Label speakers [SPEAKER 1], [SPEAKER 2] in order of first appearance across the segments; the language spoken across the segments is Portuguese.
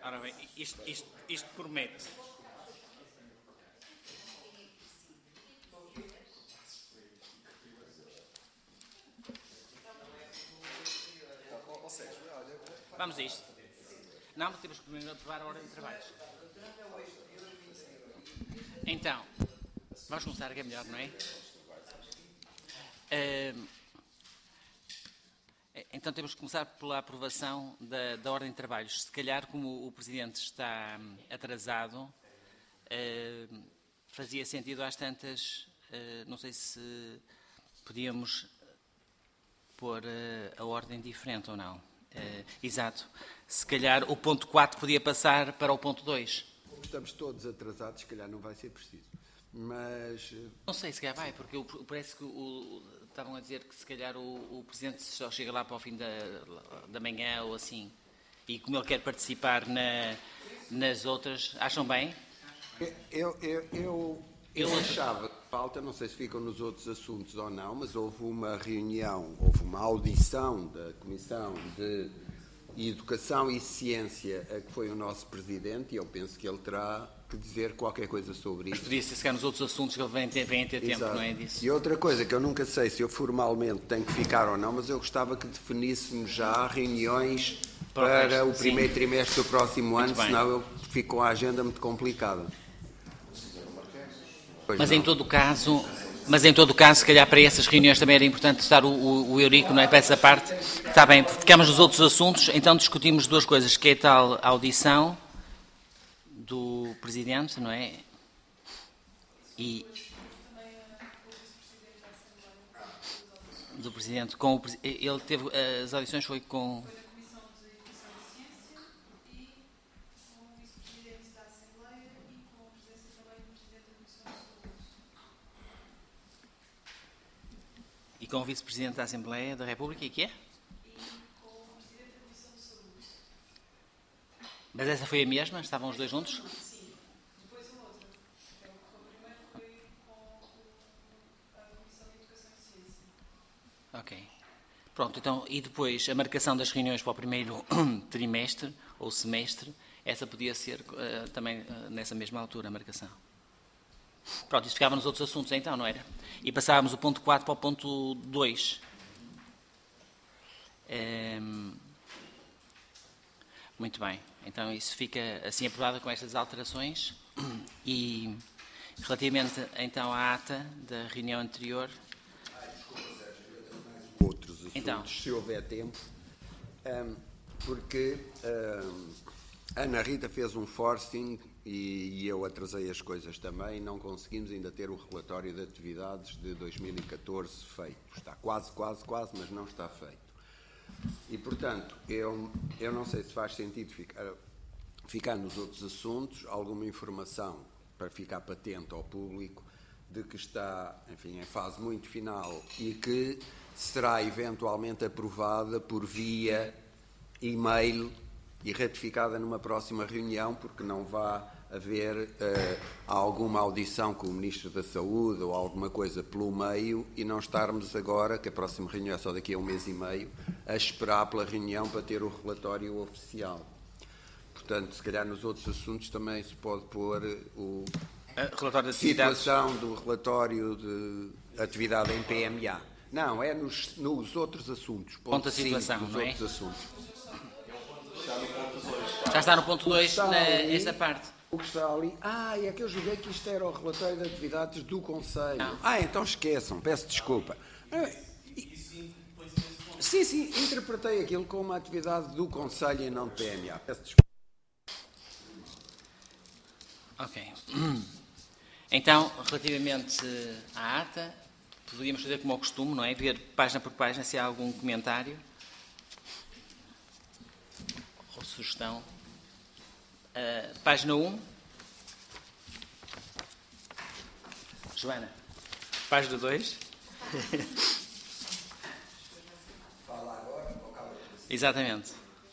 [SPEAKER 1] Ora bem, isto promete. Vamos a isto. Não, mas temos que primeiro aprovar a ordem de trabalhos. Então, vamos começar, que é melhor, não é? Então temos que começar pela aprovação da ordem de trabalhos. Se calhar, como o Presidente está atrasado, fazia sentido às tantas, não sei se podíamos pôr a ordem diferente ou não. Exato. Se calhar o ponto 4 podia passar para o ponto 2.
[SPEAKER 2] Estamos todos atrasados, se calhar não vai ser preciso. Mas...
[SPEAKER 1] Não sei, se calhar vai, porque parece que estavam a dizer que se calhar o Presidente só chega lá para o fim da manhã ou assim. E como ele quer participar nas outras, acham bem?
[SPEAKER 2] Eu achava que falta, não sei se ficam nos outros assuntos ou não, mas houve uma reunião, houve uma audição da Comissão de Educação e Ciência, a que foi o nosso Presidente, e eu penso que ele terá que dizer qualquer coisa sobre isso.
[SPEAKER 1] Mas podia ser, se calhar, nos outros assuntos que ele vem ter tempo,
[SPEAKER 2] Exato.
[SPEAKER 1] Não é disso?
[SPEAKER 2] E outra coisa que eu nunca sei se eu formalmente tenho que ficar ou não, mas eu gostava que definíssemos já reuniões para o primeiro trimestre do próximo ano, senão eu fico com a agenda muito complicada.
[SPEAKER 1] Mas em todo caso, se calhar para essas reuniões também era importante estar o Eurico, não é? Para essa parte. Está bem, ficamos nos outros assuntos, então discutimos duas coisas, que é a tal audição do Presidente, não é? E do Presidente, ele teve, as audições foi com... E com o Vice-Presidente da Assembleia da República, e que é?
[SPEAKER 3] E com o Presidente da Comissão de Saúde.
[SPEAKER 1] Mas essa foi a mesma? Estavam os dois juntos?
[SPEAKER 3] Sim. Depois a outra. O primeiro foi com a Comissão de Educação e Ciência.
[SPEAKER 1] Ok. Pronto, então, e depois a marcação das reuniões para o primeiro trimestre ou semestre, essa podia ser também nessa mesma altura, a marcação. Pronto, isso ficava nos outros assuntos então, não era? E passávamos o ponto 4 para o ponto 2. Muito bem. Então isso fica assim aprovado com estas alterações. E relativamente então à ata da reunião anterior...
[SPEAKER 2] Outros assuntos,
[SPEAKER 1] então,
[SPEAKER 2] se houver tempo, porque a Ana Rita fez um forcing e eu atrasei as coisas também, não conseguimos ainda ter o relatório de atividades de 2014 feito. Está quase, mas não está feito. E, portanto, eu não sei se faz sentido ficar nos outros assuntos, alguma informação para ficar patente ao público de que está, enfim, em fase muito final e que será eventualmente aprovada por via e-mail e ratificada numa próxima reunião, porque não vai haver alguma audição com o Ministro da Saúde ou alguma coisa pelo meio e não estarmos agora, que a próxima reunião é só daqui a 1 mês e meio, a esperar pela reunião para ter o relatório oficial. Portanto, se calhar nos outros assuntos também se pode pôr
[SPEAKER 1] relatório de
[SPEAKER 2] situação do relatório de atividade em PMA. Não, é nos outros assuntos.
[SPEAKER 1] Ponto da situação,
[SPEAKER 2] nos
[SPEAKER 1] não é?
[SPEAKER 2] Outros assuntos.
[SPEAKER 1] Já está no ponto 2, esta parte.
[SPEAKER 2] O que está ali... é que eu julguei que isto era o relatório de atividades do Conselho.
[SPEAKER 1] Não.
[SPEAKER 2] Então esqueçam, peço desculpa. Sim, interpretei aquilo como uma atividade do Conselho e não de PMA. Peço desculpa.
[SPEAKER 1] Ok. Então, relativamente à ata, poderíamos fazer como ao costume, não é? Ver página por página se há algum comentário ou sugestão. Página 1. Joana. Página 2.
[SPEAKER 2] Fala agora ou acaba? Exatamente.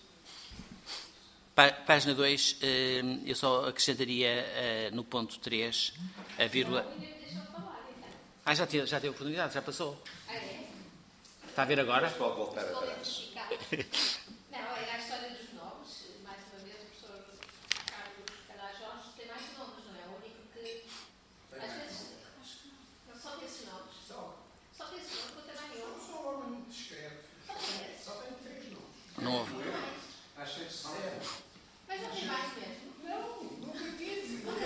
[SPEAKER 1] Página 2, eu só acrescentaria no ponto 3 a vírgula... já teve oportunidade, já passou. Está a ver agora?
[SPEAKER 4] Mas pode voltar atrás.
[SPEAKER 3] Não, era a história dos nomes. Mais uma vez, o professor
[SPEAKER 4] esses nomes? Só tem esses nomes, não tem mais nenhum.
[SPEAKER 5] Sou um homem muito discreto.
[SPEAKER 4] Só tem esses.
[SPEAKER 5] Só tenho 3 nomes.
[SPEAKER 1] Não houve.
[SPEAKER 5] Achei que zero.
[SPEAKER 4] Mas não tem mais mesmo.
[SPEAKER 5] Não, nunca tive.
[SPEAKER 4] Eu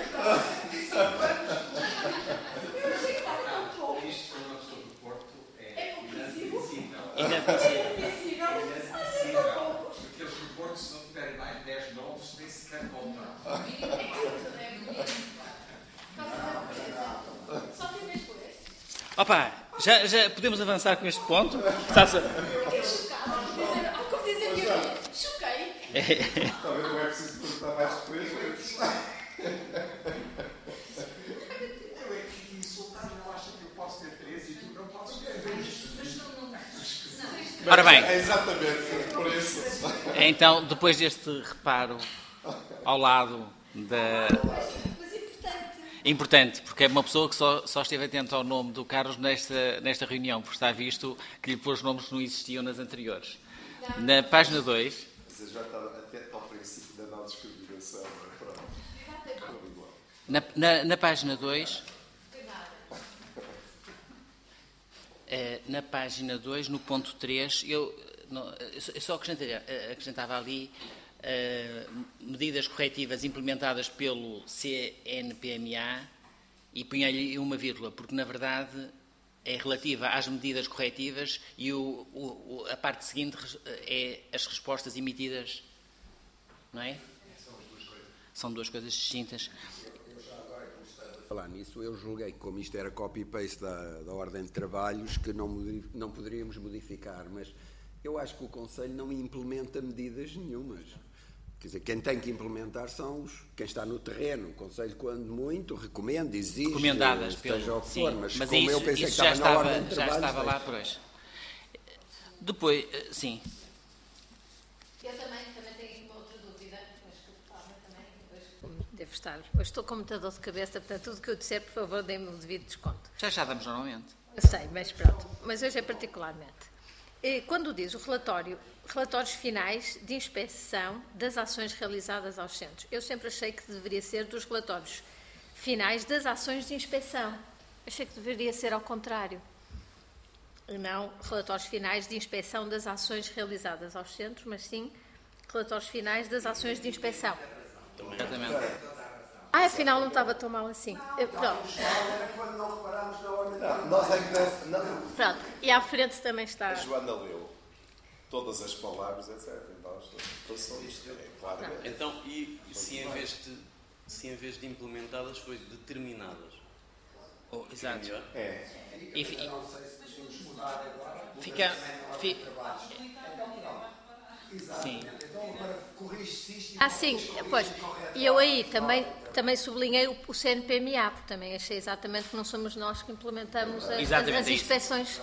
[SPEAKER 4] achei que estava tão bom.
[SPEAKER 6] Isto para uma pessoa do Porto
[SPEAKER 4] É
[SPEAKER 6] é
[SPEAKER 4] compreensível.
[SPEAKER 6] inadmissível.
[SPEAKER 1] Inadmissível.
[SPEAKER 4] Inadmissível.
[SPEAKER 6] Porque eles do Porto, se não tiverem mais 10 nomes, nem sequer compram.
[SPEAKER 4] Só tem mesmo por esse.
[SPEAKER 1] Opa, já podemos avançar com este ponto? Está-se-
[SPEAKER 4] Fiquei chocada. Como dizer que eu choquei.
[SPEAKER 5] Talvez não é preciso perguntar mais depois.
[SPEAKER 6] Eu é que insultar, não acho que eu posso ter 13 e tu não podes ter 20.
[SPEAKER 1] Ora bem,
[SPEAKER 5] É exatamente, por isso.
[SPEAKER 1] então, depois deste reparo ao lado da...
[SPEAKER 4] Mas importante.
[SPEAKER 1] Importante, porque é uma pessoa que só esteve atenta ao nome do Carlos nesta reunião, porque está visto que lhe pôs nomes que não existiam nas anteriores. Na página 2,
[SPEAKER 5] Você já está atento ao princípio da não discriminação. Pronto. Tudo igual.
[SPEAKER 1] na página 2, na página 2, no ponto 3, eu só acrescentava ali medidas corretivas implementadas pelo CNPMA e punha-lhe uma vírgula, porque na verdade é relativa às medidas corretivas e a parte seguinte é as respostas emitidas, não é? São duas coisas distintas.
[SPEAKER 2] Falar nisso, eu julguei que, como isto era copy-paste da ordem de trabalhos, que não poderíamos modificar, mas eu acho que o Conselho não implementa medidas nenhumas. Quer dizer, quem tem que implementar são quem está no terreno. O Conselho, quando muito, recomenda, exige,
[SPEAKER 1] Recomendadas
[SPEAKER 2] seja o que
[SPEAKER 1] sim,
[SPEAKER 2] for, mas como
[SPEAKER 1] isso,
[SPEAKER 2] eu pensei que
[SPEAKER 1] isso já
[SPEAKER 2] estava na ordem de
[SPEAKER 1] já
[SPEAKER 2] trabalhos...
[SPEAKER 1] estava lá por hoje. Depois, sim,
[SPEAKER 4] Eu também tenho aqui uma outra dúvida, mas que o Paulo também hoje devo estar. Hoje estou com muita dor de cabeça, portanto, tudo o que eu disser, por favor, dê-me o devido desconto.
[SPEAKER 1] já damos normalmente.
[SPEAKER 4] Eu sei, mas pronto. Mas hoje é particularmente. Quando diz o relatórios finais de inspeção das ações realizadas aos centros, eu sempre achei que deveria ser dos relatórios finais das ações de inspeção. Achei que deveria ser ao contrário. E não relatórios finais de inspeção das ações realizadas aos centros, mas sim relatórios finais das ações de inspeção.
[SPEAKER 1] Exatamente.
[SPEAKER 4] Afinal não estava tão mal assim. Pronto.
[SPEAKER 2] Era quando não reparámos na ordem de trabalhos.
[SPEAKER 5] Nós é que não.
[SPEAKER 4] Pronto. E à frente também está.
[SPEAKER 5] A Joana leu todas as palavras, etc. Então, só isto é claro.
[SPEAKER 7] Então, e se em vez de implementadas foi determinadas?
[SPEAKER 1] Exato.
[SPEAKER 7] Melhor?
[SPEAKER 5] É.
[SPEAKER 1] E
[SPEAKER 2] Não sei se podemos mudar agora.
[SPEAKER 1] fica...
[SPEAKER 2] Sim. Então, agora corrige-se isto.
[SPEAKER 4] Sim, pois. E eu aí também sublinhei o CNPMA, porque também achei exatamente que não somos nós que implementamos
[SPEAKER 1] Exatamente,
[SPEAKER 4] as
[SPEAKER 1] é isso.
[SPEAKER 4] inspeções.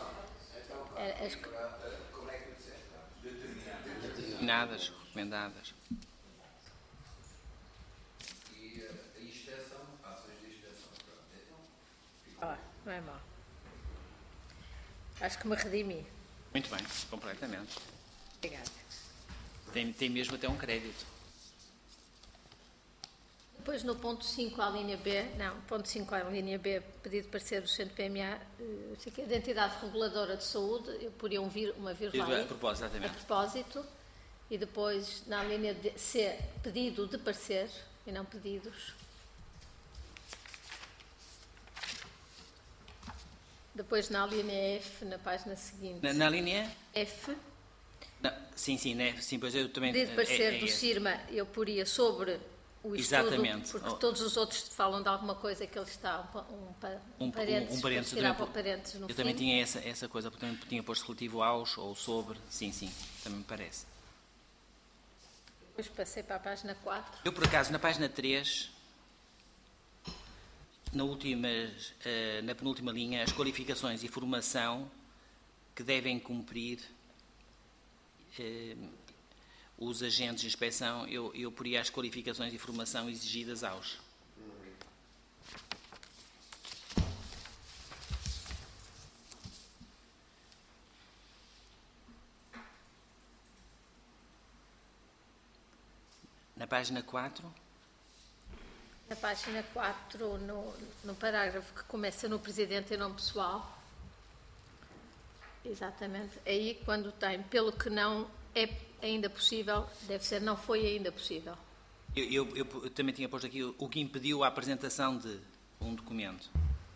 [SPEAKER 1] Determinadas, recomendadas.
[SPEAKER 2] E a inspeção, ações de inspeção. Pronto.
[SPEAKER 4] Não é mal. Acho que me redimi.
[SPEAKER 1] Muito bem, completamente.
[SPEAKER 4] Obrigada.
[SPEAKER 1] Tem mesmo até um crédito.
[SPEAKER 4] Depois no ponto 5 à linha B, ponto 5 à linha B, pedido de parecer do CNPMA, da entidade reguladora de saúde, eu poria uma vírgula aí,
[SPEAKER 1] A propósito,
[SPEAKER 4] a
[SPEAKER 1] exatamente.
[SPEAKER 4] propósito, e depois na linha C, pedido de parecer, e não pedidos. Depois na linha F, na página seguinte.
[SPEAKER 1] Na linha...
[SPEAKER 4] F,
[SPEAKER 1] Não, sim, né? Sim, pois eu também...
[SPEAKER 4] pedido de parecer do
[SPEAKER 1] esse.
[SPEAKER 4] CIRMA, eu poria sobre o estudo,
[SPEAKER 1] Exatamente.
[SPEAKER 4] porque todos os outros falam de alguma coisa que ele está um parênteses,
[SPEAKER 1] parênteses,
[SPEAKER 4] tirava o parênteses no
[SPEAKER 1] eu
[SPEAKER 4] fim.
[SPEAKER 1] também tinha essa coisa, porque também tinha posto relativo aos ou sobre, sim, também me parece.
[SPEAKER 4] Depois passei para a página 4.
[SPEAKER 1] Eu, por acaso, na página 3, na penúltima linha, as qualificações e formação que devem cumprir os agentes de inspeção, eu poria as qualificações e formação exigidas aos. Na página 4,
[SPEAKER 4] Na página 4, no parágrafo que começa no Presidente em nome pessoal. Exatamente. Aí, quando tem, pelo que não é ainda possível, deve ser, não foi ainda possível.
[SPEAKER 1] Eu também tinha posto aqui o que impediu a apresentação de um documento.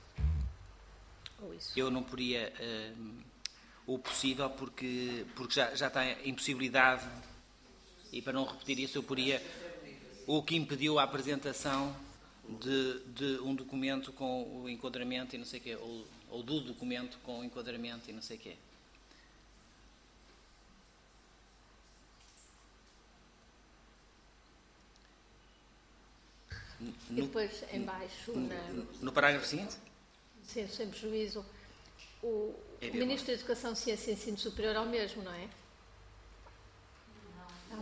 [SPEAKER 4] Ou isso.
[SPEAKER 1] Eu não poria o possível porque já está a impossibilidade, e para não repetir isso eu poria o que impediu a apresentação de um documento com o enquadramento e não sei o quê, ou do documento com o enquadramento e não sei o quê.
[SPEAKER 4] E depois, em baixo,
[SPEAKER 1] no parágrafo seguinte?
[SPEAKER 4] sem prejuízo, o Ministro da Educação, Ciência e Ensino Superior é o mesmo, não é? Não.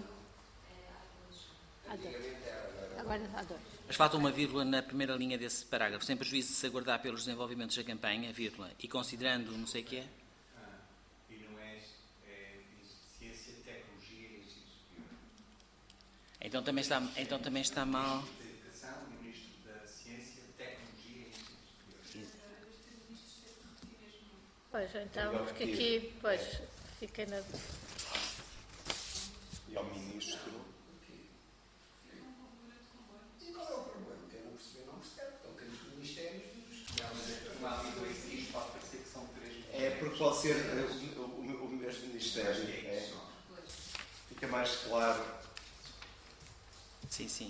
[SPEAKER 4] Há dois. Agora há dois.
[SPEAKER 1] Mas falta uma vírgula na primeira linha desse parágrafo. Sem prejuízo de se aguardar pelos desenvolvimentos da campanha, vírgula, e considerando não sei o quê.
[SPEAKER 6] E não é ciência, tecnologia e ensino superior.
[SPEAKER 1] Então também está mal.
[SPEAKER 6] Ministro da Educação e Ministro da Ciência, Tecnologia e Ensino Superior.
[SPEAKER 4] Pois, então, porque aqui, pois, fiquei na...
[SPEAKER 5] E ao Ministro. É porque pode ser o mesmo Ministério. Fica mais claro.
[SPEAKER 1] Sim.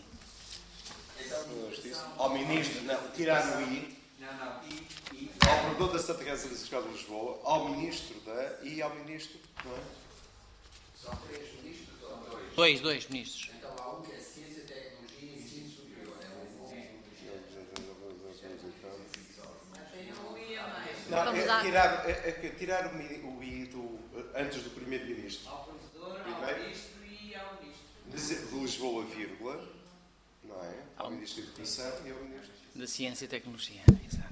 [SPEAKER 5] Ao Ministro, não, tirar o I. Ao Provedor da Santa Casa Franciscana de Lisboa, ao Ministro e ao Ministro, não é?
[SPEAKER 2] São 3 ministros ou 2?
[SPEAKER 1] Dois ministros.
[SPEAKER 2] Então há um que é Ciência, Tecnologia e Ensino Superior.
[SPEAKER 5] Tirar o I antes do Primeiro-Ministro.
[SPEAKER 8] Ao Provedor, ao Ministro e ao Ministro.
[SPEAKER 5] De Lisboa, vírgula, não é? Ao Ministro da Educação e ao Ministro
[SPEAKER 1] Da Ciência e Tecnologia, exato.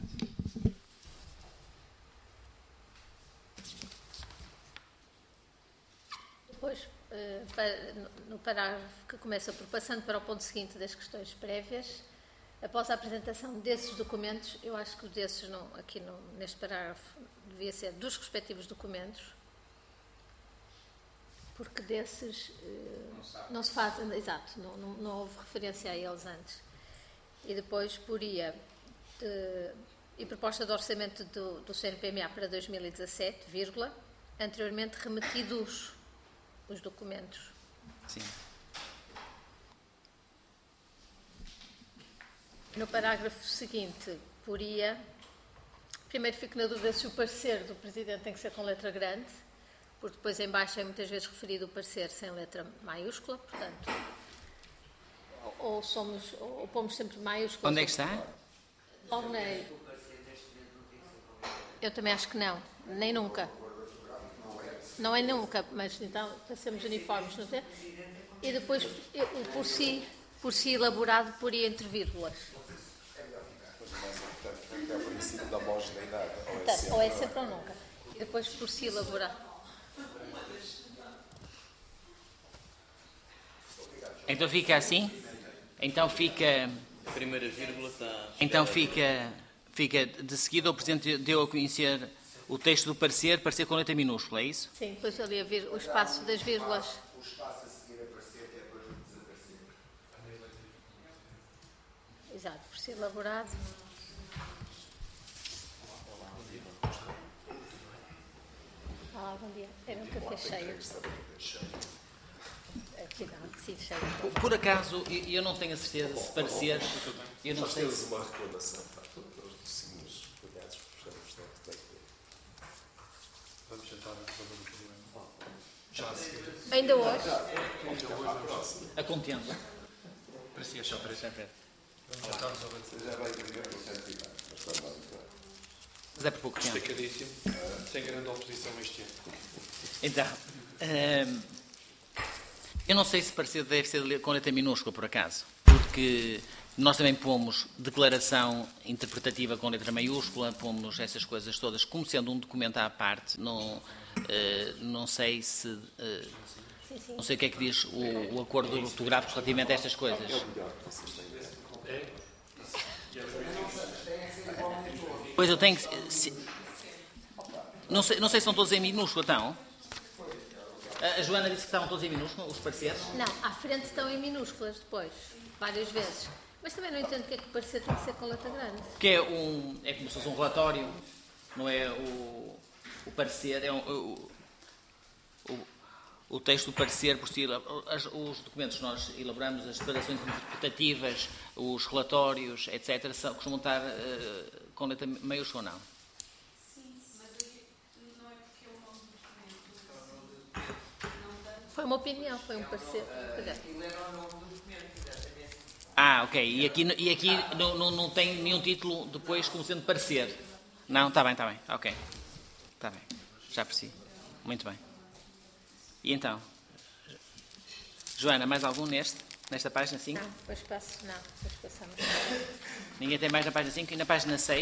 [SPEAKER 4] Depois, no parágrafo que começa por passando para o ponto seguinte das questões prévias, após a apresentação desses documentos, eu acho que desses, aqui neste parágrafo, devia ser dos respectivos documentos, porque desses não se faz, exato, não houve referência a eles antes. E depois poria, e proposta de orçamento do CNPMA para 2017, vírgula, anteriormente remetidos os documentos.
[SPEAKER 1] Sim.
[SPEAKER 4] No parágrafo seguinte, poria... Primeiro fico na dúvida se o parecer do Presidente tem que ser com letra grande, porque depois em baixo é muitas vezes referido o parecer sem letra maiúscula, portanto... Ou pomos sempre maiúscula...
[SPEAKER 1] Onde é que está?
[SPEAKER 4] Logo na... Eu também acho que não, nem nunca. Não é nunca, mas então passamos uniformes, não é? E depois, por si elaborado, poria entre vírgulas.
[SPEAKER 5] Mas o mais importante é o princípio da homogeneidade.
[SPEAKER 4] Ou é sempre ou nunca. E depois, por si elaborado.
[SPEAKER 1] Então fica assim? Então fica...
[SPEAKER 7] A primeira vírgula está...
[SPEAKER 1] Então fica de seguida o Presidente deu a conhecer o texto do parecer com letra minúscula, é isso?
[SPEAKER 4] Sim, depois ali o espaço das vírgulas.
[SPEAKER 2] O espaço a seguir a aparecer que é depois de desaparecer.
[SPEAKER 4] Exato, por si elaborado. Olá, bom dia. Era um café cheio. Aqui não, sim, cheio.
[SPEAKER 1] Por acaso, eu não tenho a certeza se parecer... Eu não sei se...
[SPEAKER 5] uma reclamação para todos os signos cuidados por
[SPEAKER 6] Vamos sentar no problema. Já a seguir.
[SPEAKER 4] Ainda hoje?
[SPEAKER 1] A contento.
[SPEAKER 6] Parecia só para sempre. Vamos sentar nos avanços.
[SPEAKER 5] Já vai entender o sentido. Mas está mal, então.
[SPEAKER 1] Mas é por pouco tempo.
[SPEAKER 6] Destacadíssimo. Sem grande oposição este ano.
[SPEAKER 1] Então, eu não sei se parecer deve ser com letra minúscula, por acaso, porque nós também pomos declaração interpretativa com letra maiúscula, pomos essas coisas todas, como sendo um documento à parte, não sei se... Não sei o que é que diz o acordo ortográfico relativamente a estas coisas. Pois eu tenho que... Não sei se estão todos em minúsculo, então. A Joana disse que estavam todos em minúsculo, os pareceres.
[SPEAKER 4] Não, à frente estão em minúsculas depois, várias vezes. Mas também não entendo porque é que o parecer tem que ser com letra grande.
[SPEAKER 1] Que é como se fosse um relatório, não é o parecer, é o texto do parecer, por si, os documentos que nós elaboramos, as declarações interpretativas, os relatórios, etc., costumam estar com letra maiúscula ou não?
[SPEAKER 3] Sim, mas não é porque é o nome do documento.
[SPEAKER 4] Foi uma opinião, foi um parecer.
[SPEAKER 1] Ok. E aqui não tem nenhum título depois como sendo parecer? Não? Está bem. Ok. Está bem. Já percebi. Muito bem. E então? Joana, mais algum nesta página 5?
[SPEAKER 4] Não, depois passamos.
[SPEAKER 1] Ninguém tem mais na página 5 e na página 6?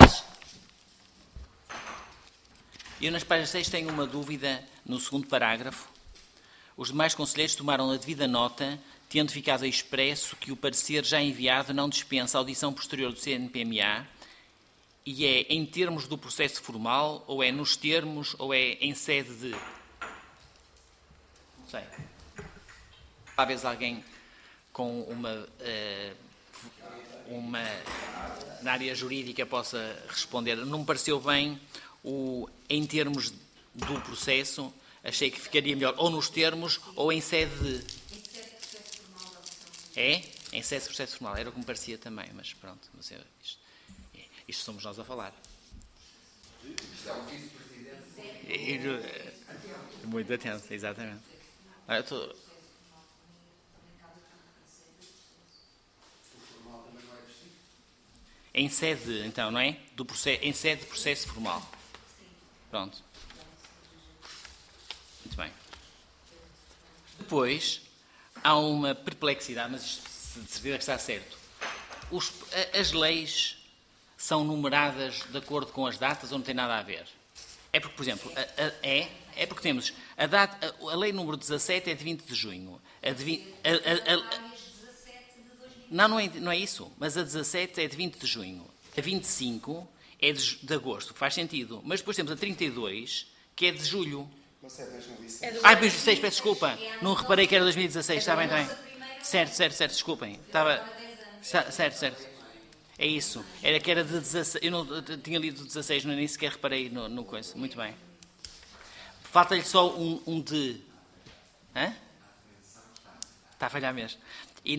[SPEAKER 1] Eu nas páginas 6 tenho uma dúvida no segundo parágrafo. Os demais conselheiros tomaram a devida nota, tendo ficado expresso que o parecer já enviado não dispensa audição posterior do CNPMA e é em termos do processo formal, ou é nos termos, ou é em sede de... Não sei. Talvez alguém com uma na área jurídica possa responder. Não me pareceu bem em termos do processo, achei que ficaria melhor ou nos termos ou em sede de... É? Em sede de processo formal. Era o que me parecia também, mas pronto. Isto somos nós a falar.
[SPEAKER 2] Isto é o vice-presidente.
[SPEAKER 1] Muito atento, exatamente. Em sede, então, não é? Em sede de processo formal. Pronto. Muito bem. Depois, há uma perplexidade, mas isto de certeza que está certo. As leis são numeradas de acordo com as datas ou não tem nada a ver? É porque, por exemplo, é porque temos a lei número 17 é de 20 de junho. Não é isso. Mas a 17 é de 20 de junho. A 25 é de agosto, que faz sentido. Mas depois temos a 32, que é de julho.
[SPEAKER 5] Mas é 2016.
[SPEAKER 1] 2016, peço desculpa. Não reparei que era 2016. Está bem. Certo, desculpem. Certo. É isso. Era que era de 16. Eu não tinha lido 16, nem sequer reparei no coisa. Muito bem. Falta-lhe só um de... Hã? Está a falhar mesmo. E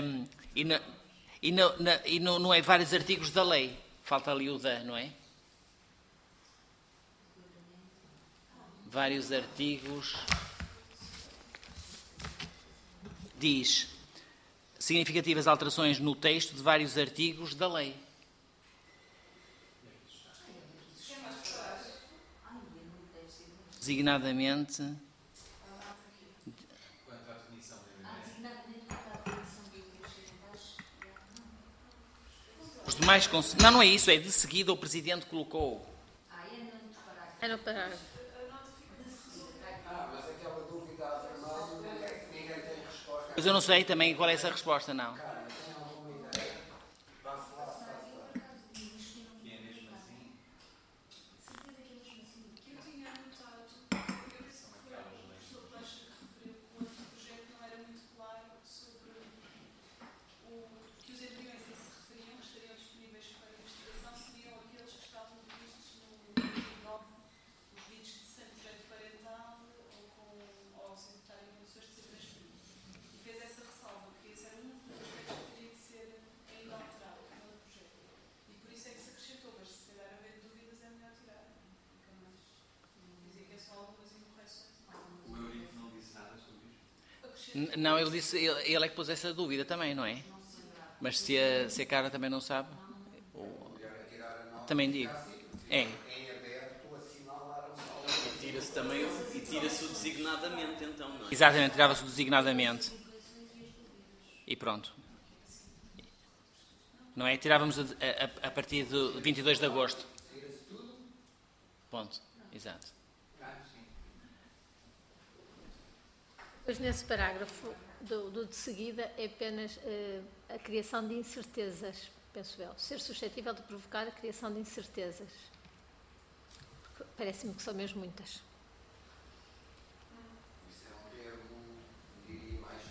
[SPEAKER 1] não é vários artigos da lei. Falta ali o da, não é? Vários artigos. Diz... significativas alterações no texto de vários artigos da lei. Designadamente... Os demais... Não é isso, é de seguida o Presidente colocou.
[SPEAKER 4] É no parágrafo.
[SPEAKER 2] Mas aquela dúvida afirmada, ninguém tem resposta.
[SPEAKER 1] Mas eu não sei também qual é essa resposta, não. Não, ele disse, ele é que pôs essa dúvida também, não é? Mas se a cara também não sabe, também digo. É.
[SPEAKER 7] E tira-se o designadamente, então, não é?
[SPEAKER 1] Exatamente, tirava-se o designadamente. E pronto. Não é? Tirávamos a partir de 22 de agosto. Ponto. Exato.
[SPEAKER 4] Pois nesse parágrafo do de seguida é apenas a criação de incertezas, penso eu. Ser suscetível de provocar a criação de incertezas. Parece-me que são mesmo muitas.
[SPEAKER 2] Isso é um termo, diria mais.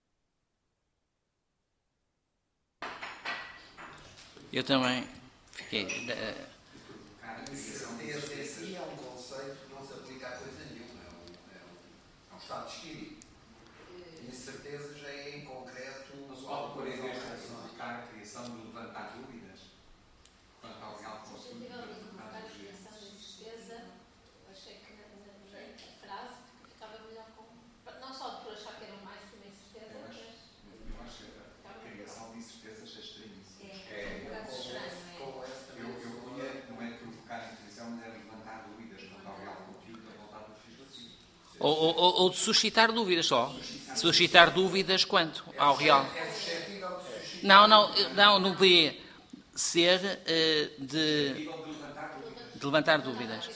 [SPEAKER 1] Eu também fiquei...
[SPEAKER 2] Incerteza em si é um conceito que não se aplica a coisa nenhuma. É um estado de espírito. Incerteza já é em concreto.
[SPEAKER 6] Não se pode pôr em vez de provocar a criação de levantar dúvidas quanto ao real consumo de tecnologia.
[SPEAKER 4] Achei que na frase ficava melhor com... Não só por achar que eram mais que uma incerteza, mas...
[SPEAKER 6] Eu acho que a criação de incertezas é estranhíssima.
[SPEAKER 4] É um bocado estranho, não é?
[SPEAKER 6] Eu punha, não é provocar a intuição, mas é levantar dúvidas quanto ao real conteúdo da vontade do legislativo.
[SPEAKER 1] Ou de suscitar dúvidas só. Suscitar dúvidas quanto ao real.
[SPEAKER 2] É suscetível de suscitar.
[SPEAKER 1] Não podia ser de levantar dúvidas.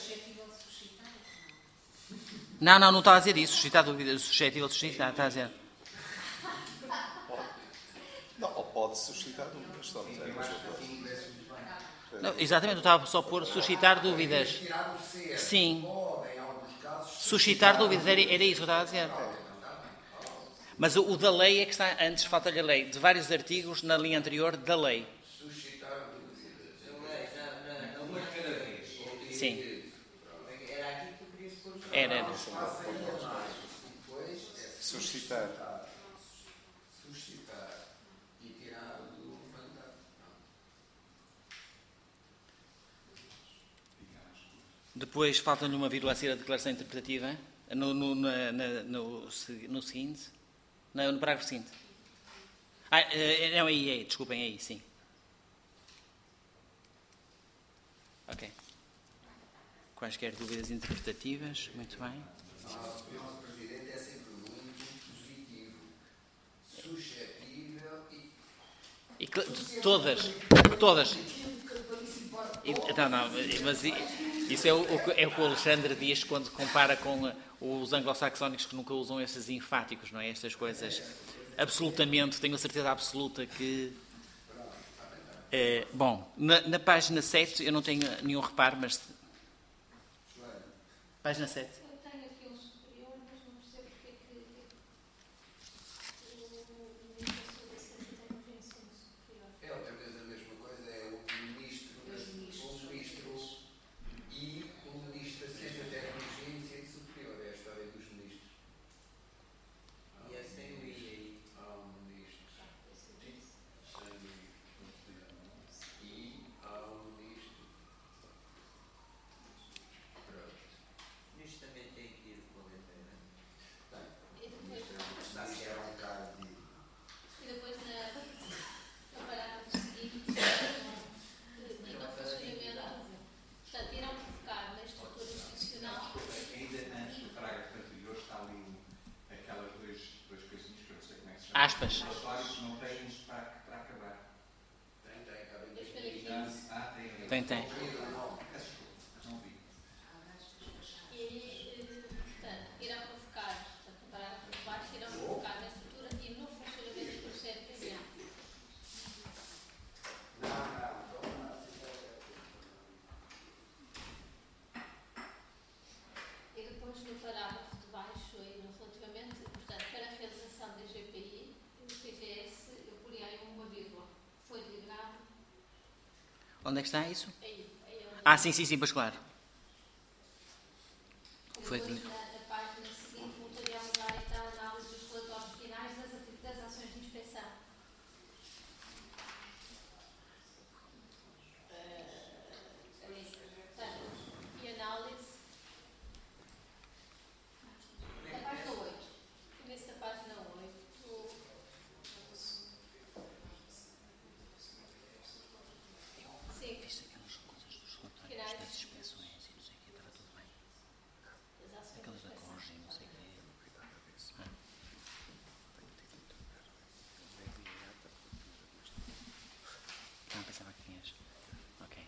[SPEAKER 1] Não está a dizer isso. Suscitar dúvidas, suscetível de suscitar, está a dizer.
[SPEAKER 5] Não, ou pode suscitar dúvidas, só não é
[SPEAKER 1] Não, exatamente, eu estava só a pôr suscitar dúvidas.
[SPEAKER 2] Tirar o ser.
[SPEAKER 1] Sim.
[SPEAKER 2] Pode, em alguns casos,
[SPEAKER 1] Suscitar dúvidas, era isso que eu estava a dizer. Mas o da lei é que está antes, falta-lhe a lei. De vários artigos na linha anterior da lei.
[SPEAKER 2] suscitar dúvidas.
[SPEAKER 8] Uma de cada vez.
[SPEAKER 1] Sim.
[SPEAKER 8] Era aqui que eu queria se pôr.
[SPEAKER 1] Era.
[SPEAKER 2] Depois é
[SPEAKER 5] suscitar.
[SPEAKER 2] suscitar e tirar do levantar.
[SPEAKER 1] Depois falta-lhe uma vírgula a ser a declaração interpretativa. No seguinte. No parágrafo seguinte. Não, aí, desculpem, aí, sim. Ok. Quaisquer dúvidas interpretativas? Muito bem.
[SPEAKER 2] O nosso Presidente é sempre muito positivo, suscetível e...
[SPEAKER 1] Todas. Não, mas isso é o que o Alexandre diz quando compara com os anglo-saxónicos que nunca usam esses enfáticos, não é? Estas coisas. Absolutamente, tenho a certeza absoluta que... bom, na página 7 eu não tenho nenhum reparo, mas... Página 7.
[SPEAKER 4] Eu tenho aqui um superior, mas não percebo porque é que o ministro da Ciência e Tecnologia no superior.
[SPEAKER 2] É outra vez a mesma coisa, é o ministro e o ministro da Ciência, Tecnologia e Ensino Superior. É a história dos ministros.
[SPEAKER 8] E esse tem o I aí.
[SPEAKER 2] Há um ministro. E há um ministro. Pronto.
[SPEAKER 8] Isto também tem que ir com a letra, não é?
[SPEAKER 4] E depois,
[SPEAKER 2] Está a ser um bocado de...
[SPEAKER 4] no parágrafo seguinte, e no funcionamento, portanto, irão provocar na estrutura institucional.
[SPEAKER 6] Ainda antes do parágrafo anterior está ali aquelas dois coisinhos que eu não sei como é que se chama.
[SPEAKER 1] Aspas.
[SPEAKER 6] As histórias não têm isto para acabar.
[SPEAKER 2] Tem,
[SPEAKER 1] Tem.
[SPEAKER 6] Peço desculpa, mas não vi.
[SPEAKER 4] E, portanto, irão provocar, portanto, no parágrafo de baixo, irão provocar na estrutura e no funcionamento do CNPq. E depois no parágrafo de baixo, aí, relativamente, portanto, para a realização da GPI, o PGS, eu poria aí uma vírgula. Foi deliberado.
[SPEAKER 1] Onde é que está isso?
[SPEAKER 4] Aí é onde
[SPEAKER 1] Sim, pois claro. Foi
[SPEAKER 4] depois, na página seguinte, materializar então a análise dos relatórios finais das ações de inspeção. Portanto, e análise. Na página 8. Começo da página 8. Sim. Finais.
[SPEAKER 1] Das inspeções e não sei o que, estava tudo bem.
[SPEAKER 4] Das ações de
[SPEAKER 1] Aquelas da
[SPEAKER 4] inspeção.
[SPEAKER 1] Conge, não sei o que. Não, pensava que tinhas. Ok.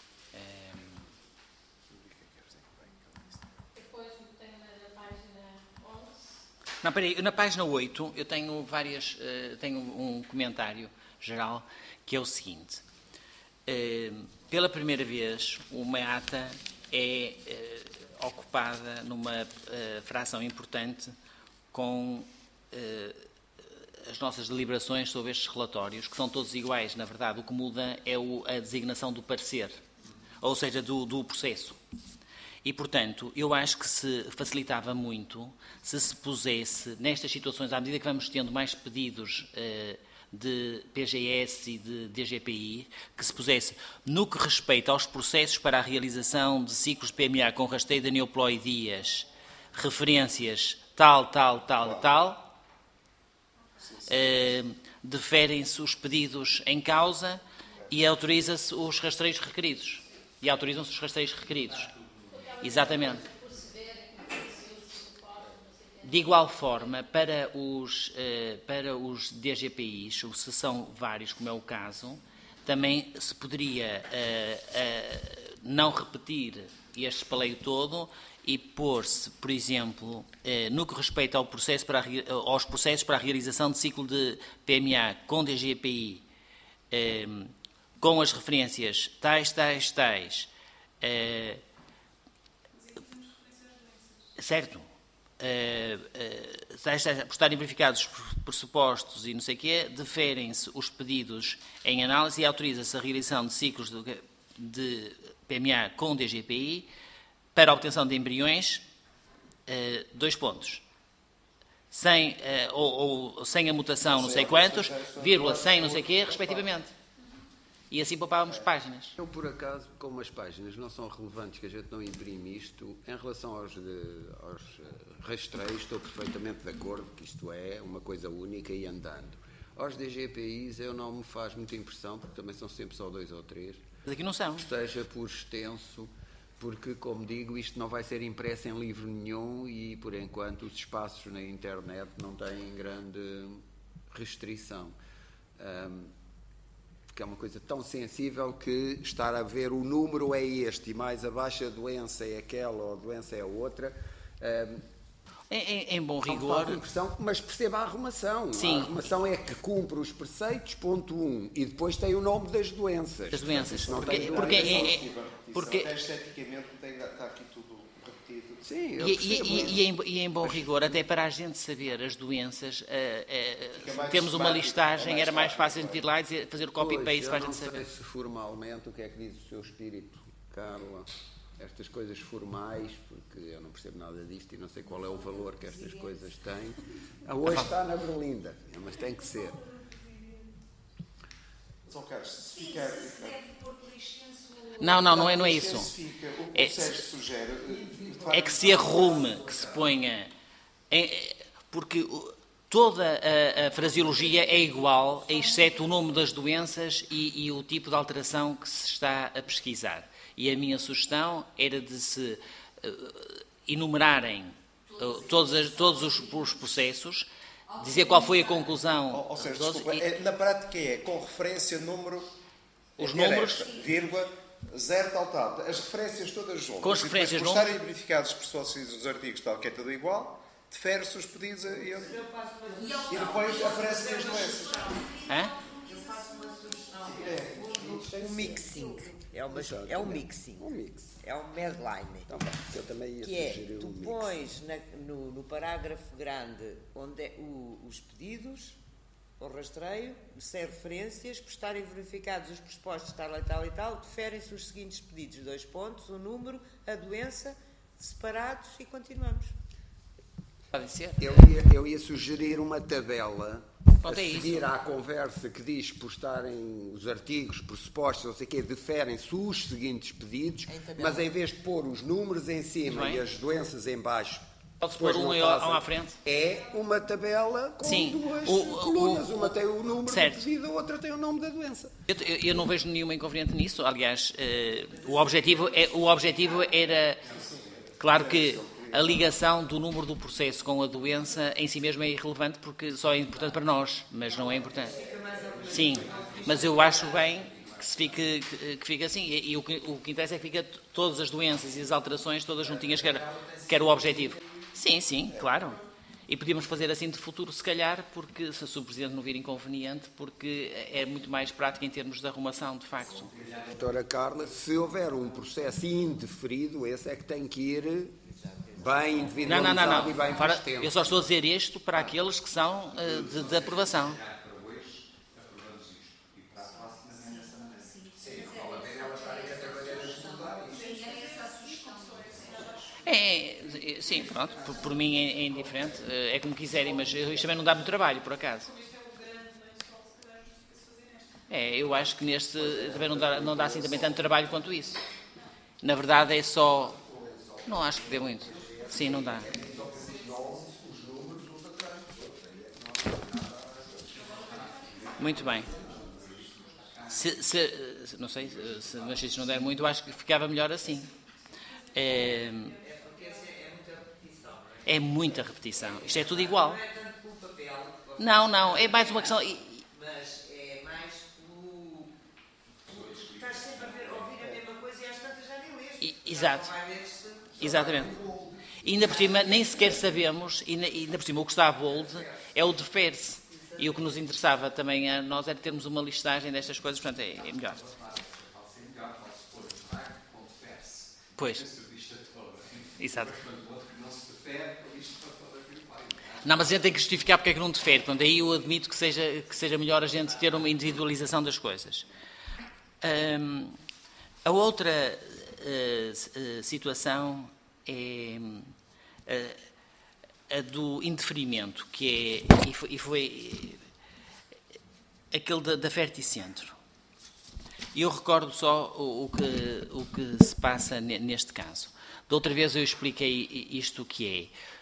[SPEAKER 4] Depois tenho na página 11.
[SPEAKER 1] Não, peraí, na página 8 eu tenho tenho um comentário geral que é o seguinte. Pela primeira vez, o MEATA é ocupada numa fração importante com as nossas deliberações sobre estes relatórios, que são todos iguais, na verdade. O que muda é a designação do parecer, ou seja, do processo. E, portanto, eu acho que se facilitava muito se pusesse, nestas situações, à medida que vamos tendo mais pedidos de PGS e de DGPI, que se pusesse, no que respeita aos processos para a realização de ciclos de PMA com rastreio de aneuploidias, referências tal, deferem-se os pedidos em causa e autoriza-se os rastreios requeridos. E autorizam-se os rastreios requeridos. Exatamente. De igual forma, para os DGPIs, se são vários, como é o caso, também se poderia não repetir este espalheio todo e pôr-se, por exemplo, no que respeita aos processos para a realização de ciclo de PMA com DGPI, com as referências tais, certo? Por estarem verificados pressupostos e não sei o quê, deferem-se os pedidos em análise e autoriza-se a realização de ciclos de PMA com DGPI para a obtenção de embriões, 2 pontos. Sem a mutação não sei quantos, vírgula, sem não sei o quê, respectivamente. E assim poupávamos páginas.
[SPEAKER 2] Eu, por acaso, como as páginas não são relevantes, que a gente não imprime isto, em relação aos rastreios, estou perfeitamente de acordo que isto é uma coisa única e andando. Aos DGPIs eu não me faz muita impressão, porque também são sempre só 2 ou 3.
[SPEAKER 1] Mas aqui não são.
[SPEAKER 2] Esteja por extenso, porque, como digo, isto não vai ser impresso em livro nenhum e, por enquanto, os espaços na internet não têm grande restrição. Que é uma coisa tão sensível que estar a ver o número é este e mais abaixo a doença é aquela ou a doença é a outra.
[SPEAKER 1] Em bom rigor.
[SPEAKER 2] Faz impressão, mas perceba a arrumação.
[SPEAKER 1] Sim.
[SPEAKER 2] A arrumação é que cumpre os preceitos, ponto 1, e depois tem o nome das doenças.
[SPEAKER 1] Das doenças.
[SPEAKER 2] Porque
[SPEAKER 5] até esteticamente está aqui tudo repetido.
[SPEAKER 2] Sim,
[SPEAKER 1] e em bom rigor, até para a gente saber as doenças, temos uma listagem, era mais fácil a gente ir lá e fazer o copy-paste para a gente saber.
[SPEAKER 2] Eu não sei se formalmente o que é que diz o seu espírito, Carla, estas coisas formais, porque eu não percebo nada disto e não sei qual é o valor que estas coisas têm. Hoje está na Berlinda, mas tem que ser.
[SPEAKER 5] Só Carlos, se ficar...
[SPEAKER 1] Não é isso. É que se arrume, que se ponha... Porque toda a fraseologia é igual, exceto o nome das doenças e o tipo de alteração que se está a pesquisar. E a minha sugestão era de se enumerarem todos os processos, dizer qual foi a conclusão.
[SPEAKER 5] Ou seja, desculpa, na prática é com referência, número,
[SPEAKER 1] os números,
[SPEAKER 5] vírgula, 0, tal. As referências todas juntas.
[SPEAKER 1] Com as referências,
[SPEAKER 5] por estarem verificados os pressupostos dos artigos, tal, que é tudo igual, defere-se os pedidos e depois aparecem as doenças.
[SPEAKER 9] Eu faço uma sugestão. O mixing. É um mixing. É um medline.
[SPEAKER 2] Eu também ia
[SPEAKER 9] que
[SPEAKER 2] sugerir
[SPEAKER 9] tu pões no parágrafo grande onde é os pedidos, o rastreio, sem referências, por estarem verificados os pressupostos tal e tal, deferem-se os seguintes pedidos, 2 pontos, o número, a doença, separados e continuamos.
[SPEAKER 1] Pode ser.
[SPEAKER 2] Eu ia sugerir uma tabela a seguir à conversa que diz por estarem os artigos, pressupostos, não sei o quê, deferem-se os seguintes pedidos, mas em vez de pôr os números em cima e as doenças em baixo,
[SPEAKER 1] pode-se pôr um à frente?
[SPEAKER 2] É uma tabela com 2 colunas. Uma tem o número do pedido, a outra tem o nome da doença.
[SPEAKER 1] Eu não vejo nenhum inconveniente nisso. Aliás, o objetivo era... Claro que a ligação do número do processo com a doença em si mesmo é irrelevante porque só é importante para nós, mas não é importante. Sim, mas eu acho bem que fique assim. E o que interessa é que fica todas as doenças e as alterações todas juntinhas, que era o objetivo. Sim, claro. E podíamos fazer assim de futuro, se calhar, porque se o Presidente não vir inconveniente, porque é muito mais prático em termos de arrumação, de facto.
[SPEAKER 2] Doutora Carla, se houver um processo indeferido, esse é que tem que ir bem individualizado e bem
[SPEAKER 1] Para,
[SPEAKER 2] tempo.
[SPEAKER 1] eu só estou a dizer isto para aqueles que são de aprovação. Sim, pronto, por mim é indiferente, é como quiserem, mas isto também não dá muito trabalho, por acaso. Eu acho que neste também não dá assim também tanto trabalho quanto isso. Na verdade é só... Não acho que dê muito. Sim, não dá. Muito bem. Não sei, mas se não der muito, eu acho que ficava melhor assim. É muita repetição. Isto é tudo igual.
[SPEAKER 9] Não é tanto pelo papel.
[SPEAKER 1] Não, é mais uma questão...
[SPEAKER 9] Mas é mais pelo... Estás sempre a ouvir a mesma coisa e às tantas já nem lês.
[SPEAKER 1] Exato. Exatamente. E ainda por cima, nem sequer sabemos, e ainda por cima o que está a bold é o defere-se. E o que nos interessava também a nós era termos uma listagem destas coisas, portanto é melhor. Pois. Exato. Não, mas a gente tem que justificar porque é que não defere. Portanto, aí eu admito que seja melhor a gente ter uma individualização das coisas. A outra situação é a do indeferimento, que é, e foi aquele da Ferticentro. E eu recordo só o que se passa neste caso. Da outra vez eu expliquei isto que é.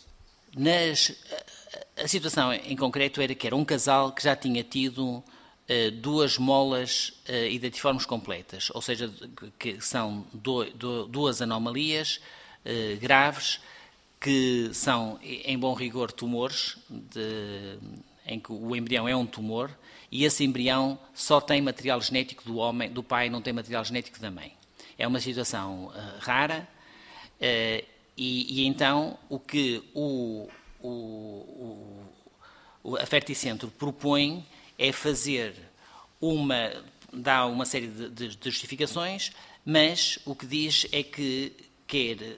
[SPEAKER 1] A situação em concreto era que era um casal que já tinha tido 2 molas idatiformes completas, ou seja, que são 2 anomalias graves, que são, em bom rigor, tumores, em que o embrião é um tumor, e esse embrião só tem material genético do homem, do pai, não tem material genético da mãe. É uma situação rara, e então o que a Ferticentro propõe é dá uma série de justificações, mas o que diz é que quer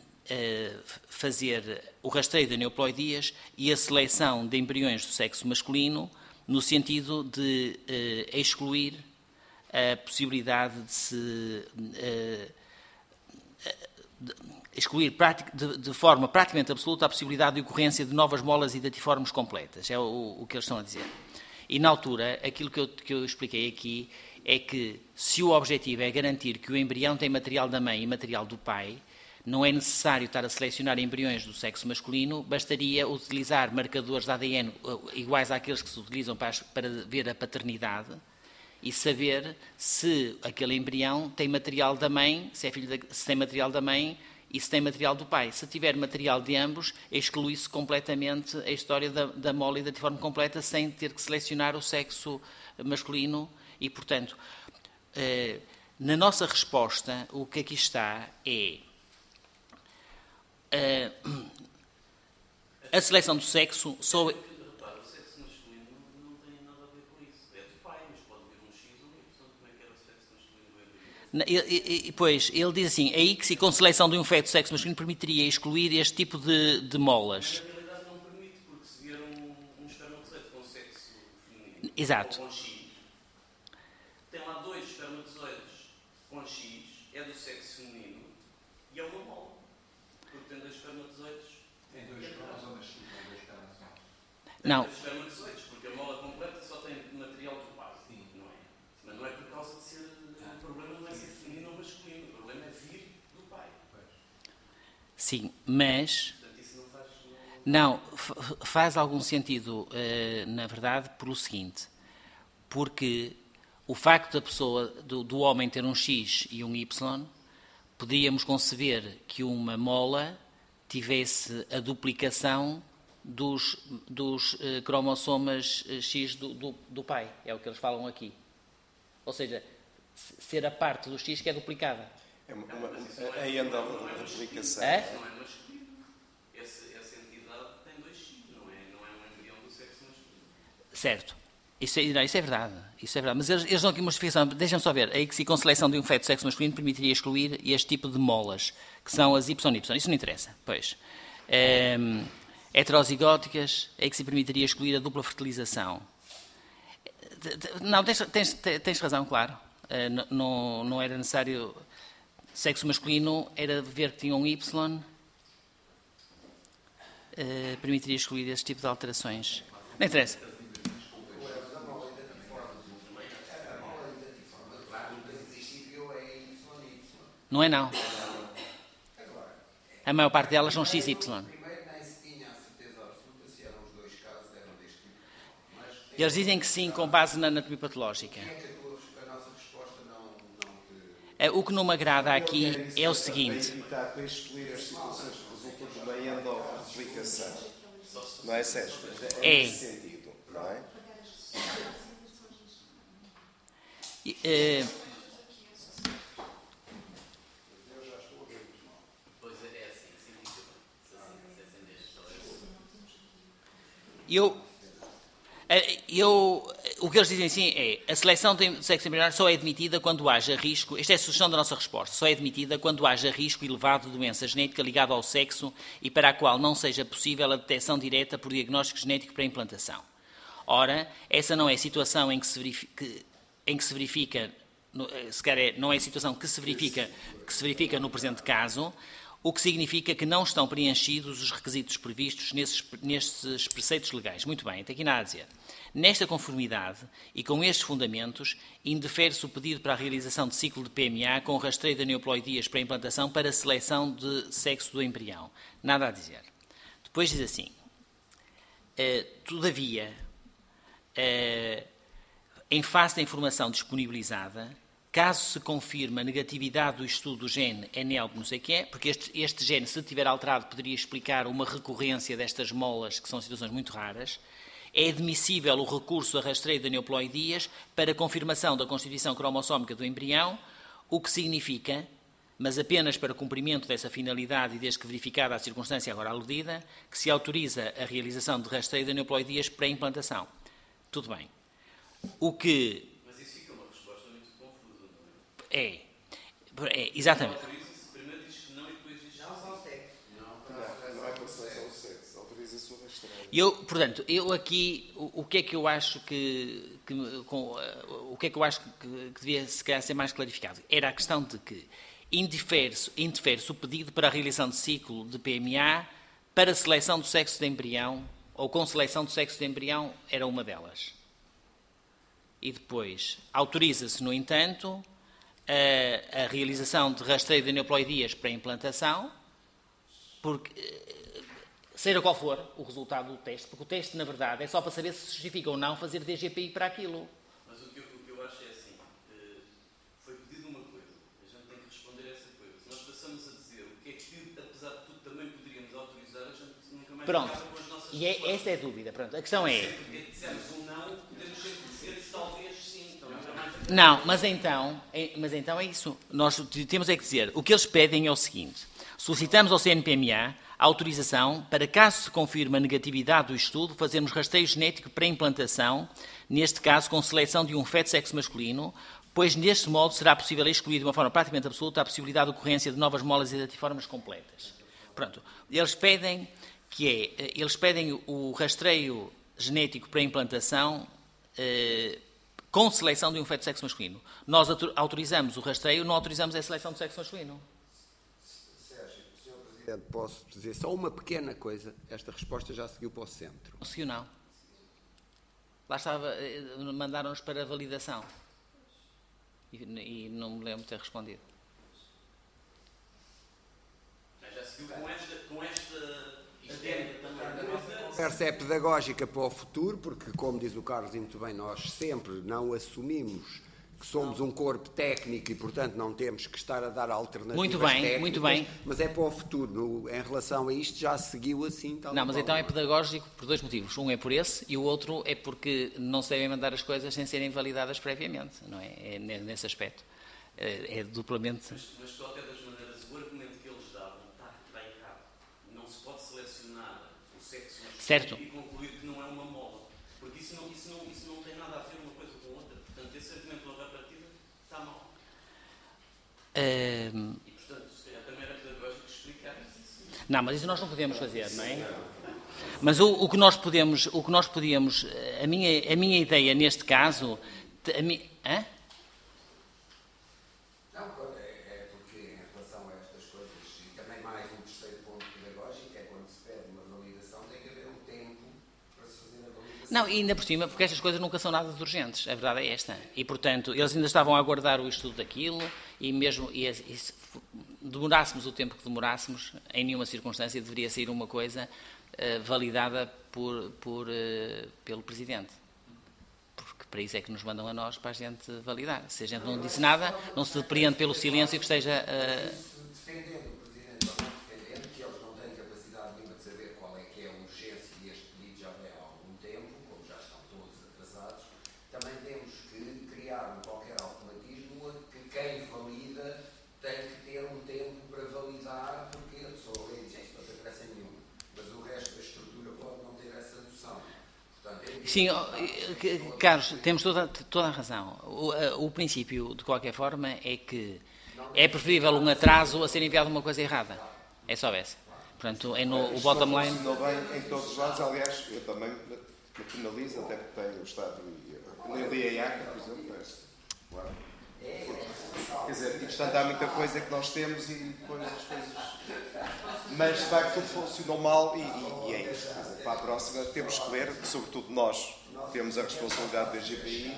[SPEAKER 1] fazer o rastreio de aneuploidias e a seleção de embriões do sexo masculino no sentido de excluir a possibilidade de se... excluir de forma praticamente absoluta a possibilidade de ocorrência de novas molas idatiformes completas. É o que eles estão a dizer. E, na altura, aquilo que eu expliquei aqui é que, se o objetivo é garantir que o embrião tem material da mãe e material do pai, não é necessário estar a selecionar embriões do sexo masculino, bastaria utilizar marcadores de ADN iguais àqueles que se utilizam para ver a paternidade e saber se aquele embrião tem material da mãe, se tem material da mãe e se tem material do pai. Se tiver material de ambos, exclui-se completamente a história da mola idatiforme completa sem ter que selecionar o sexo masculino e, portanto, na nossa resposta, o que aqui está é a seleção do sexo só...
[SPEAKER 7] Repara, o sexo masculino não tem nada a ver com isso. É do pai, mas pode haver um X ou Y. Portanto, como é que era o sexo masculino do embrião?
[SPEAKER 1] Pois, ele diz assim, é aí que se com seleção de um feto sexo masculino permitiria excluir este tipo de molas.
[SPEAKER 7] Na realidade não permite, porque se vier um espermatozoide com sexo feminino,
[SPEAKER 1] exato,
[SPEAKER 7] ou com X, tem lá 2 espermatozoides com X, é do sexo feminino e é uma mola. Porque tem 2 espermatozoides.
[SPEAKER 6] Tem 2 cromosomas X, tem 2 espermatozoides.
[SPEAKER 1] Não.
[SPEAKER 7] Tem 2 espermatozoides, porque a mola completa só tem material do pai. Sim, não é? Mas não é por causa de ser... O problema não é ser feminino ou masculino, o problema é vir do pai.
[SPEAKER 1] Sim, mas...
[SPEAKER 7] Portanto, isso não faz...
[SPEAKER 1] Não, faz algum sentido, na verdade, pelo seguinte, porque o facto da pessoa, do homem ter um X e um Y, podíamos conceber que uma mola tivesse a duplicação dos cromossomas X do pai, é o que eles falam aqui. Ou seja, ser a parte do X que é duplicada.
[SPEAKER 5] Aí anda a replicação.
[SPEAKER 1] É?
[SPEAKER 7] Não é masculino. Essa entidade tem 2 X.
[SPEAKER 1] Certo. Isso é verdade. Isso é verdade. Mas eles dão aqui uma justificação. Deixa-me só ver. A ICSI com seleção de um feto de sexo masculino permitiria excluir este tipo de molas, que são as YY. Isso não interessa. Pois. Heterozigóticas, a ICSI permitiria excluir a dupla fertilização. Não, tens razão, claro. Não era necessário. Sexo masculino era ver que tinha um Y. Permitiria excluir esse tipo de alterações. Não interessa. Não é não. A maior parte delas são XY. Eles dizem que sim, com base na anatomia patológica. O que não me agrada aqui é o seguinte.
[SPEAKER 5] Para excluir as situações que resultam de uma endoreplicação. Não é, Sérgio? É nesse sentido, não é?
[SPEAKER 1] O que eles dizem sim é a seleção de sexo embrionário só é admitida quando haja risco, esta é a sugestão da nossa resposta, só é admitida quando haja risco elevado de doença genética ligada ao sexo e para a qual não seja possível a detecção direta por diagnóstico genético para implantação. Ora, essa não é a situação em que se verifica, não é a situação que se verifica no presente caso, o que significa que não estão preenchidos os requisitos previstos nestes preceitos legais. Muito bem, tem aqui nada a dizer. Nesta conformidade e com estes fundamentos, indefere-se o pedido para a realização de ciclo de PMA com rastreio de aneuploidias para implantação para seleção de sexo do embrião. Nada a dizer. Depois diz assim, todavia, em face da informação disponibilizada, caso se confirme a negatividade do estudo do gene NELP, não sei o que é, porque este gene, se estiver alterado, poderia explicar uma recorrência destas molas, que são situações muito raras, é admissível o recurso a rastreio de aneuploidias para confirmação da constituição cromossómica do embrião, o que significa, mas apenas para cumprimento dessa finalidade e desde que verificada a circunstância agora aludida, que se autoriza a realização de rastreio de aneuploidias pré-implantação. Tudo bem.
[SPEAKER 7] Mas isso fica uma resposta muito confusa, não é?
[SPEAKER 1] Exatamente.
[SPEAKER 7] Primeiro diz que não e depois diz que não.
[SPEAKER 5] Não é para seleção do sexo, autoriza-se o rastreio.
[SPEAKER 1] Eu aqui, o que é que eu acho que devia se calhar ser mais clarificado? Era a questão de que indefere-se o pedido para a realização de ciclo de PMA para seleção do sexo de embrião, ou com seleção do sexo de embrião, era uma delas. E depois, autoriza-se, no entanto, a realização de rastreio de aneuploidias para implantação, porque, seja qual for o resultado do teste, porque o teste, na verdade, é só para saber se justifica ou não fazer DGPI para aquilo.
[SPEAKER 7] Mas o que eu acho é assim, foi pedido uma coisa, a gente tem que responder a essa coisa. Se nós passamos a dizer o que é que, apesar de tudo, também poderíamos autorizar, a gente nunca mais acaba com as nossas respostas.
[SPEAKER 1] Essa é a dúvida. Pronto, a questão é...
[SPEAKER 7] Porque dissemos um não, podemos sempre dizer talvez sim. Então,
[SPEAKER 1] não, mas então é isso. Nós temos é que dizer, o que eles pedem é o seguinte, solicitamos ao CNPMA a autorização para, caso se confirme a negatividade do estudo, fazermos rastreio genético para implantação, neste caso com seleção de um feto de sexo masculino, pois neste modo será possível excluir de uma forma praticamente absoluta a possibilidade de ocorrência de novas molas idatiformes completas. Pronto, eles pedem o rastreio genético para implantação com seleção de um feto de sexo masculino. Nós autorizamos o rastreio, não autorizamos a seleção de sexo masculino.
[SPEAKER 2] Sérgio, Sr. Presidente, posso dizer só uma pequena coisa? Esta resposta já seguiu para o centro.
[SPEAKER 1] Não seguiu, não. Lá estava, mandaram-nos para validação. E não me lembro de ter respondido.
[SPEAKER 7] Já seguiu com esta adenda também.
[SPEAKER 2] A conversa é pedagógica para o futuro, porque, como diz o Carlos e muito bem, nós sempre não assumimos que somos um corpo técnico e, portanto, não temos que estar a dar alternativas técnicas.
[SPEAKER 1] Muito bem.
[SPEAKER 2] Mas é para o futuro. Em relação a isto, já seguiu assim.
[SPEAKER 1] Não, mas então é pedagógico por dois motivos. Um é por esse e o outro é porque não se devem mandar as coisas sem serem validadas previamente. Não é? É nesse aspecto. É duplamente...
[SPEAKER 7] Mas, de qualquer das maneiras, o argumento que eles davam está errado. Não se pode selecionar o sexo masculino
[SPEAKER 1] certo.
[SPEAKER 7] E concluir que não é uma mola. Porque isso não tem nada a ver uma coisa com outra. Portanto, esse argumento pela partida está mal. E, portanto, se calhar também era pedagógico explicar isso.
[SPEAKER 1] Não, mas isso nós não podemos fazer, não é? Mas o que nós podemos, a minha ideia neste caso, hã?
[SPEAKER 2] Não, é porque em relação a estas coisas, e também mais um terceiro ponto pedagógico, é quando se pede uma validação, tem que haver um tempo para se fazer a validação.
[SPEAKER 1] Não, e ainda por cima, porque estas coisas nunca são nada de urgentes, a verdade é esta. E, portanto, eles ainda estavam a aguardar o estudo daquilo, e mesmo se demorássemos o tempo que demorássemos, em nenhuma circunstância deveria sair uma coisa validada pelo Presidente. Porque para isso é que nos mandam a nós, para a gente validar. Se a gente não disse nada, não se depreende pelo silêncio que esteja...
[SPEAKER 2] Defendendo o Presidente ou não defendendo, que eles não têm capacidade nenhuma de saber qual é que é a urgência e este pedido já vem há algum tempo, como já estão todos atrasados, também temos que criar qualquer automatismo que quem valida tem que ter um tempo para validar, porque a pessoa lê e diz, isto não tem pressa nenhuma. Mas o resto da estrutura pode não ter essa noção. Portanto,
[SPEAKER 1] Sim, Carlos, temos toda a razão. O princípio, de qualquer forma, é que é preferível um atraso a ser enviado uma coisa errada. É só essa. Portanto, o bottom line...
[SPEAKER 5] Não bem em todos os lados, aliás, eu também me penalizo, até porque tenho o Estado... Eu li a IACA, por exemplo, claro. Quer dizer, e portanto há muita coisa que nós temos e depois as coisas... Mas de facto tudo funcionou mal e é isso. Quer dizer, para a próxima temos que ver, sobretudo nós temos a responsabilidade da GPI,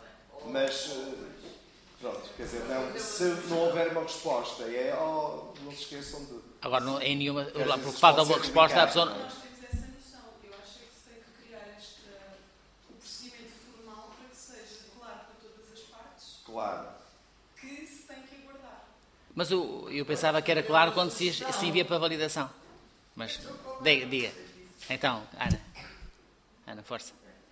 [SPEAKER 5] mas pronto, quer dizer, se não houver uma resposta, não se esqueçam de...
[SPEAKER 1] Agora, não é nenhuma... Por falta de uma resposta, a pessoa...
[SPEAKER 3] Nós temos essa noção. Eu acho que se tem que criar o procedimento formal para que seja claro para todas as partes.
[SPEAKER 5] Claro.
[SPEAKER 3] Que se tem que aguardar.
[SPEAKER 1] Mas eu pensava que era claro quando se envia para validação. Mas, diga. Então, Ana, força.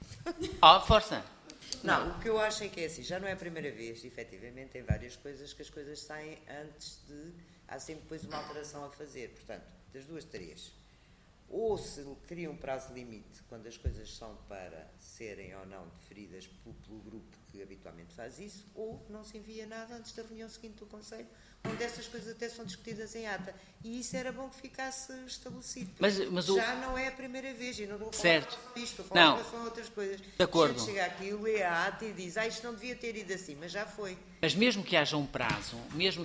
[SPEAKER 1] Força.
[SPEAKER 9] Não, o que eu acho é que é assim, já não é a primeira vez, efetivamente, tem várias coisas que as coisas saem antes de... Há sempre depois uma alteração a fazer, portanto, das duas, três. Ou se cria um prazo limite, quando as coisas são para serem ou não deferidas pelo grupo que habitualmente faz isso, ou não se envia nada antes da reunião seguinte do Conselho, onde essas coisas até são discutidas em ata. E isso era bom que ficasse estabelecido.
[SPEAKER 1] Mas
[SPEAKER 9] já não é a primeira vez, e não estou a falar
[SPEAKER 1] certo.
[SPEAKER 9] disto, estou a falar em relação a outras coisas.
[SPEAKER 1] De acordo.
[SPEAKER 9] A gente chega aqui, lê a ata e diz, isto não devia ter ido assim, mas já foi.
[SPEAKER 1] Mas mesmo que haja um prazo,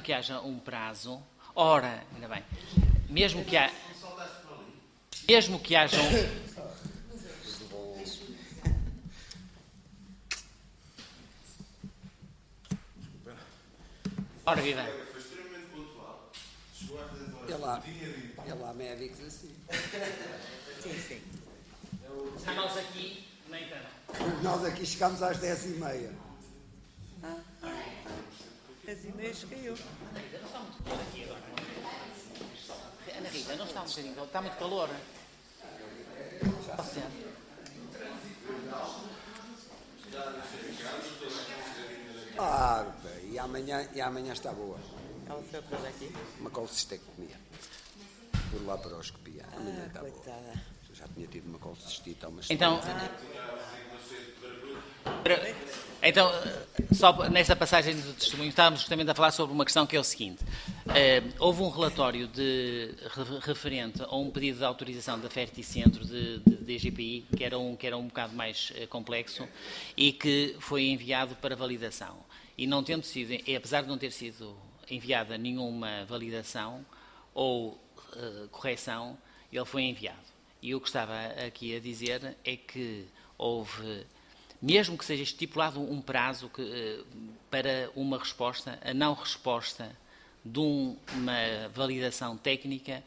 [SPEAKER 1] ora, ainda bem, mesmo que haja um... Ora, viva.
[SPEAKER 10] Foi extremamente pontual. Chegou às 10 horas.
[SPEAKER 2] É lá médicos assim.
[SPEAKER 9] Sim.
[SPEAKER 1] Nós aqui, nem tanto.
[SPEAKER 2] Nós aqui chegamos às 10h30.
[SPEAKER 9] 10h30 cheguei eu.
[SPEAKER 1] Ana Rita, não está muito calor aqui agora. Ana Rita, não está um bocadinho calor. Está muito calor. Está certo.
[SPEAKER 2] E amanhã está boa.
[SPEAKER 9] Ela foi para daqui?
[SPEAKER 2] Uma colcistectomia. Por laparoscopia. Amanhã está boa.
[SPEAKER 9] Coitada.
[SPEAKER 2] Eu já tinha tido uma colcistite há umas
[SPEAKER 1] Então,
[SPEAKER 2] semanas.
[SPEAKER 1] Então, só nesta passagem do testemunho, estávamos justamente a falar sobre uma questão que é o seguinte. Houve um relatório referente a um pedido de autorização da Ferticentro de DGPI, que era um bocado mais complexo, e que foi enviado para validação. E não tendo sido, apesar de não ter sido enviada nenhuma validação ou correção, ele foi enviado. E o que estava aqui a dizer é que houve... Mesmo que seja estipulado um prazo para uma resposta, a não resposta de uma validação técnica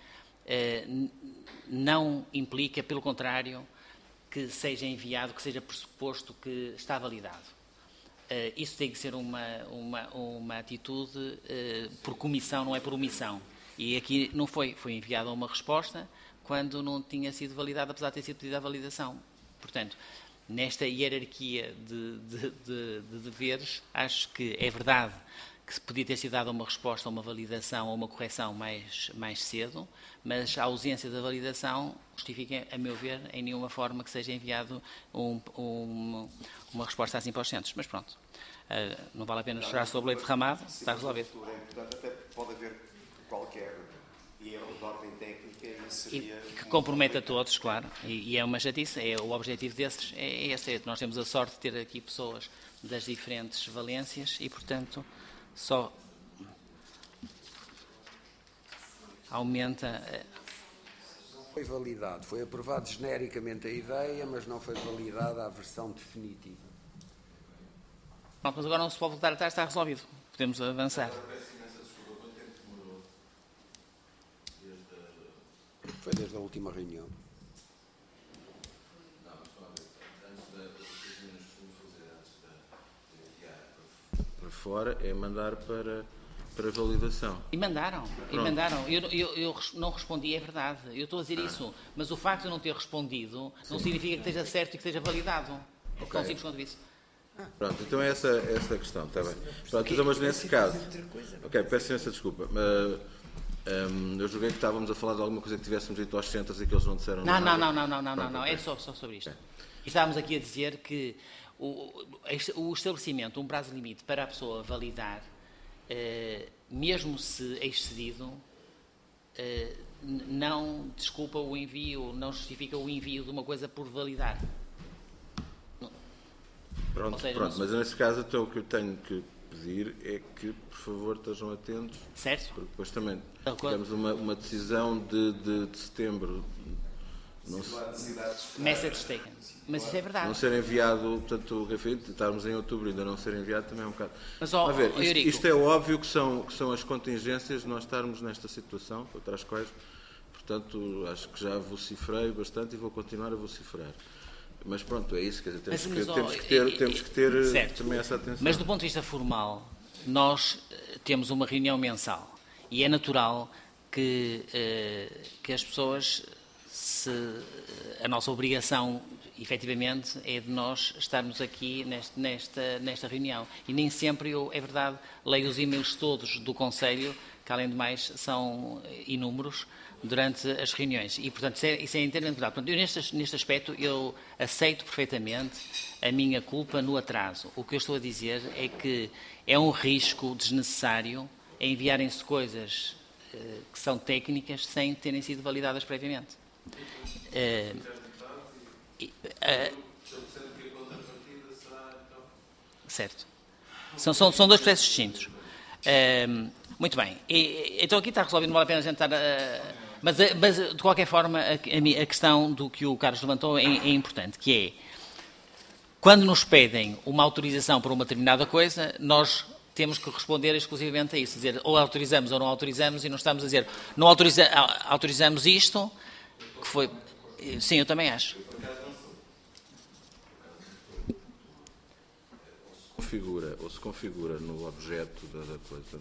[SPEAKER 1] não implica, pelo contrário, que seja enviado, que seja pressuposto que está validado. Isso tem que ser uma atitude por comissão, não é por omissão. E aqui não foi enviada uma resposta quando não tinha sido validada, apesar de ter sido pedida a validação. Portanto, nesta hierarquia de deveres, acho que é verdade que podia ter sido dada uma resposta, uma validação ou uma correção mais cedo, mas a ausência da validação justifica, a meu ver, em nenhuma forma que seja enviado uma resposta assim para os centros. Mas pronto, não vale a pena chorar sobre o leite derramado, está resolvido.
[SPEAKER 5] É importante, até pode haver qualquer erro de ordem técnica e seria...
[SPEAKER 1] Que compromete a todos, claro, e é uma chatice, o objetivo desses é esse. Nós temos a sorte de ter aqui pessoas das diferentes valências e, portanto, só aumenta...
[SPEAKER 2] Foi validado, foi aprovado genericamente a ideia, mas não foi validada a versão definitiva.
[SPEAKER 1] Pronto, mas agora não se pode voltar atrás, está resolvido. Podemos avançar.
[SPEAKER 2] Foi desde a última reunião.
[SPEAKER 11] Para fora é mandar para validação.
[SPEAKER 1] E mandaram. Eu não respondi, é verdade. Eu estou a dizer isso. Mas o facto de eu não ter respondido não significa que esteja certo e que esteja validado. É tão simples quanto isso.
[SPEAKER 11] Pronto, então é essa a questão, está bem. Pronto, então, mas nesse caso... Ok, peço imensa desculpa. Eu julguei que estávamos a falar de alguma coisa que tivéssemos dito aos centros e que eles não disseram nada.
[SPEAKER 1] Não. É só sobre isto. E estávamos aqui a dizer que o estabelecimento, um prazo limite para a pessoa validar, mesmo se excedido, não desculpa o envio, não justifica o envio de uma coisa por validar.
[SPEAKER 11] Pronto, mas nesse caso então, o que eu tenho que pedir é que, por favor, estejam atentos.
[SPEAKER 1] Certo.
[SPEAKER 11] Porque depois também tivemos uma decisão de setembro.
[SPEAKER 1] Message taken. Mas isso é verdade.
[SPEAKER 11] Não ser enviado, portanto, estarmos em outubro ainda não ser enviado também é um bocado.
[SPEAKER 1] Mas,
[SPEAKER 11] a ver, isto é óbvio que são as contingências de nós estarmos nesta situação, contra as quais, portanto, acho que já vociferei bastante e vou continuar a vociferar. Mas pronto, é isso, quer dizer, temos que ter também essa atenção.
[SPEAKER 1] Mas do ponto de vista formal, nós temos uma reunião mensal e é natural que as pessoas, a nossa obrigação, efetivamente, é de nós estarmos aqui nesta reunião. E nem sempre é verdade, leio os e-mails todos do Conselho, que além de mais são inúmeros, durante as reuniões. E, portanto, isso é inteiramente verdade. Portanto, neste aspecto, eu aceito perfeitamente a minha culpa no atraso. O que eu estou a dizer é que é um risco desnecessário enviarem-se coisas que são técnicas sem terem sido validadas previamente. Certo. São dois processos distintos. Muito bem. Então aqui está resolvido, não vale a pena a gente estar... Mas, de qualquer forma, a questão do que o Carlos levantou é importante, que é, quando nos pedem uma autorização para uma determinada coisa, nós temos que responder exclusivamente a isso, dizer ou autorizamos ou não autorizamos, e não estamos a dizer não autorizamos isto, que foi... Sim, eu também acho.
[SPEAKER 11] Ou se configura no objeto da coisa...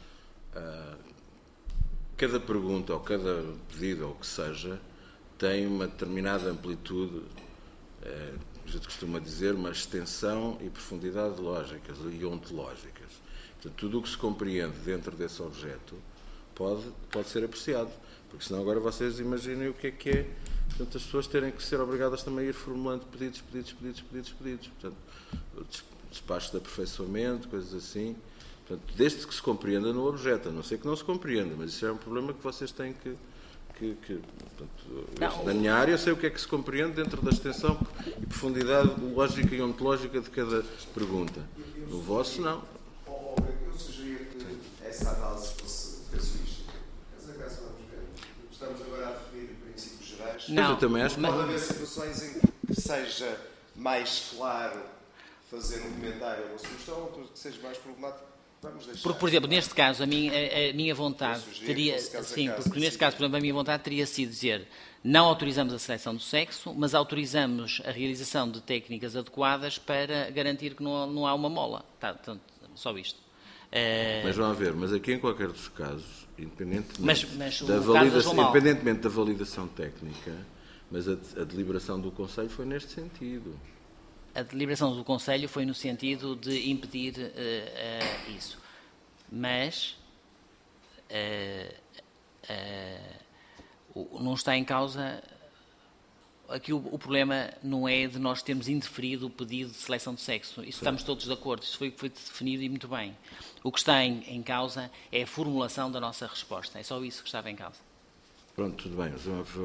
[SPEAKER 11] Cada pergunta ou cada pedido ou o que seja tem uma determinada amplitude, a gente costuma dizer, uma extensão e profundidade lógicas e ontológicas. Portanto, tudo o que se compreende dentro desse objeto pode ser apreciado, porque senão agora vocês imaginem o que é, portanto, as pessoas terem que ser obrigadas também a ir formulando pedidos. Portanto, despachos de aperfeiçoamento, coisas assim. Portanto, desde que se compreenda no objeto, a não ser que não se compreenda, mas isso é um problema que vocês têm que portanto, na minha área eu sei o que é que se compreende dentro da extensão e profundidade lógica e ontológica de cada pergunta. No vosso, não.
[SPEAKER 5] Eu sugeria que essa análise fosse casuística. Caso vamos ver. Estamos agora a definir princípios gerais.
[SPEAKER 11] Não, eu também acho que
[SPEAKER 5] pode haver situações em que seja mais claro fazer um comentário ou uma sugestão, outras que seja mais problemático.
[SPEAKER 1] Porque, por exemplo, neste caso, a minha vontade teria... Sim, porque neste caso, por exemplo, a minha vontade teria sido dizer não autorizamos a seleção do sexo, mas autorizamos a realização de técnicas adequadas para garantir que não há uma mola. Só isto.
[SPEAKER 11] Mas vão ver, mas aqui em qualquer dos casos, independentemente da validação técnica, mas a deliberação do Conselho foi neste sentido.
[SPEAKER 1] A deliberação do Conselho foi no sentido de impedir isso. mas não está em causa... Aqui o problema não é de nós termos indeferido o pedido de seleção de sexo. Isso estamos todos de acordo. Isso foi definido e muito bem. O que está em causa é a formulação da nossa resposta. É só isso que estava em causa.
[SPEAKER 11] Pronto, tudo bem.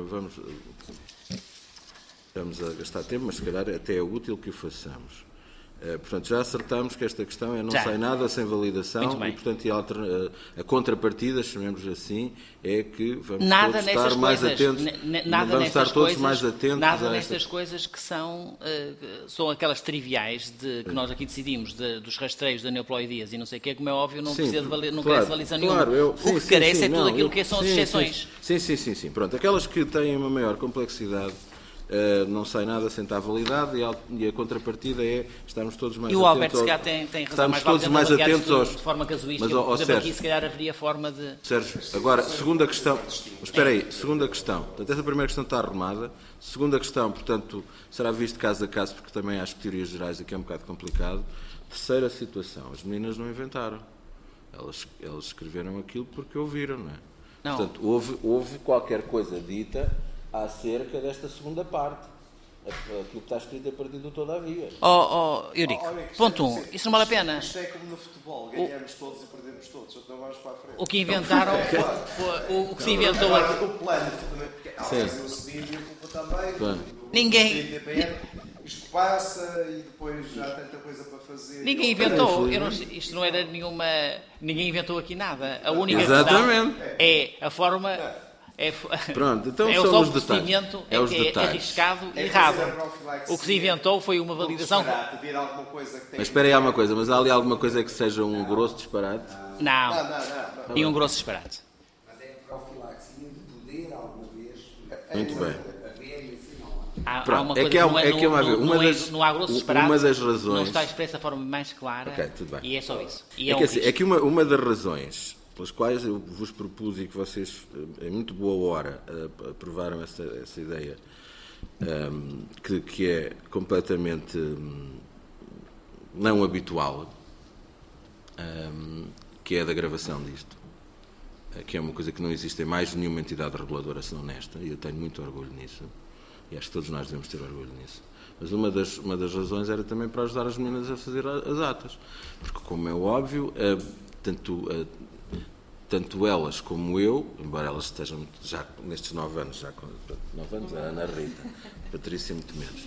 [SPEAKER 11] Vamos a gastar tempo, mas se calhar até é útil que o façamos. Portanto, já acertamos que esta questão não sai nada sem validação e, portanto, a contrapartida, chamemos assim, é que vamos todos estar mais atentos. Vamos estar todos mais atentos.
[SPEAKER 1] Nada nestas coisas que são aquelas triviais que nós aqui decidimos, dos rastreios da neoploidias e não sei o que, como é óbvio, não precisa de carece validação nenhuma. O que carece é tudo aquilo que são as exceções.
[SPEAKER 11] Sim. Pronto, aquelas que têm uma maior complexidade. Não sai nada sem estar validado e a contrapartida é estarmos todos mais atentos.
[SPEAKER 1] E o Alberto se calhar tem razão,
[SPEAKER 11] estamos todos mais atentos
[SPEAKER 1] de forma casuística. Mas, por exemplo, aqui se calhar haveria forma de...
[SPEAKER 11] Sérgio, agora, segunda questão. Espera aí, segunda questão. Portanto, essa primeira questão está arrumada. Segunda questão, portanto, será visto caso a caso, porque também acho que teorias gerais aqui é um bocado complicado. Terceira situação, as meninas não inventaram. Elas escreveram aquilo porque ouviram, não é?
[SPEAKER 1] Não.
[SPEAKER 11] Portanto, houve qualquer coisa dita acerca desta segunda parte. Aquilo que está escrito a partir do todavia.
[SPEAKER 1] Eurico, ponto 1. Isso não vale a pena.
[SPEAKER 5] Isto é como no futebol. Ganhamos todos e perdemos todos. Então vamos para a frente.
[SPEAKER 1] O que inventaram... o que se inventou aqui...
[SPEAKER 5] O plano, porque o seguinte e a culpa também.
[SPEAKER 1] Ninguém...
[SPEAKER 5] Isto passa e depois já há tanta coisa para fazer.
[SPEAKER 1] Ninguém inventou. Isto não era nenhuma... Ninguém inventou aqui nada. A única
[SPEAKER 11] Exatamente.
[SPEAKER 1] questão é a forma...
[SPEAKER 11] Pronto, então
[SPEAKER 1] é
[SPEAKER 11] são
[SPEAKER 1] o procedimento que é arriscado e errado. O que se inventou foi uma validação...
[SPEAKER 11] Mas espera aí, há uma coisa. Mas há ali alguma coisa que seja um grosso disparate?
[SPEAKER 1] Não. Nenhum grosso disparate.
[SPEAKER 2] Mas é a profilaxia de poder alguma vez...
[SPEAKER 11] Muito bem.
[SPEAKER 1] Há uma coisa, não há grosso disparate.
[SPEAKER 11] Uma das razões...
[SPEAKER 1] Não está expressa de forma mais clara.
[SPEAKER 11] Ok, tudo bem.
[SPEAKER 1] E é só isso.
[SPEAKER 11] É que uma das razões... pelas quais eu vos propus e que vocês, em muito boa hora, aprovaram essa ideia, que é completamente não habitual, que é a da gravação disto, que é uma coisa que não existe em mais nenhuma entidade reguladora senão nesta, e eu tenho muito orgulho nisso, e acho que todos nós devemos ter orgulho nisso. Mas uma das razões era também para ajudar as meninas a fazer as atas, porque, como é óbvio, tanto elas como eu, embora elas estejam já nestes 9 anos, já com 9 anos, a Ana Rita, a Patrícia muito menos.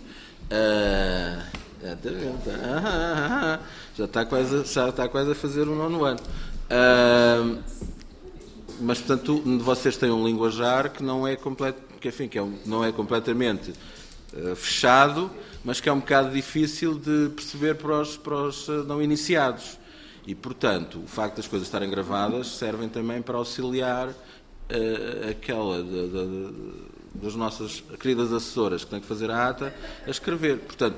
[SPEAKER 11] Já está quase a fazer o 9º ano. Mas, portanto, vocês têm um linguajar que não é não é completamente fechado, mas que é um bocado difícil de perceber para os não iniciados. E, portanto, o facto das coisas estarem gravadas servem também para auxiliar aquela das nossas queridas assessoras que têm que fazer a ata a escrever. Portanto,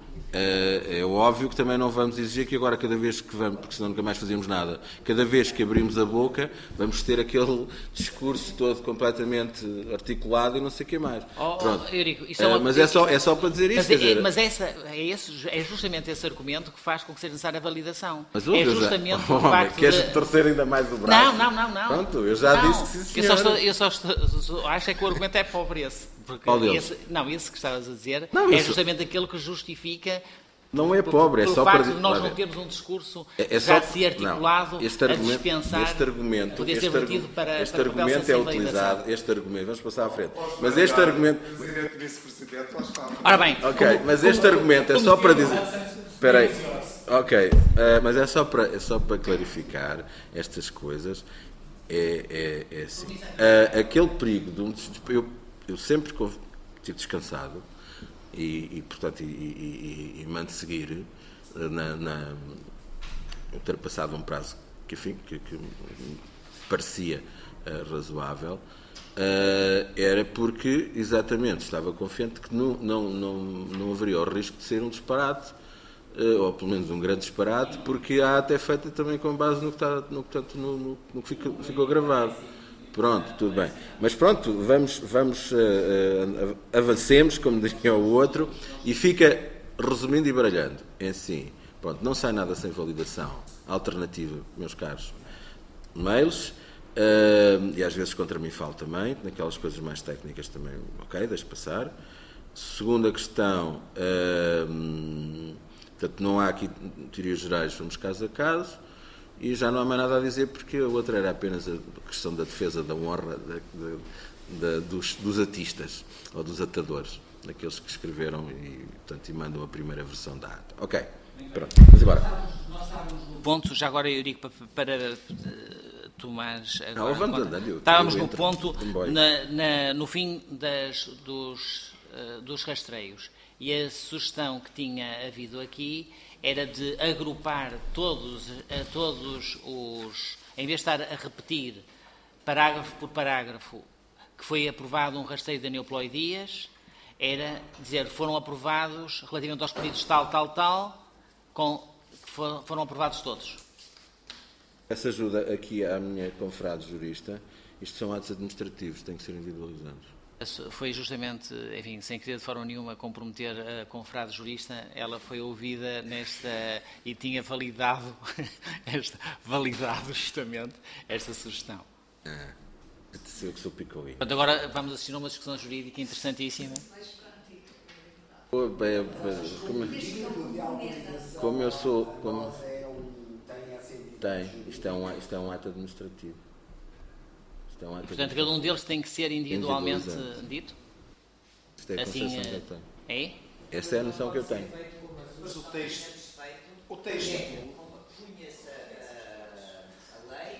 [SPEAKER 11] é óbvio que também não vamos exigir que agora, cada vez que vamos, porque senão nunca mais fazíamos nada, cada vez que abrimos a boca, vamos ter aquele discurso todo completamente articulado e não sei o que mais. Pronto.
[SPEAKER 1] Eurico,
[SPEAKER 11] mas é só para dizer isso.
[SPEAKER 1] Mas é justamente esse argumento que faz com que seja necessária a validação.
[SPEAKER 11] Mas,
[SPEAKER 1] é justamente o facto
[SPEAKER 11] queres torcer ainda mais o braço?
[SPEAKER 1] Não.
[SPEAKER 11] Pronto, eu já disse que sim, senhora.
[SPEAKER 1] Eu só acho que o argumento é pobre esse. Porque esse que estavas a dizer é justamente aquele que justifica.
[SPEAKER 11] Não é pobre, é só para dizer.
[SPEAKER 1] Nós não temos um discurso já se articulado a dispensar.
[SPEAKER 11] Este argumento é utilizado. Este argumento, vamos passar à frente. Mas este argumento.
[SPEAKER 1] Ora bem.
[SPEAKER 11] Ok, mas este argumento é só para dizer. Espera aí. Ok, mas é só para clarificar estas coisas. É assim. Aquele perigo de eu sempre estive descansado e portanto, mando seguir ultrapassado um prazo que parecia razoável, era porque, exatamente, estava confiante que não haveria o risco de ser um disparate, ou pelo menos um grande disparate, porque há até feita também com base no que ficou gravado. Pronto, tudo bem. Mas pronto, vamos avancemos, como diria o outro, e fica, resumindo e baralhando, é assim, pronto, não sai nada sem validação. A alternativa, meus caros, mails, e às vezes contra mim falo também, naquelas coisas mais técnicas também, ok, deixo passar. Segunda questão, portanto, não há aqui teorias gerais, vamos caso a caso, e já não há mais nada a dizer, porque a outra era apenas a questão da defesa da honra dos atistas, ou dos atadores, daqueles que escreveram e, portanto, e mandam a primeira versão da ata. Ok, pronto, mas agora.
[SPEAKER 1] Nós estávamos no ponto, já agora eu digo para Tomás.
[SPEAKER 11] Agora, não, vamos andando.
[SPEAKER 1] Estávamos no ponto, no fim dos rastreios. E a sugestão que tinha havido aqui era de agrupar todos os... Em vez de estar a repetir parágrafo por parágrafo que foi aprovado um rastreio de aneuploidias, era dizer foram aprovados relativamente aos pedidos tal, foram aprovados todos.
[SPEAKER 11] Essa ajuda aqui à minha confrade jurista. Isto são atos administrativos, têm que ser individualizados.
[SPEAKER 1] Foi justamente, enfim, sem querer de forma nenhuma comprometer a confrade jurista, ela foi ouvida e tinha validado justamente esta sugestão.
[SPEAKER 11] Eu que sou picuinho.
[SPEAKER 1] Agora vamos assistir a uma discussão jurídica interessantíssima.
[SPEAKER 11] Como eu sou... Isto é um ato administrativo.
[SPEAKER 1] Portanto, cada um deles tem que ser individualmente dito?
[SPEAKER 11] Isto é a concepção que eu tenho.
[SPEAKER 1] É?
[SPEAKER 11] Esta é a noção que eu tenho.
[SPEAKER 5] Mas o texto
[SPEAKER 9] punha-se a lei.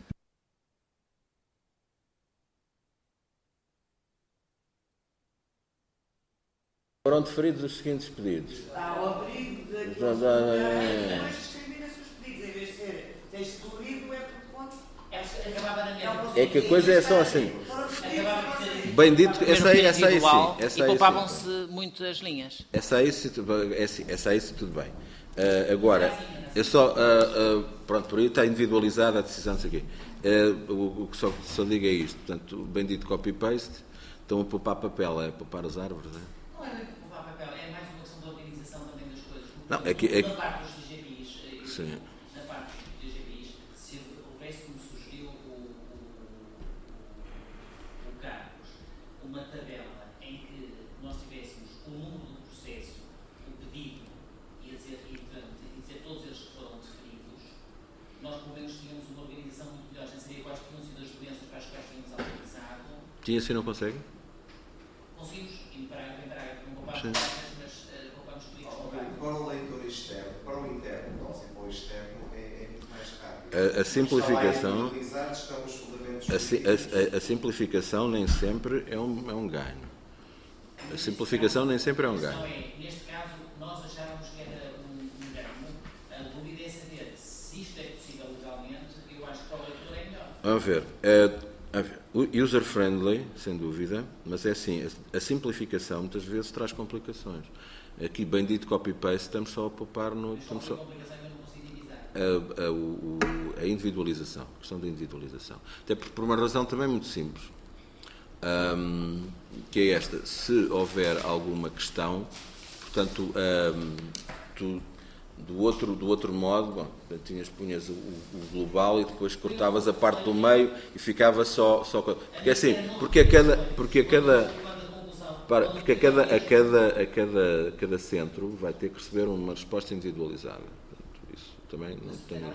[SPEAKER 11] Foram deferidos os seguintes pedidos.
[SPEAKER 9] Está ao abrigo de depois discrimina-se os pedidos. Em vez de ser texto colorido, é por conta.
[SPEAKER 11] É que a coisa é só assim. Bem dito, essa aí sim.
[SPEAKER 1] E poupavam-se muitas linhas.
[SPEAKER 11] Essa aí tudo bem. Agora, eu só... pronto, por aí está individualizada a decisão, não sei o quê. O que só digo é isto. Portanto, bem dito copy-paste, estão a poupar papel, é poupar as árvores, não é?
[SPEAKER 1] Não é poupar papel, é mais uma questão de organização também das coisas.
[SPEAKER 11] Não, é que...
[SPEAKER 1] Na parte dos DGPIs,
[SPEAKER 11] sim.
[SPEAKER 1] Na parte dos DGPIs, se houvesse, como sugeriu o Carlos, uma tabela em que nós tivéssemos o número do processo, o pedido e dizer todos eles que foram deferidos, nós pelo menos tínhamos uma organização muito melhor, já sabia quais tinham sido as doenças para as quais tínhamos autorizado.
[SPEAKER 11] Tinha assim, não consegue?
[SPEAKER 1] Conseguimos, em parágrafo, não poupamos parágrafos, mas poupamos pedidos.
[SPEAKER 5] Para o leitor externo, para o interno, não sei, para o externo é muito mais rápido.
[SPEAKER 11] A simplificação nem sempre é um ganho. A simplificação nem sempre é um ganho.
[SPEAKER 1] Neste caso, nós achávamos que era um ganho. A dúvida é saber se isto é possível legalmente. Eu acho que para o leitor é melhor.
[SPEAKER 11] Vamos ver. User-friendly, sem dúvida, mas é assim, a simplificação muitas vezes traz complicações. Aqui, bem dito copy-paste, estamos só a poupar no... A individualização, a questão da individualização. Até por uma razão também muito simples, que é esta: se houver alguma questão, portanto, do outro modo, bom, punhas o global e depois cortavas a parte do meio e ficava só porque assim, porque cada centro vai ter que receber uma resposta individualizada. Portanto, isso também não tem...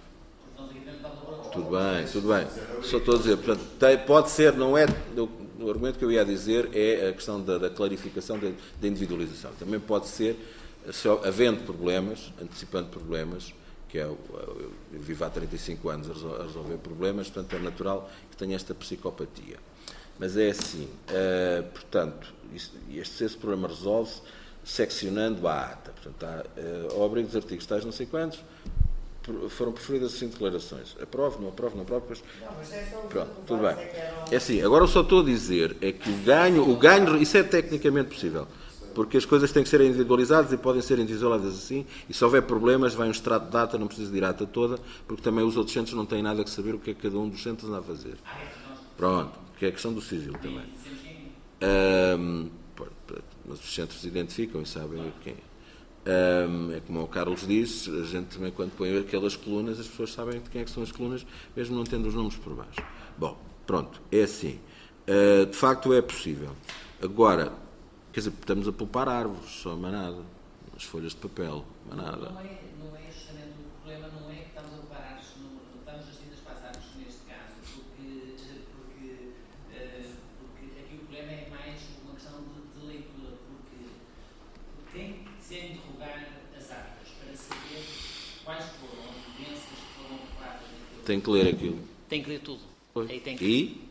[SPEAKER 11] Tudo bem. Só estou a dizer, portanto, pode ser, não é... O argumento que eu ia dizer é a questão da clarificação da individualização. Também pode ser, havendo problemas, antecipando problemas, que eu vivo há 35 anos a resolver problemas, portanto é natural que tenha esta psicopatia. Mas é assim, portanto, esse problema resolve-se seccionando a ata. Portanto, ao abrigo dos artigos tais não sei quantos, foram preferidas assim declarações. Aprovo, não aprovo, depois... Pronto, tudo bem. É assim, agora eu só estou a dizer é que o ganho, isso é tecnicamente possível, porque as coisas têm que ser individualizadas e podem ser individualizadas assim, e se houver problemas vai um extrato de data, não precisa de ir à ata toda, porque também os outros centros não têm nada que saber o que é que cada um dos centros anda a fazer. Pronto, que é a questão do sigilo também. Mas os centros identificam e sabem quem é. É como o Carlos disse, a gente também, quando põe aquelas colunas, as pessoas sabem de quem é que são as colunas, mesmo não tendo os nomes por baixo. Bom, pronto, é assim. De facto é possível. Agora, quer dizer, estamos a poupar árvores, só mais nada. As folhas de papel, mais nada.
[SPEAKER 1] Não é justamente o problema, não é que estamos a poupar árvores, estamos as medidas para as árvores neste caso, porque aqui o problema é mais uma questão de leitura, porque tem que se interrogar as árvores para saber quais foram as doenças que foram ocupadas naquilo.
[SPEAKER 11] Tem que ler aquilo.
[SPEAKER 1] Tem que ler tudo. Aí tem
[SPEAKER 11] que...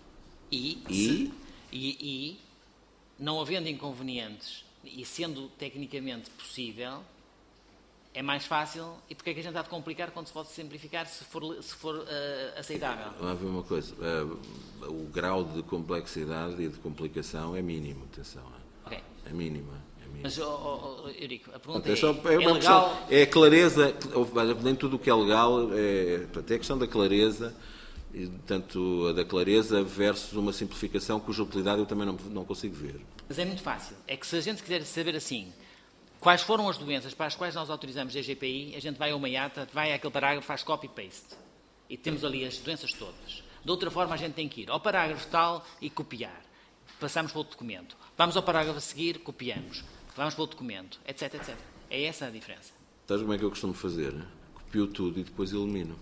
[SPEAKER 1] E, não havendo inconvenientes e sendo tecnicamente possível, é mais fácil. E porque é que a gente há de complicar quando se pode simplificar se for aceitável?
[SPEAKER 11] Vamos ver uma coisa. O grau de complexidade e de complicação é mínimo, atenção.
[SPEAKER 1] Ok.
[SPEAKER 11] É mínimo.
[SPEAKER 1] Mas, Eurico, a pergunta
[SPEAKER 11] é
[SPEAKER 1] legal?
[SPEAKER 11] É a clareza, nem tudo o que é legal, é a questão da clareza. E, portanto, a da clareza versus uma simplificação cuja utilidade eu também não consigo ver.
[SPEAKER 1] Mas é muito fácil. É que se a gente quiser saber assim, quais foram as doenças para as quais nós autorizamos a GPI, a gente vai a uma IATA, vai àquele parágrafo, faz copy-paste. E temos ali as doenças todas. De outra forma, a gente tem que ir ao parágrafo tal e copiar. Passamos para outro documento. Vamos ao parágrafo a seguir, copiamos. Vamos para outro documento, etc, etc. É essa a diferença.
[SPEAKER 11] Sabes como é que eu costumo fazer? Copio tudo e depois elimino.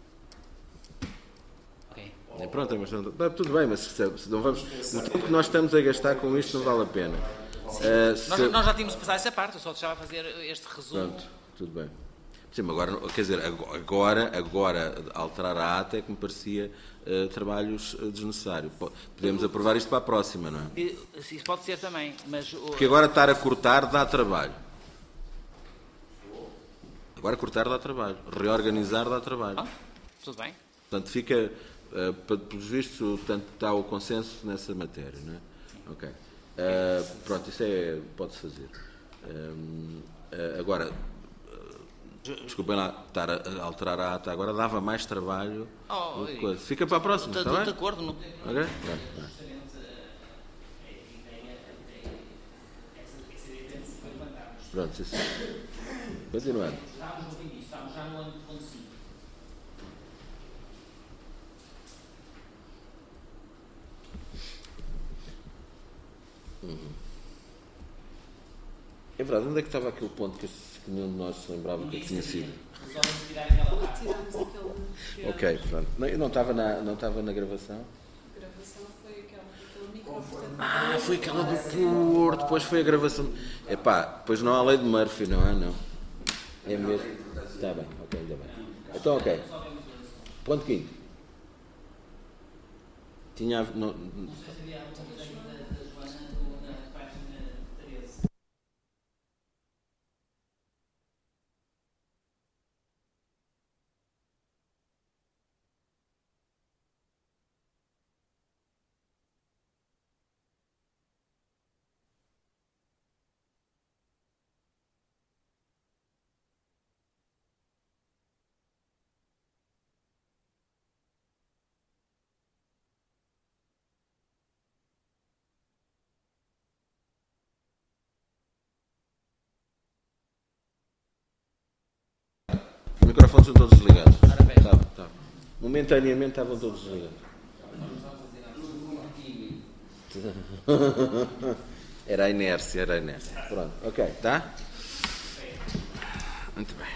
[SPEAKER 11] Pronto, mas tudo bem, mas se não vamos, o tempo que nós estamos a gastar com isto não vale a pena.
[SPEAKER 1] Nós já tínhamos passado essa parte, eu só deixava fazer este resumo.
[SPEAKER 11] Pronto, tudo bem. Sim, agora, quer dizer, agora alterar a ata é que me parecia trabalhos desnecessários. Podemos aprovar isto para a próxima, não é?
[SPEAKER 1] Isso pode ser também, mas...
[SPEAKER 11] Porque agora estar a cortar dá trabalho. Agora cortar dá trabalho. Reorganizar dá trabalho.
[SPEAKER 1] Tudo bem.
[SPEAKER 11] Portanto, fica... pelos vistos, portanto, está o consenso nessa matéria, não é? Ok. Pronto, isso pode-se fazer. Agora, desculpem lá, estar a alterar a ata agora dava mais trabalho. Fica para a próxima, está bem?
[SPEAKER 1] De acordo. Não.
[SPEAKER 11] Ok? Pronto, isso. Continuando.
[SPEAKER 1] Estamos já no ano de ponto 5.
[SPEAKER 11] É verdade, onde é que estava aquele ponto que nenhum de nós se lembrava que tinha sido? Ok, pronto. Não estava na gravação?
[SPEAKER 3] A gravação foi aquele microfone.
[SPEAKER 11] Foi aquela do Porto, depois foi a gravação. Depois não há lei de Murphy, não é? Não. É mesmo. Está bem, ok, ainda bem. Então, ok. Ponto 5. Tinha. Não sei se havia alguma coisa da Joana na página 13. Os microfones são todos desligados. Tá. Momentaneamente estavam todos desligados. Era a inércia. Pronto, ok, tá? Muito bem.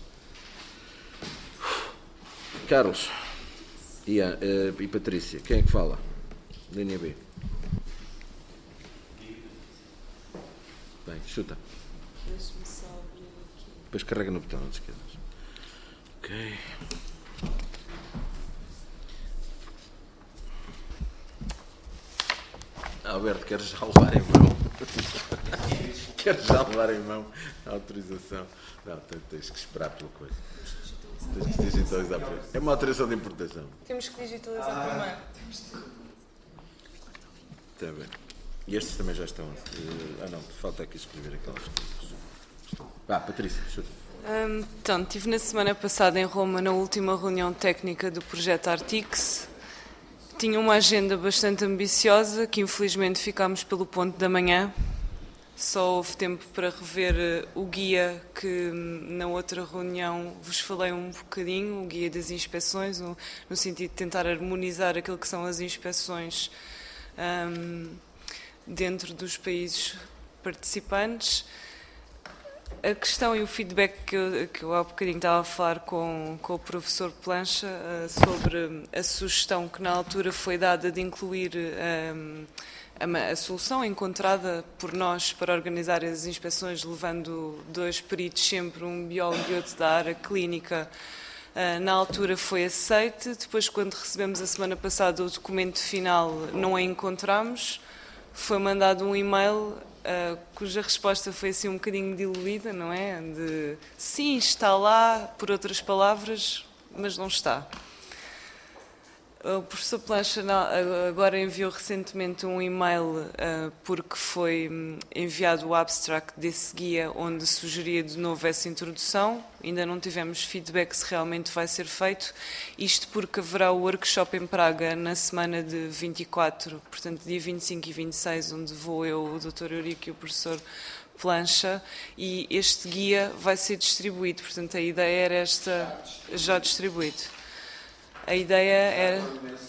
[SPEAKER 11] Carlos e Patrícia, quem é que fala? Linha B. Bem, chuta.
[SPEAKER 3] Deixa-me só abrir aqui.
[SPEAKER 11] Depois carrega no botão, não te esqueças. Ok. Alberto, queres já levar em mão? Queres já levar em mão a autorização? Não, tens que esperar pela coisa. Tens que digitalizar primeiro. É uma autorização de importação.
[SPEAKER 3] Temos que digitalizar primeiro.
[SPEAKER 11] Está bem. E estes também já estão. Não, falta aqui escrever aquelas coisas. Patrícia, chuta.
[SPEAKER 3] Então, estive na semana passada em Roma na última reunião técnica do projeto Artix. Tinha uma agenda bastante ambiciosa, que infelizmente ficámos pelo ponto da manhã.
[SPEAKER 12] só houve tempo para rever o guia que na outra reunião vos falei um bocadinho, o guia das inspeções, no sentido de tentar harmonizar aquilo que são as inspeções dentro dos países participantes. A questão e o feedback que eu há bocadinho estava a falar com o professor Plancha sobre a sugestão que na altura foi dada de incluir a solução encontrada por nós para organizar as inspeções, levando 2 peritos sempre, um biólogo e outro da área clínica, na altura foi aceite. Depois, quando recebemos a semana passada o documento final, não a encontramos. Foi mandado um e-mail cuja resposta foi assim um bocadinho diluída, não é? De sim, está lá, por outras palavras, mas não está. O professor Plancha agora enviou recentemente um e-mail porque foi enviado o abstract desse guia onde sugeria de novo essa introdução. Ainda não tivemos feedback se realmente vai ser feito. Isto porque haverá o workshop em Praga na semana de 24, portanto dia 25 e 26, onde vou eu, o Dr. Eurico e o professor Plancha, e este guia vai ser distribuído. Portanto, a ideia era esta, já distribuído. A ideia era...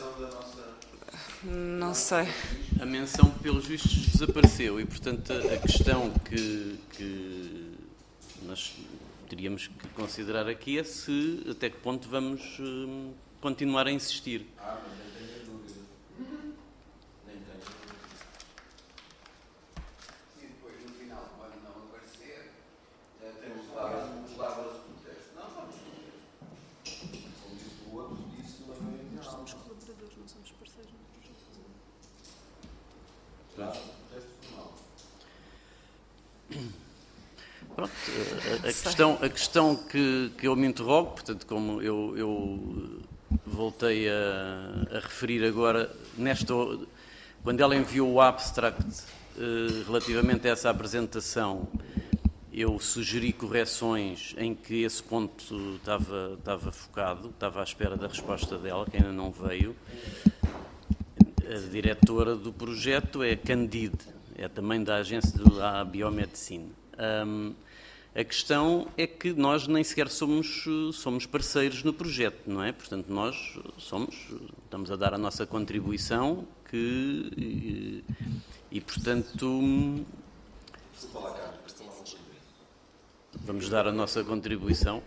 [SPEAKER 12] Não sei.
[SPEAKER 7] A menção, pelos vistos, desapareceu e, portanto, a questão que nós teríamos que considerar aqui é se, até que ponto vamos continuar a insistir.
[SPEAKER 11] Mas nem tenho dúvida. Nem tenho.
[SPEAKER 2] E depois, no final, quando não aparecer, temos lá o protesto. Não, vamos protesto. Como disse o outro, disse uma vez.
[SPEAKER 3] Nós somos colaboradores, não somos parceiros no projeto.
[SPEAKER 2] Claro, protesto formal.
[SPEAKER 7] Pronto, a questão que eu me interrogo, portanto, como eu voltei a referir agora, quando ela enviou o abstract relativamente a essa apresentação, eu sugeri correções em que esse ponto estava focado, estava à espera da resposta dela, que ainda não veio. A diretora do projeto é Candide, é também da agência da Biomedicina. A questão é que nós nem sequer somos parceiros no projeto, não é? Portanto, nós estamos a dar a nossa contribuição e portanto, vamos dar a nossa contribuição.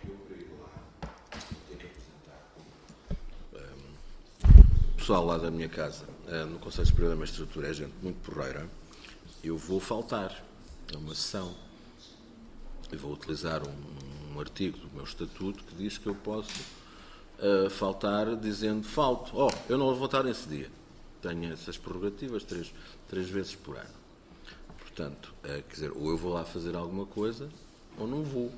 [SPEAKER 11] O pessoal lá da minha casa, no Conselho Superior da Magistratura, é gente muito porreira. Eu vou faltar a uma sessão. Eu vou utilizar um artigo do meu estatuto que diz que eu posso faltar dizendo falto. Eu não vou votar nesse dia. Tenho essas prerrogativas três vezes por ano. Portanto, quer dizer, ou eu vou lá fazer alguma coisa ou não vou.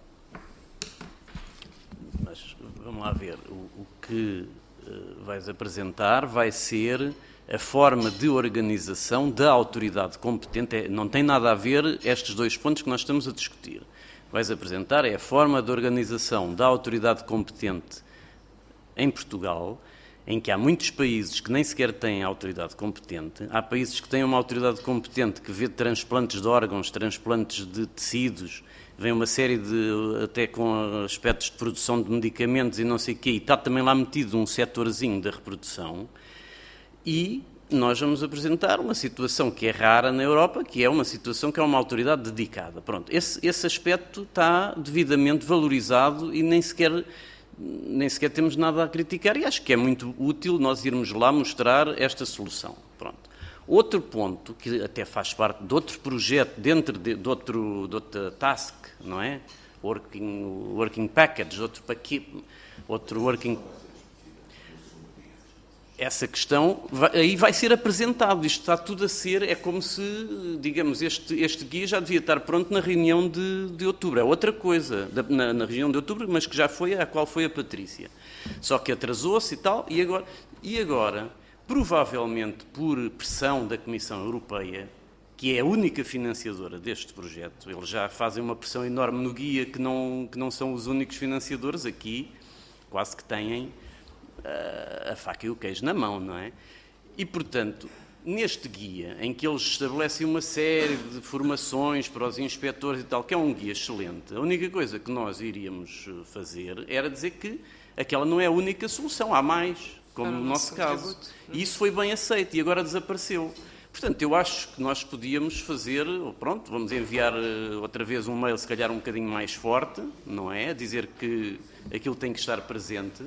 [SPEAKER 7] Mas vamos lá ver. O que vais apresentar vai ser a forma de organização da autoridade competente. Não tem nada a ver estes 2 pontos que nós estamos a discutir. Vais apresentar a forma de organização da autoridade competente em Portugal, em que há muitos países que nem sequer têm autoridade competente. Há países que têm uma autoridade competente que vê transplantes de órgãos, transplantes de tecidos, vem uma série até com aspectos de produção de medicamentos e não sei o quê, e está também lá metido um setorzinho da reprodução. E nós vamos apresentar uma situação que é rara na Europa, que é uma situação que é uma autoridade dedicada. Pronto, esse aspecto está devidamente valorizado e nem sequer temos nada a criticar, e acho que é muito útil nós irmos lá mostrar esta solução. Pronto. Outro ponto, que até faz parte de outro projeto, dentro de outra task, não é? Working package, outro working... Essa questão aí vai ser apresentado. Isto está tudo a ser, é como se, digamos, este guia já devia estar pronto na reunião de outubro. É outra coisa, na reunião de outubro, mas que já foi a qual foi a Patrícia. Só que atrasou-se e tal, e agora, provavelmente por pressão da Comissão Europeia, que é a única financiadora deste projeto, eles já fazem uma pressão enorme no guia, que não são os únicos financiadores, aqui quase que têm a faca e o queijo na mão, não é? E, portanto, neste guia, em que eles estabelecem uma série de formações para os inspectores e tal, que é um guia excelente, a única coisa que nós iríamos fazer era dizer que aquela não é a única solução, há mais, como no nosso caso. E isso foi bem aceito e agora desapareceu. Portanto, eu acho que nós podíamos fazer, pronto, vamos enviar outra vez um mail, se calhar um bocadinho mais forte, não é? A dizer que aquilo tem que estar presente.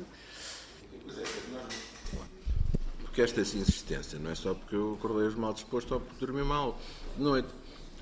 [SPEAKER 11] Porque esta insistência não é só porque eu acordei mal disposto ou porque dormi mal. Não é,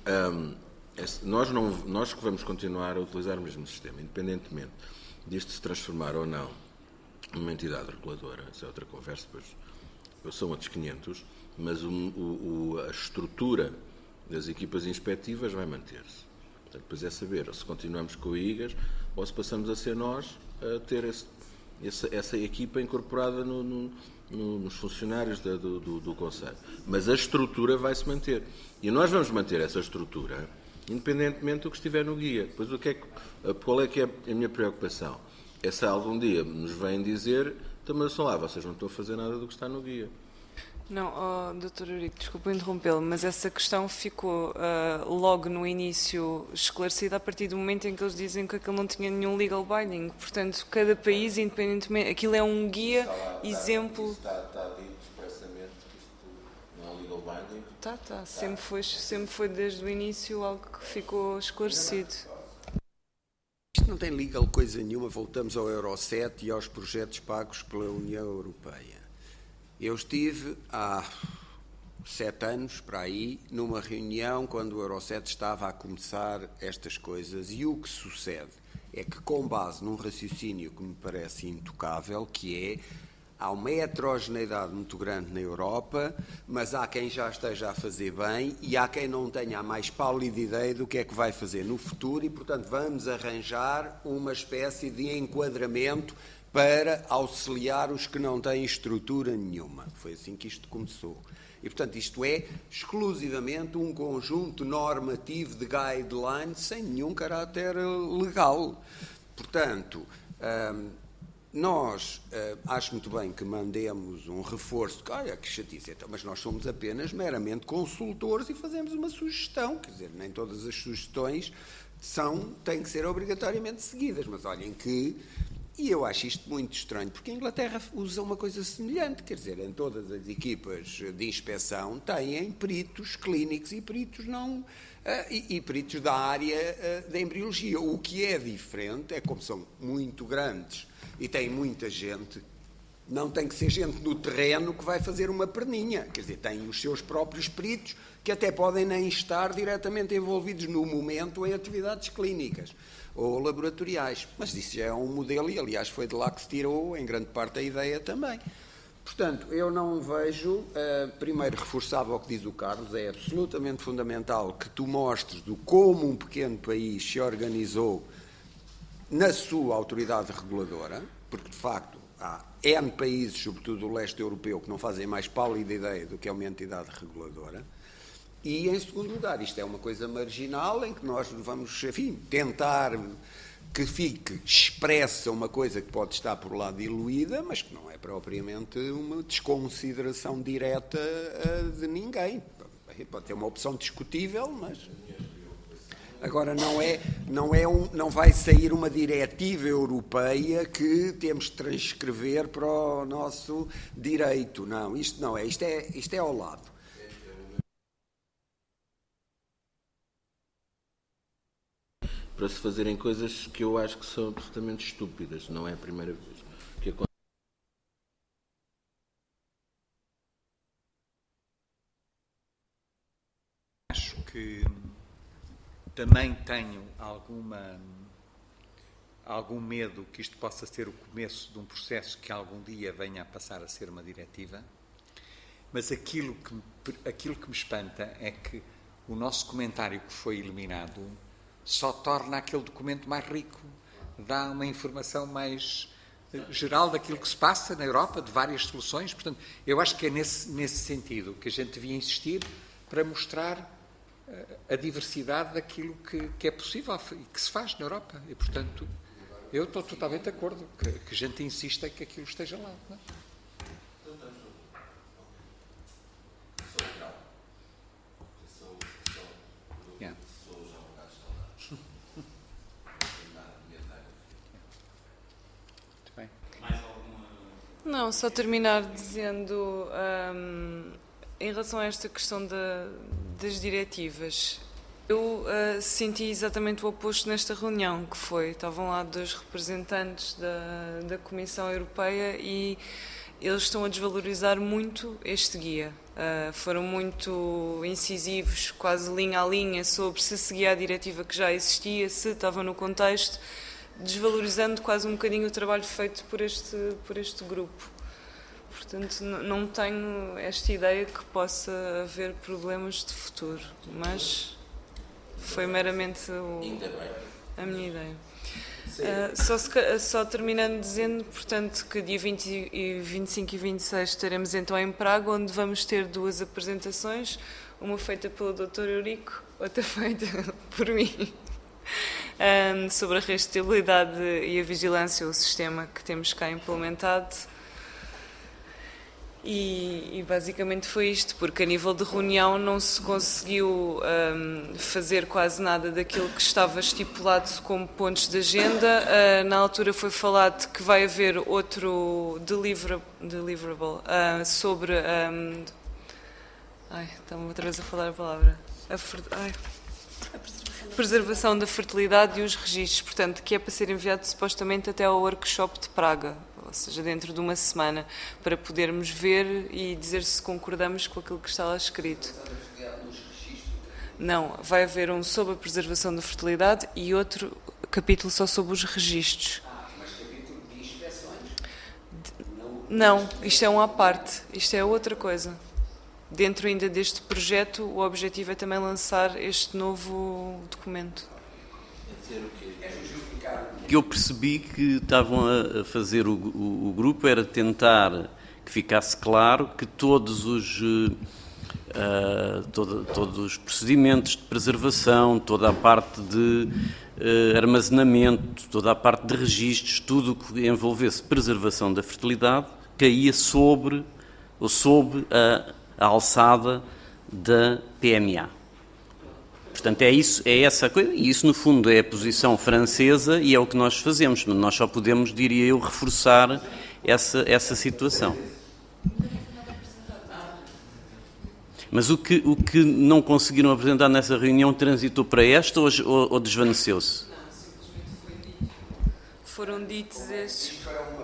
[SPEAKER 11] nós que vamos continuar a utilizar o mesmo sistema, independentemente disto se transformar ou não numa entidade reguladora, essa é outra conversa, pois são outros 500, mas a estrutura das equipas inspectivas vai manter-se. Portanto, depois é saber se continuamos com o IGAS ou se passamos a ser nós a ter essa equipa incorporada nos funcionários do Conselho. Mas a estrutura vai se manter. E nós vamos manter essa estrutura, independentemente do que estiver no guia. Pois qual é que é a minha preocupação? É se algum dia nos vêm dizer, mas são lá, vocês não estão a fazer nada do que está no guia.
[SPEAKER 12] Não, Dr. Eurico, desculpa interrompê-lo, mas essa questão ficou logo no início esclarecida a partir do momento em que eles dizem que aquilo não tinha nenhum legal binding. Portanto, cada país, independentemente, aquilo é um guia, exemplo...
[SPEAKER 11] Está dito expressamente que isto não é legal binding?
[SPEAKER 12] Está. Sempre foi desde o início algo que ficou esclarecido.
[SPEAKER 2] Isto não tem legal coisa nenhuma, voltamos ao Euro 7 e aos projetos pagos pela União Europeia. Eu estive há 7 anos, para aí, numa reunião quando o Euro 7 estava a começar estas coisas e o que sucede é que, com base num raciocínio que me parece intocável, que é, há uma heterogeneidade muito grande na Europa, mas há quem já esteja a fazer bem e há quem não tenha a mais pálida ideia do que é que vai fazer no futuro e, portanto, vamos arranjar uma espécie de enquadramento para auxiliar os que não têm estrutura nenhuma. Foi assim que isto começou. E, portanto, isto é exclusivamente um conjunto normativo de guidelines sem nenhum caráter legal. Portanto, nós acho muito bem que mandemos um reforço, olha que chatice, então, mas nós somos apenas meramente consultores e fazemos uma sugestão, quer dizer, nem todas as sugestões têm que ser obrigatoriamente seguidas, mas olhem que... E eu acho isto muito estranho, porque a Inglaterra usa uma coisa semelhante, quer dizer, em todas as equipas de inspeção têm peritos clínicos e peritos e peritos da área da embriologia. O que é diferente é como são muito grandes e têm muita gente, não tem que ser gente no terreno que vai fazer uma perninha, quer dizer, têm os seus próprios peritos que até podem nem estar diretamente envolvidos no momento em atividades clínicas ou laboratoriais. Mas isso já é um modelo e, aliás, foi de lá que se tirou, em grande parte, a ideia também. Portanto, eu não vejo... primeiro, reforçava o que diz o Carlos, é absolutamente fundamental que tu mostres como um pequeno país se organizou na sua autoridade reguladora, porque, de facto, há N países, sobretudo do leste europeu, que não fazem mais pálida ideia do que é uma entidade reguladora. E, em segundo lugar, isto é uma coisa marginal em que nós vamos, enfim, tentar que fique expressa uma coisa que pode estar por lá diluída, mas que não é propriamente uma desconsideração direta de ninguém. Pode ter uma opção discutível, mas... Agora, não vai sair uma diretiva europeia que temos de transcrever para o nosso direito. Não, isto não é. Isto é ao lado.
[SPEAKER 11] Para se fazerem coisas que eu acho que são absolutamente estúpidas. Não é a primeira vez que acontece.
[SPEAKER 13] Acho que também tenho algum medo que isto possa ser o começo de um processo que algum dia venha a passar a ser uma diretiva, mas aquilo que me espanta é que o nosso comentário que foi eliminado só torna aquele documento mais rico, dá uma informação mais geral daquilo que se passa na Europa, de várias soluções. Portanto, eu acho que é nesse sentido que a gente devia insistir para mostrar a diversidade daquilo que é possível e que se faz na Europa. E, portanto, eu estou totalmente de acordo que a gente insista que aquilo esteja lá. Não é? Yeah.
[SPEAKER 12] Não, só terminar dizendo, em relação a esta questão das diretivas, eu senti exatamente o oposto nesta reunião, que foi, estavam lá 2 representantes da Comissão Europeia e eles estão a desvalorizar muito este guia. Foram muito incisivos, quase linha a linha, sobre se seguia a diretiva que já existia, se estava no contexto, desvalorizando quase um bocadinho o trabalho feito por este grupo. Portanto, não tenho esta ideia que possa haver problemas de futuro, mas foi meramente a minha ideia. Só terminando dizendo, portanto, que dia 25 e 26 estaremos então em Praga, onde vamos ter 2 apresentações, uma feita pelo Dr. Eurico, outra feita por mim. Sobre a rastreabilidade e a vigilância, o sistema que temos cá implementado. E basicamente foi isto, porque a nível de reunião não se conseguiu fazer quase nada daquilo que estava estipulado como pontos de agenda. Na altura foi falado que vai haver outro deliverable sobre... estava outra vez a falar a palavra. Preservação da fertilidade e os registros, portanto, que é para ser enviado supostamente até ao workshop de Praga, ou seja, dentro de uma semana, para podermos ver e dizer se concordamos com aquilo que está lá escrito. Não, vai haver um sobre a preservação da fertilidade e outro capítulo só sobre os registros.
[SPEAKER 2] Mas capítulo de inspeções?
[SPEAKER 12] Não, isto é um à parte, isto é outra coisa. Dentro ainda deste projeto, o objetivo é também lançar este novo documento.
[SPEAKER 7] O que eu percebi que estavam a fazer o grupo era tentar que ficasse claro que todos os procedimentos de preservação, toda a parte de armazenamento, toda a parte de registros, tudo o que envolvesse preservação da fertilidade, caía sob a alçada da PMA. Portanto, é essa coisa, e isso no fundo é a posição francesa e é o que nós fazemos. Nós só podemos, diria eu, reforçar essa situação. Mas o que não conseguiram apresentar nessa reunião transitou para esta ou desvaneceu-se?
[SPEAKER 12] Não, simplesmente foi dito. Foram ditos estes...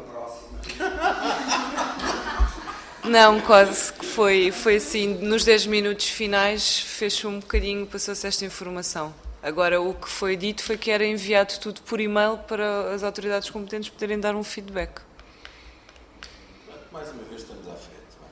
[SPEAKER 12] Não, quase que foi assim, nos 10 minutos finais fez-se um bocadinho, passou-se esta informação. Agora, o que foi dito foi que era enviado tudo por e-mail para as autoridades competentes poderem dar um feedback.
[SPEAKER 11] Mais uma vez estamos à frente.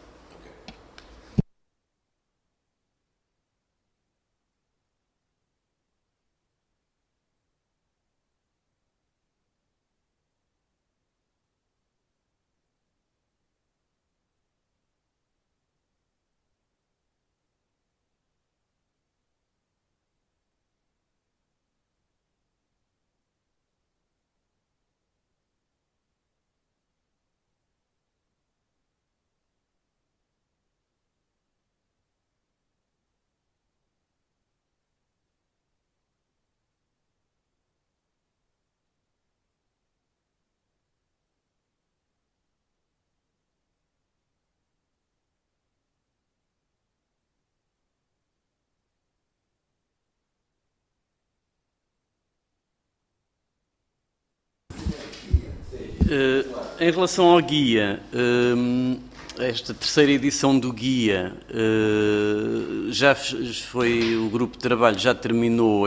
[SPEAKER 7] Em relação ao guia, esta terceira edição do guia, já foi o grupo de trabalho, já terminou a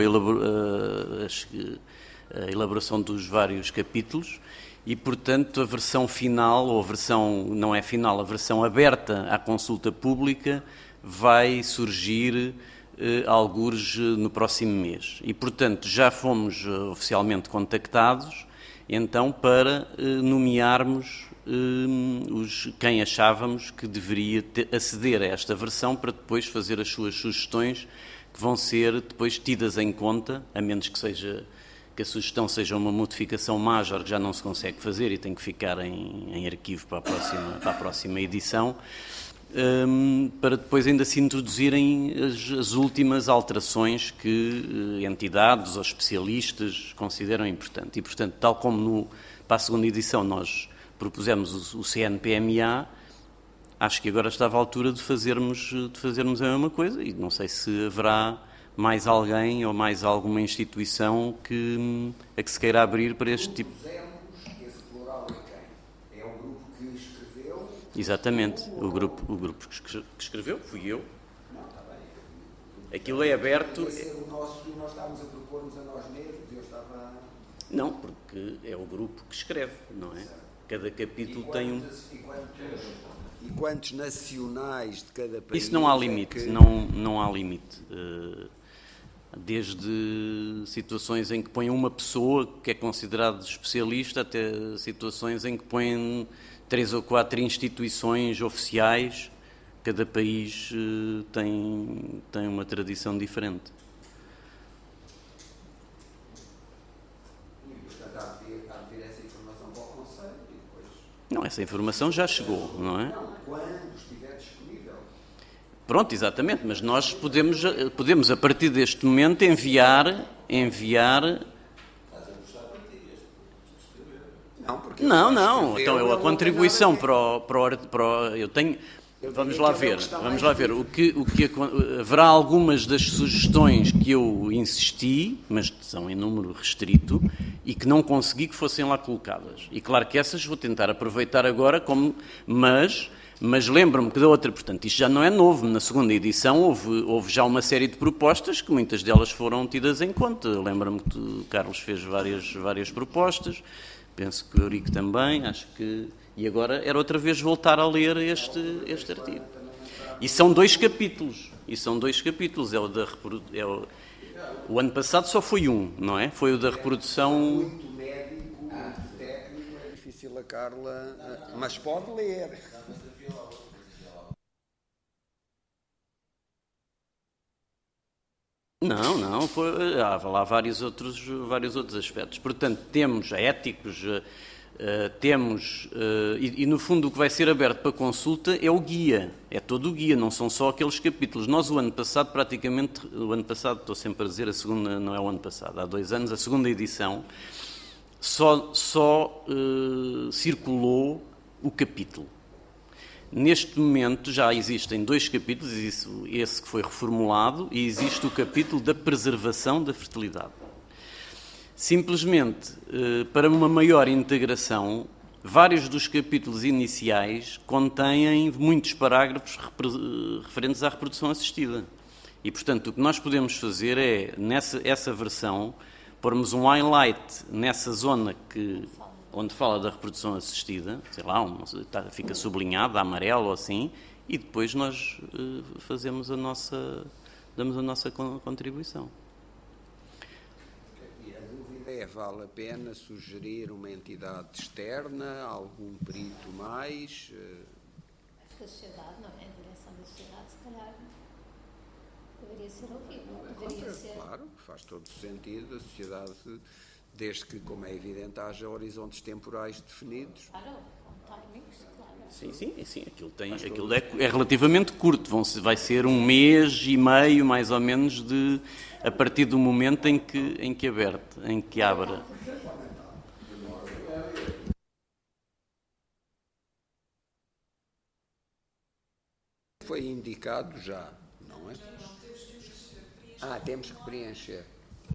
[SPEAKER 7] elaboração dos vários capítulos e, portanto, a versão final, ou a versão, não é final, a versão aberta à consulta pública vai surgir algures no próximo mês. E, portanto, já fomos oficialmente contactados então para nomearmos quem achávamos que deveria aceder a esta versão para depois fazer as suas sugestões que vão ser depois tidas em conta, a menos que a sugestão seja uma modificação major que já não se consegue fazer e tem que ficar em arquivo para a próxima edição.
[SPEAKER 14] para depois ainda se introduzirem as últimas alterações que entidades ou especialistas consideram importante. E, portanto, tal como para a segunda edição nós propusemos o CNPMA, acho que agora estava à altura de fazermos a mesma coisa, e não sei se haverá mais alguém ou mais alguma instituição a que se queira abrir para este tipo.
[SPEAKER 2] Esse plural é quem? É o grupo que escreveu?
[SPEAKER 14] Exatamente, o grupo que escreveu, fui eu. Não, está bem. Aquilo é aberto.
[SPEAKER 2] Podia ser o nosso e nós estávamos a propor-nos a nós mesmos, eu estava...
[SPEAKER 14] Não, porque é o grupo que escreve, não é? Cada capítulo tem um...
[SPEAKER 2] E quantos nacionais de cada país?
[SPEAKER 14] Isso não há limite, não há limite. Desde situações em que põem uma pessoa que é considerada especialista até situações em que põem 3 ou 4 instituições oficiais. Cada país tem uma tradição diferente.
[SPEAKER 2] E, portanto, há de vir essa informação para o Conselho e depois...
[SPEAKER 14] Não, essa informação já chegou, não é?
[SPEAKER 2] Não, quando estiver disponível.
[SPEAKER 14] Pronto, exatamente, mas nós podemos a partir deste momento enviar... Não, então a contribuição para o... Eu tenho... Vamos lá ver. Haverá algumas das sugestões que eu insisti, mas são em número restrito, e que não consegui que fossem lá colocadas. E claro que essas vou tentar aproveitar agora, mas lembro-me que da outra, portanto, isto já não é novo. Na segunda edição houve já uma série de propostas que muitas delas foram tidas em conta. Lembro-me que o Carlos fez várias propostas, penso que o Eurico também, acho que... E agora era outra vez voltar a ler este artigo. E são 2 capítulos. O ano passado só foi um, não é? Foi o da reprodução...
[SPEAKER 2] Muito médico, muito técnico, é difícil a Carla... Mas pode ler.
[SPEAKER 14] Não, há lá vários outros aspectos. Portanto, temos éticos... e no fundo o que vai ser aberto para consulta é o guia, é todo o guia, não são só aqueles capítulos. Nós o ano passado, estou sempre a dizer, a segunda, não é o ano passado, há 2 anos, a segunda edição, só circulou o capítulo. Neste momento já existem 2 capítulos, esse que foi reformulado, e existe o capítulo da preservação da fertilidade. Simplesmente, para uma maior integração, vários dos capítulos iniciais contêm muitos parágrafos referentes à reprodução assistida. E, portanto, o que nós podemos fazer é, essa versão, pormos um highlight nessa zona onde fala da reprodução assistida, sei lá, fica sublinhado, amarelo ou assim, e depois nós damos a nossa contribuição.
[SPEAKER 2] Vale a pena sugerir uma entidade externa, algum perito mais?
[SPEAKER 4] Acho que a sociedade, não é? A direção da sociedade, se calhar, deveria ser ouvida.
[SPEAKER 2] Claro, faz todo sentido. A sociedade, desde que, como é evidente, haja horizontes temporais definidos.
[SPEAKER 4] Claro, com timings, claro.
[SPEAKER 14] Sim, aquilo é relativamente curto, vai ser 1 mês e meio, mais ou menos, a partir do momento em que abre.
[SPEAKER 2] Foi indicado já, não é? Temos que preencher.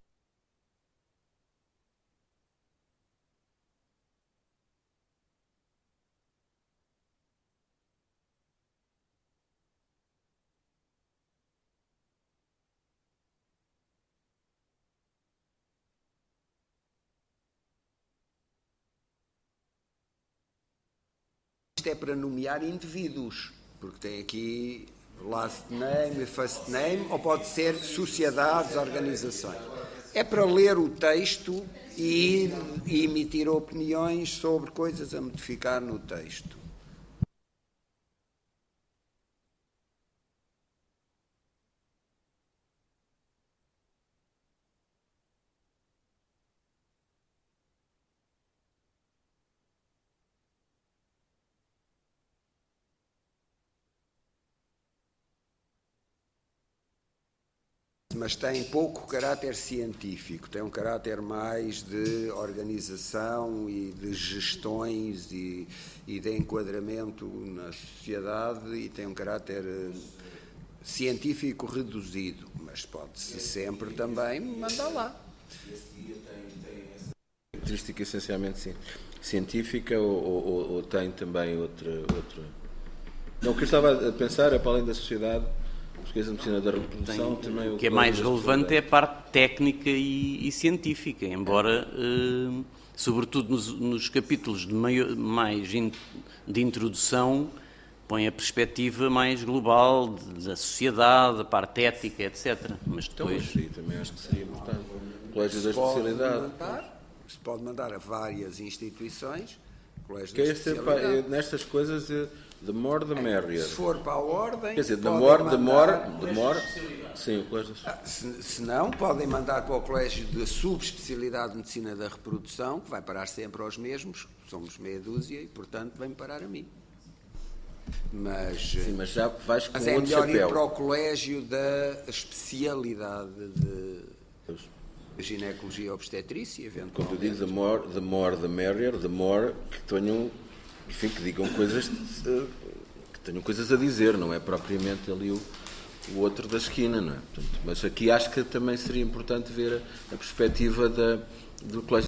[SPEAKER 2] Isto é para nomear indivíduos, porque tem aqui last name, first name, ou pode ser sociedades, organizações. É para ler o texto e emitir opiniões sobre coisas a modificar no texto. mas tem pouco caráter científico, tem um caráter mais de organização e de gestões e de enquadramento na sociedade, e tem um caráter científico reduzido, mas pode-se sempre também mandar lá.
[SPEAKER 11] Esse guia tem essa característica essencialmente científica ou tem também outra... Não, o que eu estava a pensar é, para além da Sociedade Portuguesa de Medicina da Reprodução, também
[SPEAKER 14] o que é mais relevante é a parte técnica e científica, embora, sobretudo nos capítulos mais de introdução, põe a perspectiva mais global da sociedade, a parte ética, etc. Mas depois...
[SPEAKER 11] Então, também acho que seria importante. Colégio da Especialidade.
[SPEAKER 2] Se pode mandar a várias instituições, colégio
[SPEAKER 11] que
[SPEAKER 2] da Especialidade.
[SPEAKER 11] Nestas coisas, the more the merrier.
[SPEAKER 2] Se for para a ordem...
[SPEAKER 11] Quer dizer, the more... Sim, o colégio...
[SPEAKER 2] Se não, podem mandar para o colégio de subespecialidade de Medicina da Reprodução, que vai parar sempre aos mesmos, somos meia dúzia, e, portanto, vem parar a mim. Mas
[SPEAKER 11] já vais com
[SPEAKER 2] é
[SPEAKER 11] outro
[SPEAKER 2] melhor
[SPEAKER 11] chapéu.
[SPEAKER 2] Ir para o colégio da especialidade de ginecologia e obstetrícia, eventualmente.
[SPEAKER 11] Quando eu digo the more the merrier, the more que tenham, enfim, que digam coisas, que tenham coisas a dizer, não é propriamente ali o outro da esquina, não é? Portanto, mas aqui acho que também seria importante ver a perspectiva do colégio.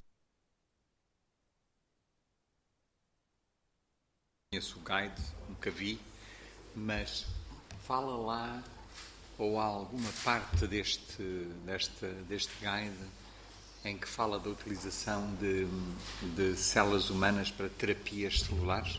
[SPEAKER 13] Conheço o guide, nunca vi, mas fala lá, ou há alguma parte deste guide em que fala da utilização de células humanas para terapias celulares?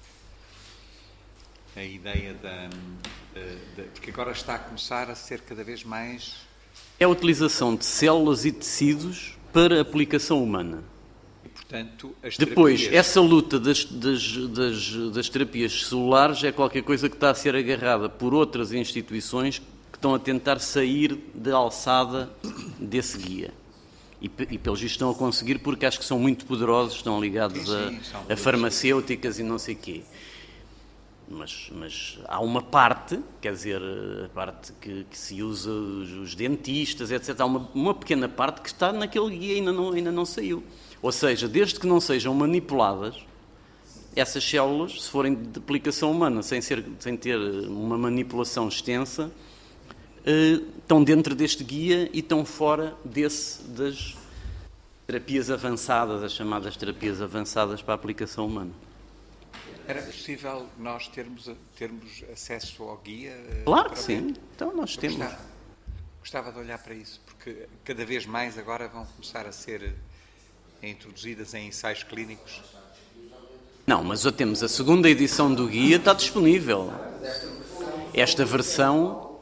[SPEAKER 13] A ideia porque agora está a começar a ser cada vez mais...
[SPEAKER 14] É a utilização de células e tecidos para aplicação humana.
[SPEAKER 13] Portanto,
[SPEAKER 14] depois, essa luta das terapias celulares é qualquer coisa que está a ser agarrada por outras instituições que estão a tentar sair da alçada desse guia. E pelos vistos estão a conseguir, porque acho que são muito poderosos, estão ligados a farmacêuticas e não sei o quê. Mas há uma parte, quer dizer, a parte que se usa os dentistas, etc. Há uma pequena parte que está naquele guia e ainda não saiu. Ou seja, desde que não sejam manipuladas, essas células, se forem de aplicação humana, sem ter uma manipulação extensa, estão dentro deste guia e estão fora das terapias avançadas, as chamadas terapias avançadas para a aplicação humana.
[SPEAKER 13] Era possível nós termos acesso ao guia?
[SPEAKER 14] Claro que sim. Então nós temos.
[SPEAKER 13] Gostava de olhar para isso, porque cada vez mais agora vão começar a ser introduzidas em ensaios clínicos.
[SPEAKER 14] Não, mas já temos a segunda edição do guia, está disponível. Esta versão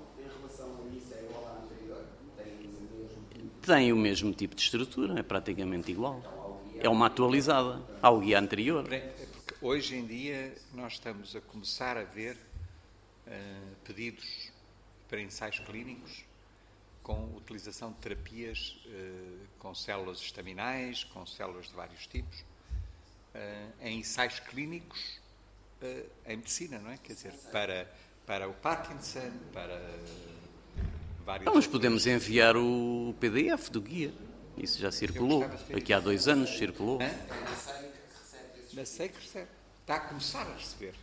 [SPEAKER 14] tem o mesmo tipo de estrutura, é praticamente igual. É uma atualizada ao guia anterior.
[SPEAKER 13] Porque hoje em dia nós estamos a começar a ver pedidos para ensaios clínicos com utilização de terapias com células estaminais, com células de vários tipos, em ensaios clínicos em medicina, não é? Quer dizer, para o Parkinson, para vários...
[SPEAKER 14] Então, mas podemos enviar o PDF do guia. Isso já circulou. Aqui há 2 anos circulou.
[SPEAKER 13] Não sei que recebe. Está a começar a receber.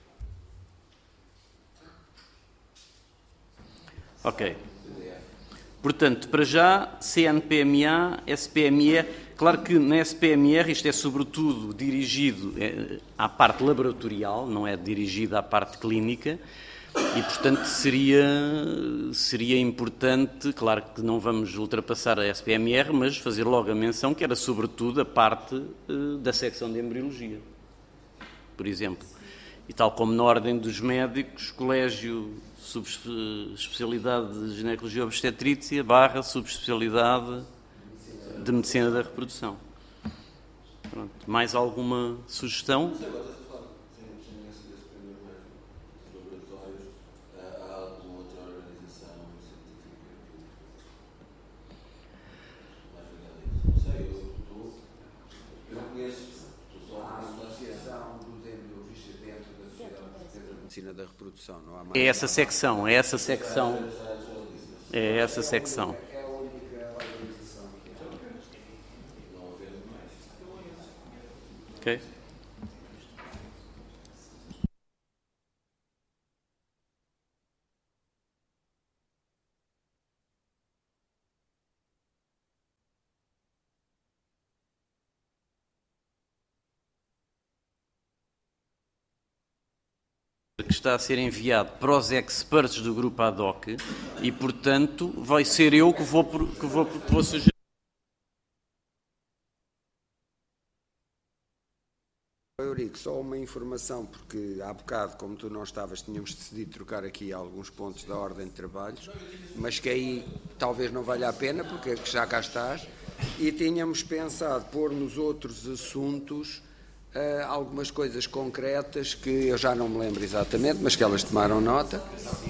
[SPEAKER 14] Ok. Portanto, para já, CNPMA, SPMR, claro que na SPMR isto é sobretudo dirigido à parte laboratorial, não é dirigido à parte clínica, e portanto seria importante, claro que não vamos ultrapassar a SPMR, mas fazer logo a menção que era sobretudo a parte da secção de embriologia, por exemplo. E tal como na ordem dos médicos, colégio subespecialidade de ginecologia e obstetrícia / subespecialidade de medicina da reprodução. Pronto. Mais alguma sugestão?
[SPEAKER 2] Medicina da reprodução, não há mais.
[SPEAKER 14] É essa secção. Ok? Que está a ser enviado para os experts do grupo ad hoc e, portanto, vai ser eu que vou sugerir.
[SPEAKER 2] Eurico, só uma informação, porque há bocado, como tu não estavas, tínhamos decidido trocar aqui alguns pontos da ordem de trabalhos, mas que aí talvez não valha a pena, porque já cá estás, e tínhamos pensado pôr nos outros assuntos algumas coisas concretas que eu já não me lembro exatamente, mas que elas tomaram nota.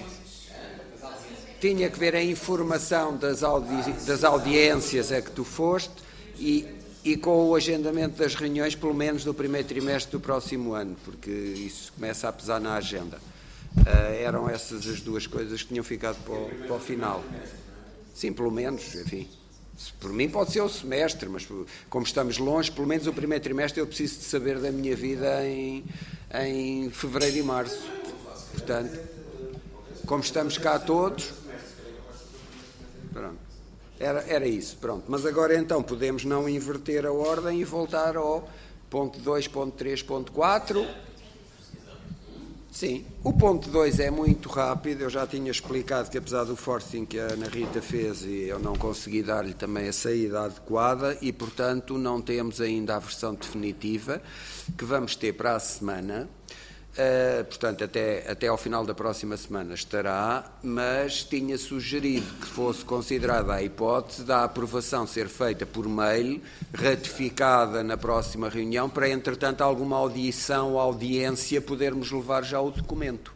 [SPEAKER 2] Tinha que ver a informação das audiências a que tu foste e com o agendamento das reuniões, pelo menos do primeiro trimestre do próximo ano, porque isso começa a pesar na agenda. Eram essas as duas coisas que tinham ficado para o final. Sim, pelo menos, enfim. Por mim pode ser o semestre, mas como estamos longe, pelo menos o primeiro trimestre eu preciso de saber da minha vida em fevereiro e março. Portanto, como estamos cá todos... Pronto. Era isso, pronto. Mas agora então podemos não inverter a ordem e voltar ao ponto 2, ponto 3, ponto 4. Sim, o ponto 2 é muito rápido. Eu já tinha explicado que apesar do forcing que a Ana Rita fez, eu não consegui dar-lhe também a saída adequada e, portanto, não temos ainda a versão definitiva que vamos ter para a semana. Portanto, até ao final da próxima semana estará, mas tinha sugerido que fosse considerada a hipótese da aprovação ser feita por mail, ratificada na próxima reunião, para, entretanto, alguma audição ou audiência podermos levar já o documento.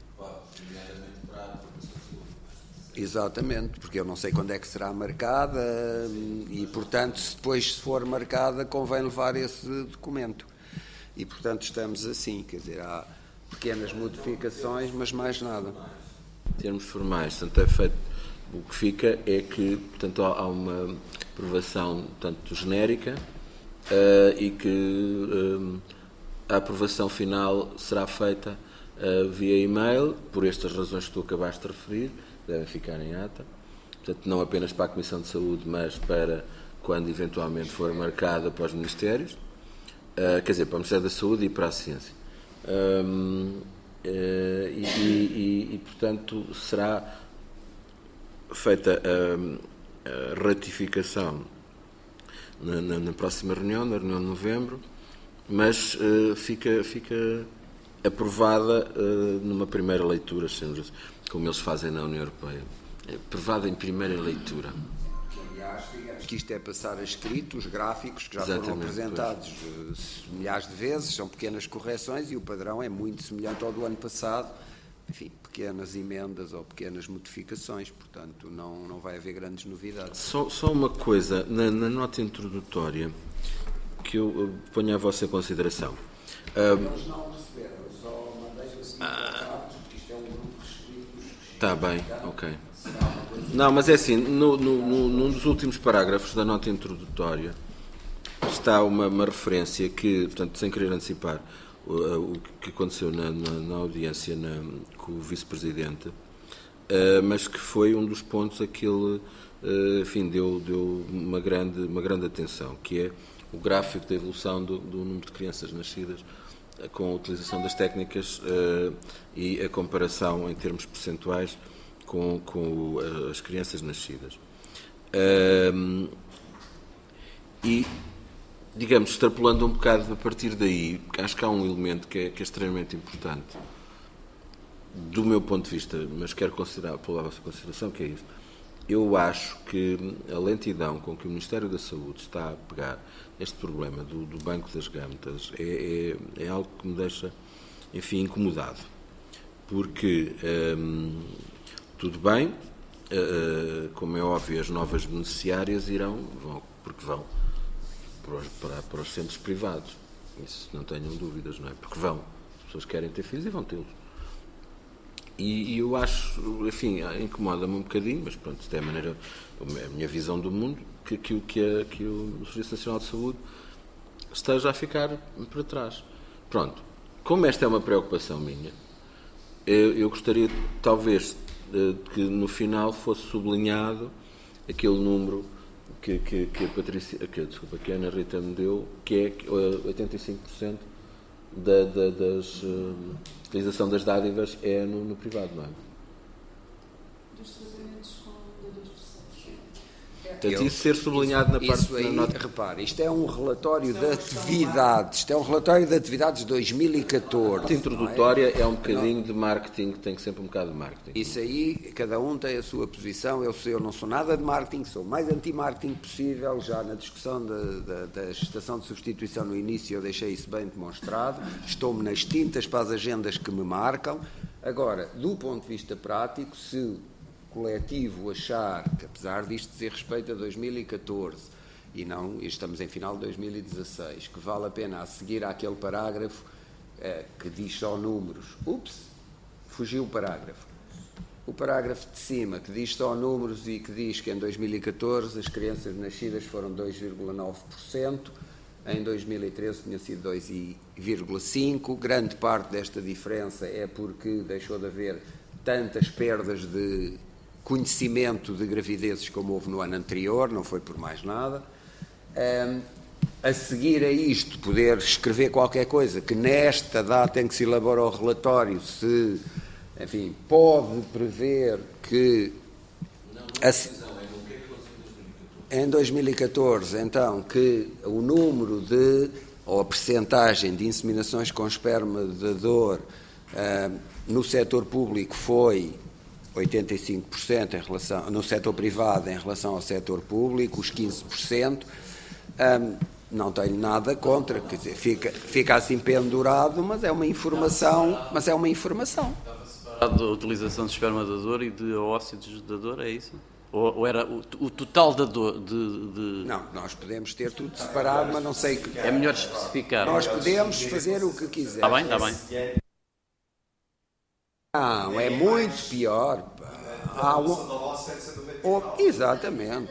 [SPEAKER 2] Exatamente, porque eu não sei quando é que será marcada e, portanto, se for marcada, convém levar esse documento. E, portanto, estamos assim, quer dizer, há pequenas modificações, mas mais nada.
[SPEAKER 11] Em termos formais, portanto, é feito, o que fica é que, portanto, há uma aprovação, tanto genérica, e que a aprovação final será feita via e-mail, por estas razões que tu acabaste de referir, devem ficar em ata. Portanto, não apenas para a Comissão de Saúde, mas para quando eventualmente for marcada para os Ministérios, quer dizer, para o Ministério da Saúde e para a Ciência. Portanto, será feita a ratificação na próxima reunião, na reunião de novembro, mas fica aprovada numa primeira leitura, como eles fazem na União Europeia. Aprovada em primeira leitura.
[SPEAKER 2] Aliás, digamos que isto é passar a escrito, os gráficos que já foram apresentados milhares de vezes, são pequenas correções e o padrão é muito semelhante ao do ano passado. Enfim, pequenas emendas ou pequenas modificações, portanto não vai haver grandes novidades.
[SPEAKER 11] Só uma coisa, na nota introdutória que eu ponho à vossa consideração.
[SPEAKER 2] Eles não receberam, eu só mandei assim porque isto é um grupo restrito.
[SPEAKER 11] Está bem, ok. Não, mas é assim, num dos últimos parágrafos da nota introdutória está uma referência que, portanto, sem querer antecipar o que aconteceu na audiência com o vice-presidente, mas que foi um dos pontos a que ele, enfim, deu uma grande atenção, que é o gráfico da evolução do número de crianças nascidas com a utilização das técnicas e a comparação em termos percentuais com as crianças nascidas. E, digamos, extrapolando um bocado a partir daí, acho que há um elemento que é extremamente importante, do meu ponto de vista, mas quero pôr a vossa consideração, que é isto. Eu acho que a lentidão com que o Ministério da Saúde está a pegar este problema do banco das gametas é algo que me deixa, enfim, incomodado. Porque... tudo bem, como é óbvio, as novas beneficiárias vão para os centros privados. Isso não tenham dúvidas, não é? Porque vão. As pessoas querem ter filhos e vão tê-los. E eu acho, enfim, incomoda-me um bocadinho, mas pronto, isto é a minha visão do mundo, que o Serviço Nacional de Saúde esteja a ficar para trás. Pronto. Como esta é uma preocupação minha, eu gostaria, talvez, que no final fosse sublinhado aquele número que a Ana Rita me deu, que é 85% da utilização das dádivas é no privado, não é?
[SPEAKER 3] Dos tratamentos com dadores terceiros.
[SPEAKER 11] Portanto, isso ser sublinhado na parte
[SPEAKER 2] isso aí,
[SPEAKER 11] da nota.
[SPEAKER 2] repare, isto é um relatório de atividades. Isto é um relatório de atividades de 2014.
[SPEAKER 11] A introdutória é um bocadinho de marketing, tem sempre um bocado de marketing.
[SPEAKER 2] Isso aí, cada um tem a sua posição. Eu não sou nada de marketing, sou o mais anti-marketing possível. Já na discussão da estação de substituição no início eu deixei isso bem demonstrado. Estou-me nas tintas para as agendas que me marcam. Agora, do ponto de vista prático, se coletivo achar que, apesar disto dizer respeito a 2014 e não, estamos em final de 2016, que vale a pena a seguir àquele parágrafo que diz só números, fugiu o parágrafo. O parágrafo de cima, que diz só números e que diz que em 2014 as crianças nascidas foram 2,9%, em 2013 tinha sido 2,5%. Grande parte desta diferença é porque deixou de haver tantas perdas de conhecimento de gravidezes como houve no ano anterior, não foi por mais nada. A seguir a isto, poder escrever qualquer coisa que nesta data em que se elabora o relatório se, enfim, pode prever que em 2014, então, que o número ou a percentagem de inseminações com esperma de dador no setor público foi 85% em relação, no setor privado em relação ao setor público, os 15%. Não tenho nada contra, quer dizer, fica assim pendurado, mas é uma informação.
[SPEAKER 14] Estava separado a utilização de esperma dador e de ócidos de dador, é isso? Ou era o total dador de...
[SPEAKER 2] Não, nós podemos ter tudo separado, mas não sei que...
[SPEAKER 14] É melhor especificar.
[SPEAKER 2] Nós podemos fazer o que quisermos.
[SPEAKER 14] Está bem.
[SPEAKER 2] Não, é muito pior. Exatamente.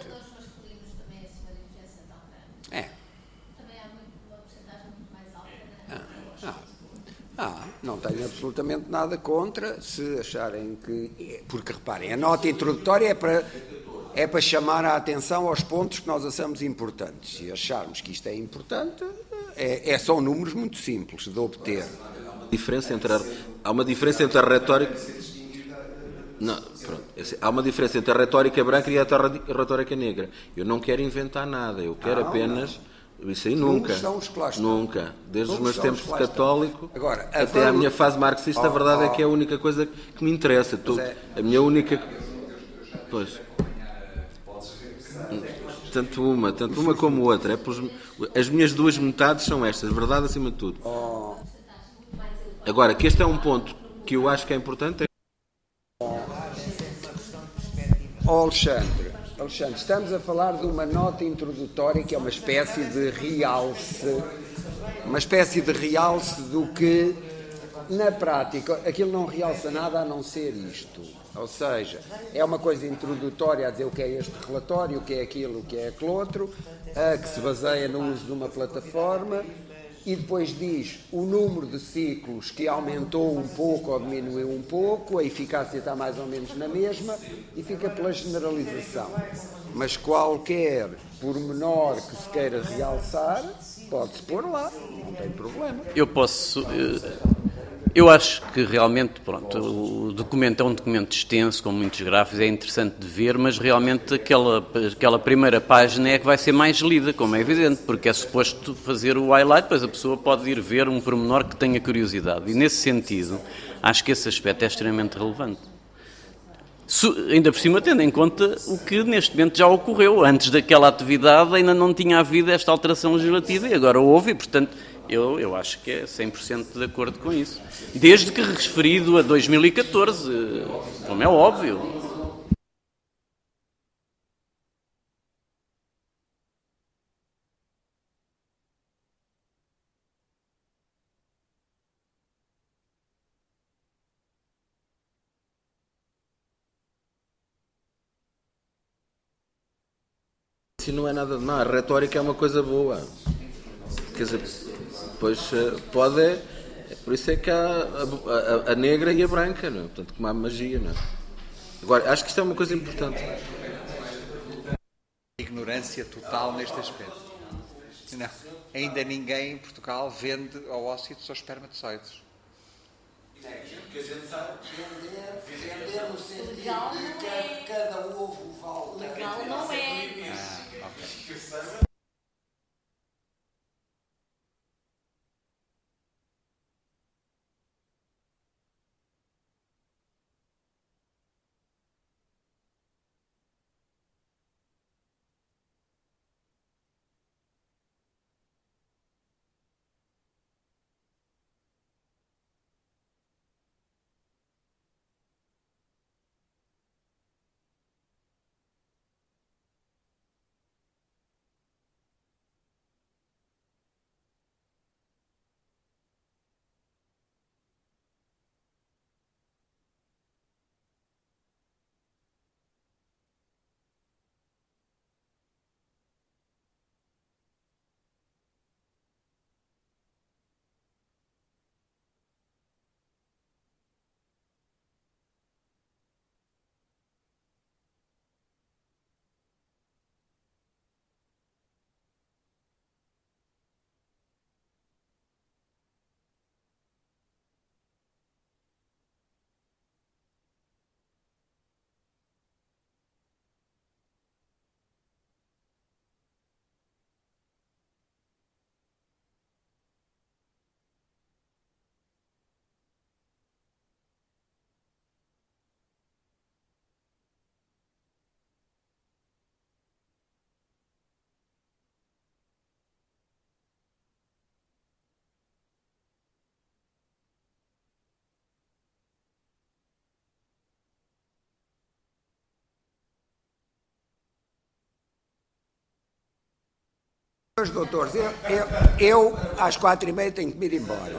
[SPEAKER 2] Não tenho absolutamente nada contra, se acharem que... Porque, reparem, a nota introdutória é para chamar a atenção aos pontos que nós achamos importantes. Se acharmos que isto é importante, são números muito simples de obter.
[SPEAKER 11] Há uma diferença entre a retórica... Não, pronto. Há uma diferença entre a retórica branca e a retórica negra. Eu não quero inventar nada, eu quero apenas... Isso aí nunca. Nunca. Desde os meus tempos de católico até à minha fase marxista, a verdade é que é a única coisa que me interessa. A minha única... Pois. Tanto uma como outra. As minhas duas metades são estas, verdade acima de tudo. Agora, que este é um ponto que eu acho que é importante.
[SPEAKER 2] Alexandre, estamos a falar de uma nota introdutória que é uma espécie de realce do que, na prática, aquilo não realça nada a não ser isto. Ou seja, é uma coisa introdutória a dizer o que é este relatório, o que é aquilo, o que é aquele outro, que se baseia no uso de uma plataforma, e depois diz o número de ciclos que aumentou um pouco ou diminuiu um pouco, a eficácia está mais ou menos na mesma, e fica pela generalização. Mas qualquer pormenor que se queira realçar, pode-se pôr lá, não tem problema.
[SPEAKER 14] Eu acho que realmente, pronto, o documento é um documento extenso, com muitos gráficos, é interessante de ver, mas realmente aquela primeira página é que vai ser mais lida, como é evidente, porque é suposto fazer o highlight, depois a pessoa pode ir ver um pormenor que tenha curiosidade. E nesse sentido, acho que esse aspecto é extremamente relevante. Ainda por cima, tendo em conta o que neste momento já ocorreu. Antes daquela atividade ainda não tinha havido esta alteração legislativa e agora houve, e portanto... Eu acho que é 100% de acordo com isso. Desde que referido a 2014, como é óbvio.
[SPEAKER 11] Isso não é nada de má. A retórica é uma coisa boa. quer dizer, pois pode... Por isso é que há a negra e a branca, não é? Portanto, como há magia, não é? Agora, acho que isto é uma coisa importante.
[SPEAKER 13] Ignorância total neste aspecto. Não, ainda ninguém em Portugal vende oócitos ou espermatozoides.
[SPEAKER 2] Porque a gente sabe vender no sentido de que cada ovo vale.
[SPEAKER 4] Legal não é.
[SPEAKER 2] Meus doutores, eu às 4h30 tenho que me ir embora.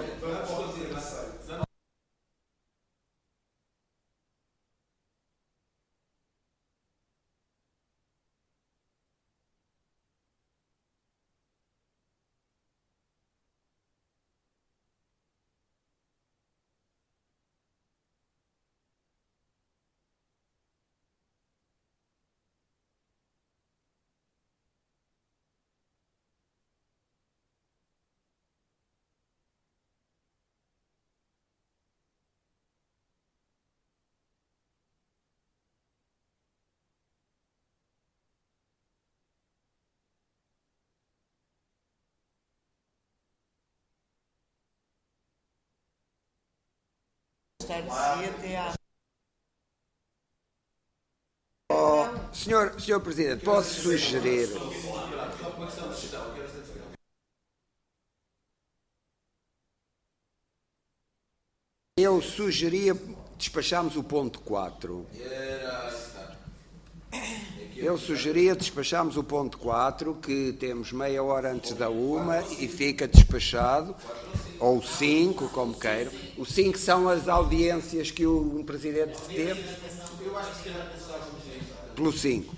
[SPEAKER 2] Senhor Presidente, posso sugerir... Eu sugeria despacharmos o ponto 4. Eu sugeria despacharmos o ponto 4, que temos meia hora antes da 1 e fica despachado, ou 5, como queiram. O 5 são as audiências que o Presidente teve.
[SPEAKER 10] Eu acho que se calhar
[SPEAKER 2] Pelo 5.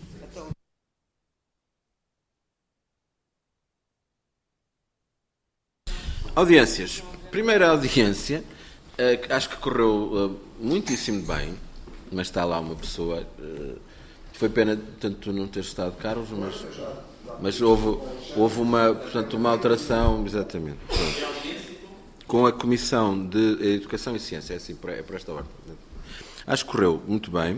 [SPEAKER 11] Audiências. Primeira audiência, acho que correu muitíssimo bem, mas está lá uma pessoa... Foi pena tanto tu não teres estado, Carlos, mas houve uma alteração, exatamente. Pronto. Com a Comissão de Educação e Ciência, é assim, por esta ordem. Acho que correu muito bem.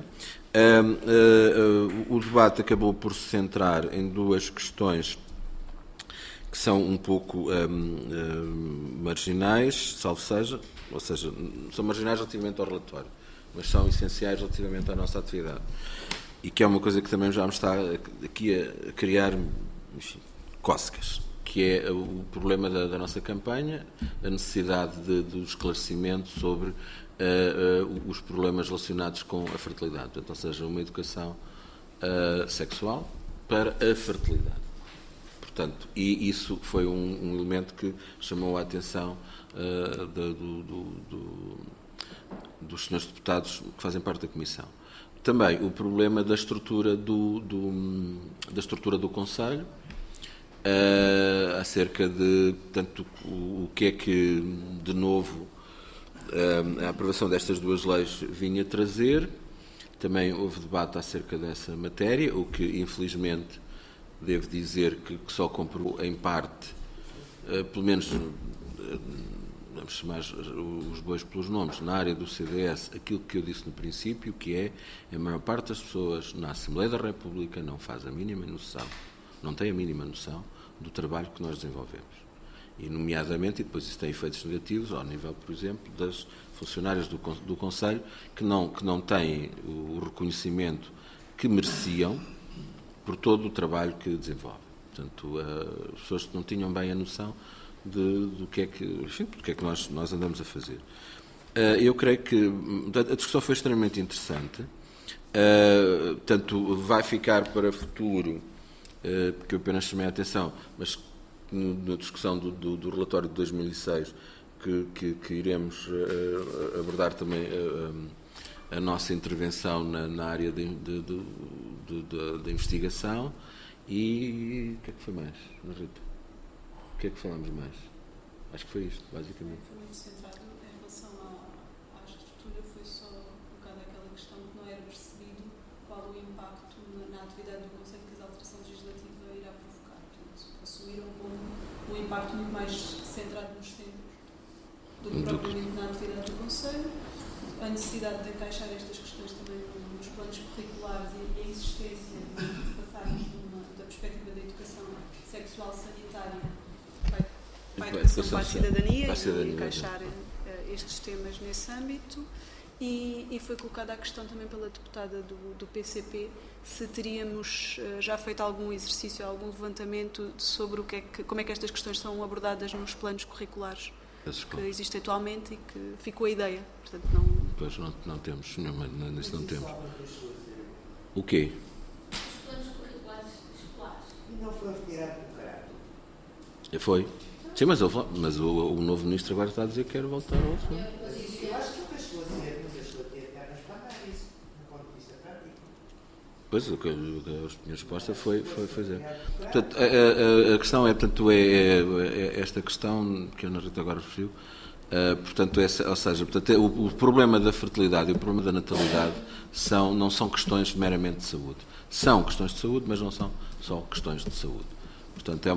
[SPEAKER 11] O debate acabou por se centrar em duas questões que são um pouco marginais, salvo seja, ou seja, são marginais relativamente ao relatório, mas são essenciais relativamente à nossa atividade. E que é uma coisa que também já me está aqui a criar, enfim, cócegas, que é o problema da nossa campanha, a necessidade do esclarecimento sobre os problemas relacionados com a fertilidade, portanto, ou seja, uma educação sexual para a fertilidade. Portanto, e isso foi um elemento que chamou a atenção dos senhores deputados que fazem parte da Comissão. Também o problema da estrutura do Conselho, acerca de, portanto, o que é que, de novo, a aprovação destas duas leis vinha trazer. Também houve debate acerca dessa matéria, o que, infelizmente, devo dizer que só comprovou em parte, pelo menos, vamos chamar os bois pelos nomes, na área do CDS, aquilo que eu disse no princípio, que é a maior parte das pessoas na Assembleia da República não faz a mínima noção, não tem a mínima noção do trabalho que nós desenvolvemos. E, nomeadamente, e depois isso tem efeitos negativos, ao nível, por exemplo, das funcionárias do Conselho, que não têm o reconhecimento que mereciam por todo o trabalho que desenvolvem. Portanto, as pessoas que não tinham bem a noção do que é que nós andamos a fazer. Eu creio que a discussão foi extremamente interessante. Portanto, vai ficar para futuro, porque eu apenas chamei a atenção, mas na discussão do relatório de 2006, que iremos abordar também a nossa intervenção na área da investigação. E o que é que foi mais, Rita? O que é que falamos mais? Acho que foi isto, basicamente.
[SPEAKER 3] Foi muito centrado em relação à estrutura, foi só colocada aquela questão que não era percebido qual o impacto na atividade do Conselho que a alteração legislativa irá provocar. Portanto, assumiram como um impacto muito mais centrado nos centros do que propriamente na atividade do Conselho. A necessidade de encaixar estas questões também nos planos curriculares e a existência de passarmos da perspectiva da educação sexual sanitária para a educação para a cidadania e encaixar estes temas nesse âmbito. E foi colocada a questão também pela deputada do PCP se teríamos já feito algum exercício, algum levantamento sobre como é que estas questões são abordadas nos planos curriculares que existem atualmente e que ficou a ideia. Portanto,
[SPEAKER 11] Pois não temos nenhuma, nisso não temos. O quê?
[SPEAKER 4] Os planos curriculares escolares.
[SPEAKER 9] Não foi retirado do caráter.
[SPEAKER 11] Foi. Sim, mas o novo ministro agora está a dizer que quer voltar ao assunto.
[SPEAKER 9] Eu acho que nunca chegou a ter pernas para andar isso, do ponto de vista prático.
[SPEAKER 11] Pois, a minha resposta foi fazer. Portanto, a questão é, portanto, esta questão que a Ana Rita agora referiu, portanto, ou seja, portanto, o problema da fertilidade e o problema da natalidade não são questões meramente de saúde. São questões de saúde, mas não são só questões de saúde. Portanto,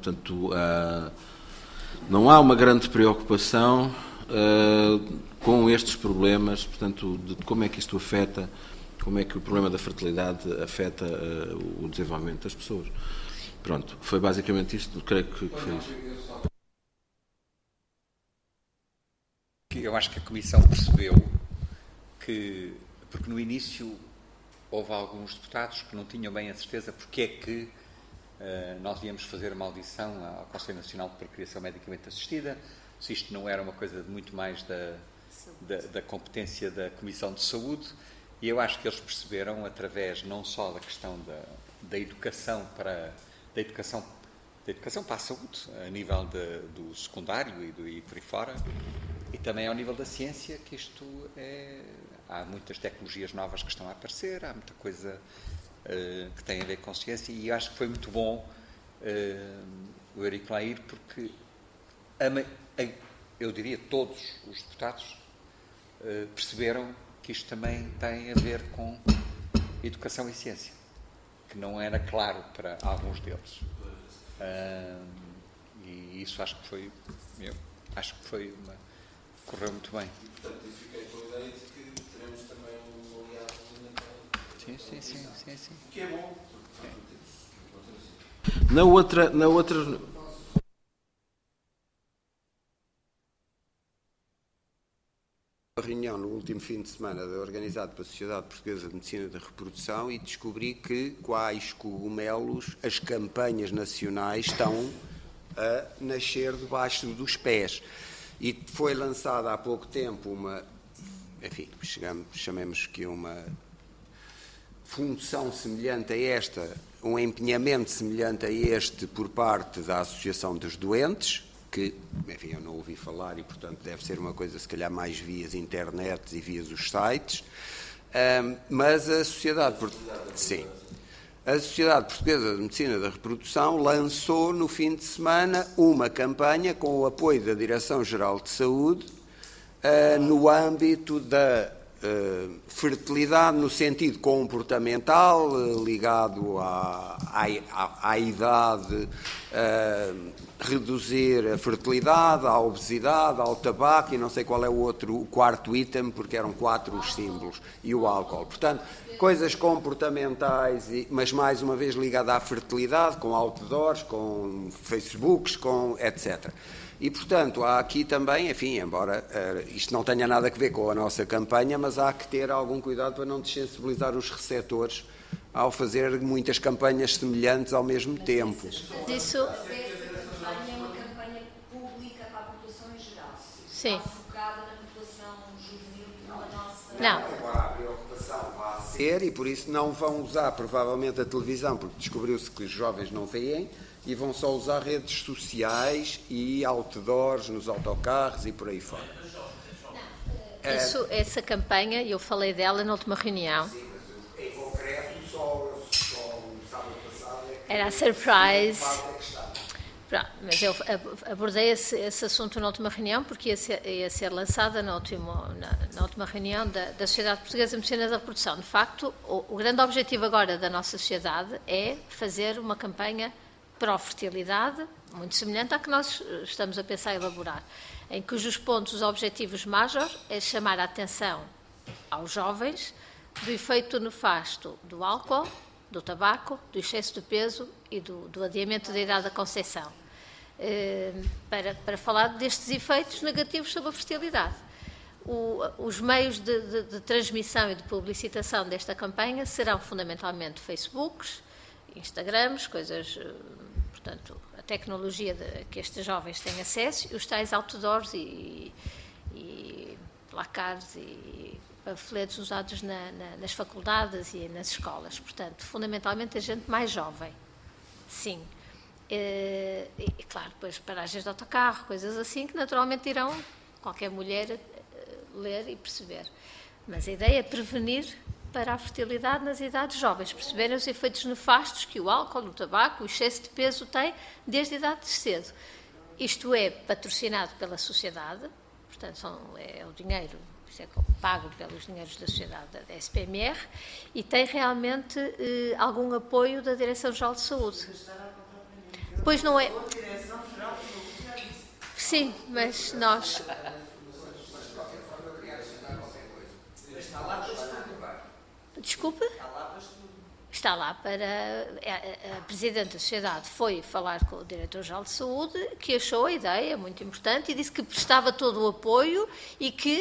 [SPEAKER 11] não há uma grande preocupação com estes problemas, portanto, de como é que isto afeta, como é que o problema da fertilidade afeta o desenvolvimento das pessoas. Pronto, foi basicamente isto, creio que foi isso.
[SPEAKER 13] Eu acho que a Comissão percebeu que, porque no início houve alguns deputados que não tinham bem a certeza porque é que nós íamos fazer uma audição ao Conselho Nacional de Procriação Medicamente Assistida, se isto não era uma coisa de muito mais da competência da Comissão de Saúde, e eu acho que eles perceberam, através não só da questão da educação para a saúde, a nível do secundário e por aí fora, e também ao nível da ciência, que isto há muitas tecnologias novas que estão a aparecer, há muita coisa que tem a ver com ciência, e acho que foi muito bom o Eurico lá ir, porque eu diria todos os deputados perceberam que isto também tem a ver com educação e ciência, que não era claro para alguns deles. E isso acho que foi correu muito bem.
[SPEAKER 11] Portanto, eu fiquei com a ideia de que teremos também um aliado
[SPEAKER 13] Sim.
[SPEAKER 11] O que é bom. Na outra
[SPEAKER 2] reunião no último fim de semana organizado pela Sociedade Portuguesa de Medicina da Reprodução e descobri que, quais cogumelos, as campanhas nacionais estão a nascer debaixo dos pés. E foi lançada há pouco tempo chamemos que uma função semelhante a esta, um empenhamento semelhante a este por parte da Associação dos Doentes, que, enfim, eu não ouvi falar e, portanto, deve ser uma coisa, se calhar, mais via as e via os sites, mas a sociedade... Sim. A Sociedade Portuguesa de Medicina da Reprodução lançou no fim de semana uma campanha com o apoio da Direção-Geral de Saúde no âmbito da fertilidade no sentido comportamental, ligado à idade, reduzir a fertilidade, à obesidade, ao tabaco e não sei qual é o quarto item, porque eram 4 os símbolos, e o álcool. Portanto, coisas comportamentais, mas mais uma vez ligada à fertilidade, com outdoors, com Facebooks, com etc. E, portanto, há aqui também, enfim, embora isto não tenha nada a ver com a nossa campanha, mas há que ter algum cuidado para não desensibilizar os receptores ao fazer muitas campanhas semelhantes ao mesmo tempo.
[SPEAKER 4] Isso...
[SPEAKER 15] É uma campanha pública para a população em geral.
[SPEAKER 4] Sim.
[SPEAKER 15] Está focada na população juvenil da nossa...
[SPEAKER 4] Não.
[SPEAKER 2] Agora a preocupação vai ser, e por isso não vão usar provavelmente a televisão, porque descobriu-se que os jovens não veem, e vão só usar redes sociais e outdoors nos autocarros e por aí fora.
[SPEAKER 4] Essa campanha, eu falei dela na última reunião.
[SPEAKER 2] Sim, mas em concreto, só no sábado passado
[SPEAKER 4] era a surprise. Pronto, mas eu abordei esse assunto na última reunião, porque ia ser lançada na última reunião da Sociedade Portuguesa de Medicina da Reprodução. De facto, o grande objetivo agora da nossa sociedade é fazer uma campanha pró-fertilidade, muito semelhante à que nós estamos a pensar em elaborar, em cujos pontos objetivos majores é chamar a atenção aos jovens do efeito nefasto do álcool, do tabaco, do excesso de peso e do adiamento da idade da conceição, para falar destes efeitos negativos sobre a fertilidade. Os meios de transmissão e de publicitação desta campanha serão fundamentalmente Facebooks, Instagrams, coisas, portanto, a tecnologia que estes jovens têm acesso, e os tais outdoors e placards e panfletos usados nas faculdades e nas escolas. Portanto, fundamentalmente a gente mais jovem, sim. E claro, depois paragens de autocarro, coisas assim, que naturalmente irão qualquer mulher ler e perceber. Mas a ideia é prevenir para a fertilidade nas idades jovens, perceberem os efeitos nefastos que o álcool, o tabaco, o excesso de peso tem desde a idade de cedo. Isto é patrocinado pela sociedade, portanto é o dinheiro, isso é pago pelos dinheiros da sociedade, da SPMR, e tem realmente algum apoio da Direção-Geral de Saúde. Pois não é... Sim, mas nós... Desculpe? Está lá para... A Presidente da Sociedade foi falar com o Diretor-Geral de Saúde, que achou a ideia muito importante e disse que prestava todo o apoio e que...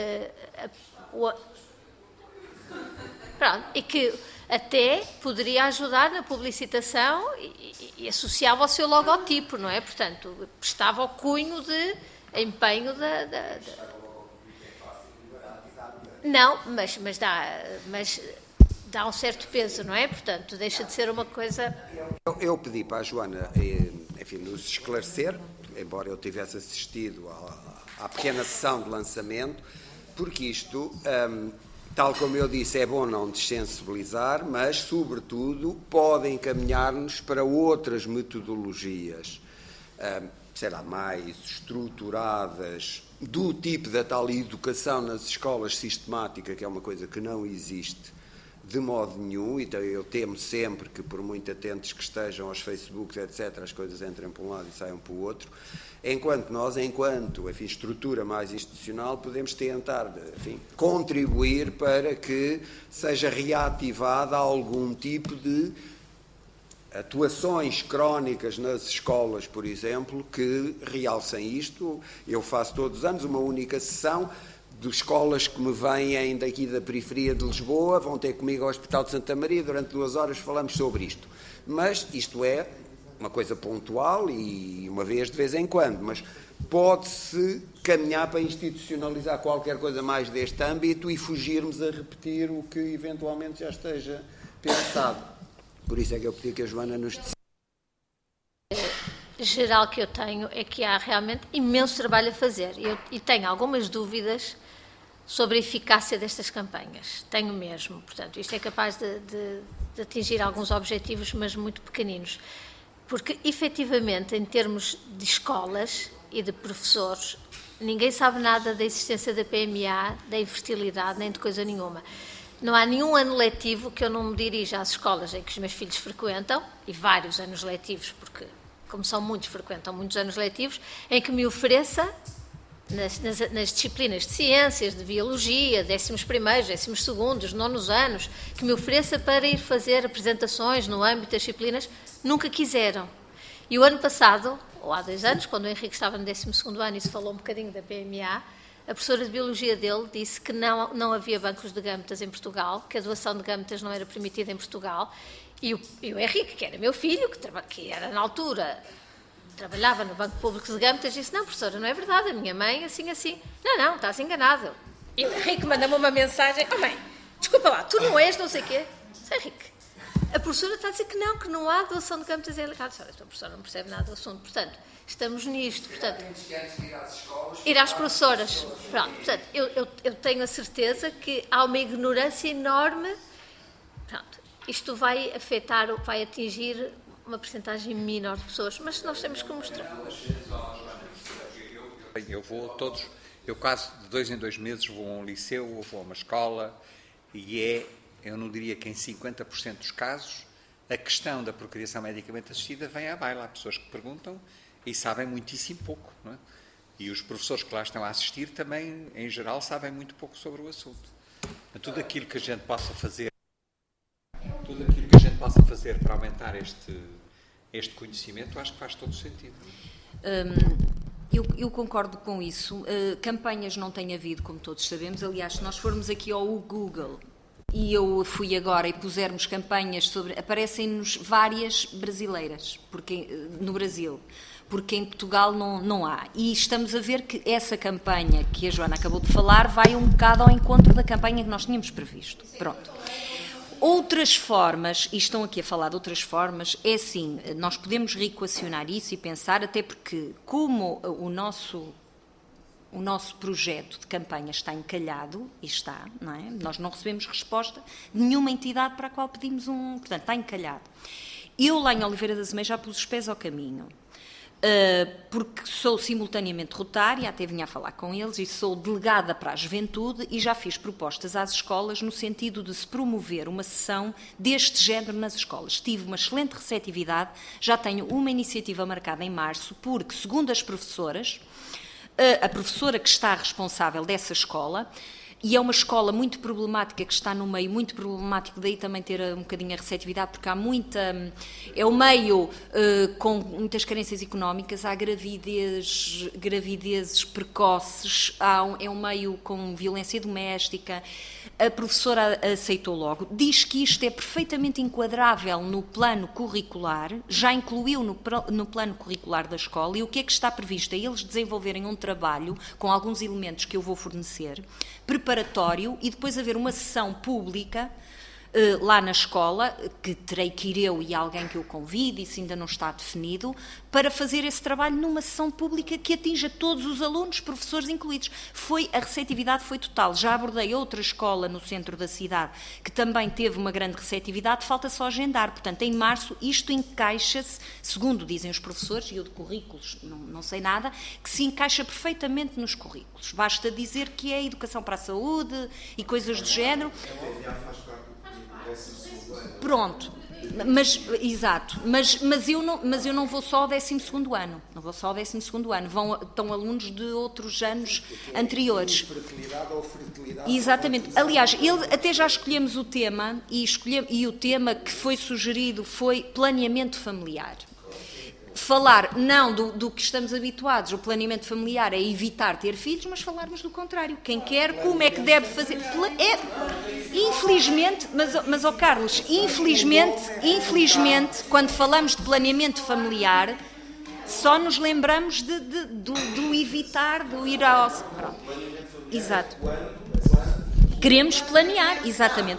[SPEAKER 4] e que até poderia ajudar na publicitação e associava ao seu logotipo, não é? Portanto, prestava o cunho de empenho Não, mas dá um certo peso, não é? Portanto, deixa de ser uma coisa...
[SPEAKER 2] Eu pedi para a Joana, enfim, nos esclarecer, embora eu tivesse assistido à pequena sessão de lançamento, porque isto, tal como eu disse, é bom não desensibilizar, mas, sobretudo, pode encaminhar-nos para outras metodologias, mais estruturadas, do tipo da tal educação nas escolas sistemática, que é uma coisa que não existe de modo nenhum, então eu temo sempre que, por muito atentos que estejam aos Facebooks, etc., as coisas entrem para um lado e saiam para o outro, enquanto nós, estrutura mais institucional, podemos tentar, contribuir para que seja reativada algum tipo de atuações crónicas nas escolas, por exemplo, que realcem isto. Eu faço todos os anos uma única sessão de escolas que me vêm daqui da periferia de Lisboa, vão ter comigo ao Hospital de Santa Maria, durante 2 horas falamos sobre isto. Mas isto é uma coisa pontual e uma vez de vez em quando, mas pode-se caminhar para institucionalizar qualquer coisa mais deste âmbito e fugirmos a repetir o que eventualmente já esteja pensado. Por isso é que eu pedi que a Joana nos dissesse.
[SPEAKER 4] Geral que eu tenho é que há realmente imenso trabalho a fazer e tenho algumas dúvidas sobre a eficácia destas campanhas. Tenho mesmo. Portanto, isto é capaz de atingir alguns objetivos, mas muito pequeninos. Porque, efetivamente, em termos de escolas e de professores, ninguém sabe nada da existência da PMA, da infertilidade, nem de coisa nenhuma. Não há nenhum ano letivo que eu não me dirija às escolas em que os meus filhos frequentam, e vários anos letivos, porque, como são muitos, frequentam muitos anos letivos, em que me ofereça, nas disciplinas de ciências, de biologia, 11º, 12º, 9º anos, que me ofereça para ir fazer apresentações no âmbito das disciplinas, nunca quiseram. E o ano passado, ou há 2 anos, quando o Henrique estava no 12º ano e se falou um bocadinho da PMA, a professora de biologia dele disse que não havia bancos de gâmetas em Portugal, que a doação de gâmetas não era permitida em Portugal, e o Henrique, que era meu filho, que era na altura, trabalhava no Banco Público de Gâmetas, disse: não, professora, não é verdade, a minha mãe assim. Não, estás enganado. E o Henrique manda-me uma mensagem: oh mãe, desculpa lá, tu não és não sei o quê. Henrique, a professora está a dizer que não há doação de gâmetas em legado. A professora não percebe nada do assunto. Portanto, estamos nisto. Portanto, ir às professoras. Pronto, portanto, eu tenho a certeza que há uma ignorância enorme. Pronto, isto vai afetar, vai atingir uma percentagem menor de pessoas, mas nós temos que mostrar.
[SPEAKER 13] Eu quase de 2 em 2 meses vou a um liceu ou vou a uma escola e eu não diria que em 50% dos casos a questão da procriação medicamente assistida vem à baila. Há pessoas que perguntam e sabem muitíssimo pouco, não é? E os professores que lá estão a assistir também, em geral, sabem muito pouco sobre o assunto. Tudo aquilo que a gente possa fazer para aumentar este conhecimento, acho que faz todo o sentido.
[SPEAKER 16] Eu concordo com isso. Campanhas não tem havido, como todos sabemos. Aliás, se nós formos aqui ao Google e eu fui agora e pusermos campanhas aparecem-nos várias brasileiras, no Brasil, porque em Portugal não há. E estamos a ver que essa campanha que a Joana acabou de falar vai um bocado ao encontro da campanha que nós tínhamos previsto. Pronto. Outras formas, e estão aqui a falar de outras formas, é assim, nós podemos reequacionar isso e pensar, até porque como o nosso projeto de campanha está encalhado, e está, não é? Nós não recebemos resposta de nenhuma entidade para a qual pedimos portanto, está encalhado. Eu lá em Oliveira das Meias já pus os pés ao caminho. Porque sou simultaneamente rotária, até vinha a falar com eles, e sou delegada para a juventude e já fiz propostas às escolas no sentido de se promover uma sessão deste género nas escolas. Tive uma excelente receptividade, já tenho uma iniciativa marcada em março, porque, segundo as professoras, a professora que está responsável dessa escola, e é uma escola muito problemática, que está no meio muito problemático, daí também ter um bocadinho a receptividade, porque há é um meio com muitas carências económicas, há gravidezes precoces, é um meio com violência doméstica. A professora aceitou logo, diz que isto é perfeitamente enquadrável no plano curricular, já incluiu no plano curricular da escola, e o que é que está previsto? É eles desenvolverem um trabalho com alguns elementos que eu vou fornecer, preparatório, e depois haver uma sessão pública lá na escola, que terei que ir eu e alguém que eu convide, isso ainda não está definido, para fazer esse trabalho numa sessão pública que atinja todos os alunos, professores incluídos. A receptividade foi total. Já abordei outra escola no centro da cidade que também teve uma grande receptividade, falta só agendar. Portanto, em março isto encaixa-se, segundo dizem os professores, e eu de currículos não sei nada, que se encaixa perfeitamente nos currículos. Basta dizer que é educação para a saúde e coisas do género. Pronto, exato, mas eu não vou só ao 12º ano, não vou só ao 12º ano, estão alunos de outros anos anteriores.
[SPEAKER 2] Fertilidade ou fertilidade.
[SPEAKER 16] Exatamente, aliás, até já escolhemos o tema, e o tema que foi sugerido foi planeamento familiar. Falar não do que estamos habituados, o planeamento familiar é evitar ter filhos, mas falarmos do contrário. Quem quer, como é que deve fazer? Infelizmente, mas ó Carlos, infelizmente, quando falamos de planeamento familiar, só nos lembramos do evitar, do ir ao... Pronto. Exato. Queremos planear, exatamente.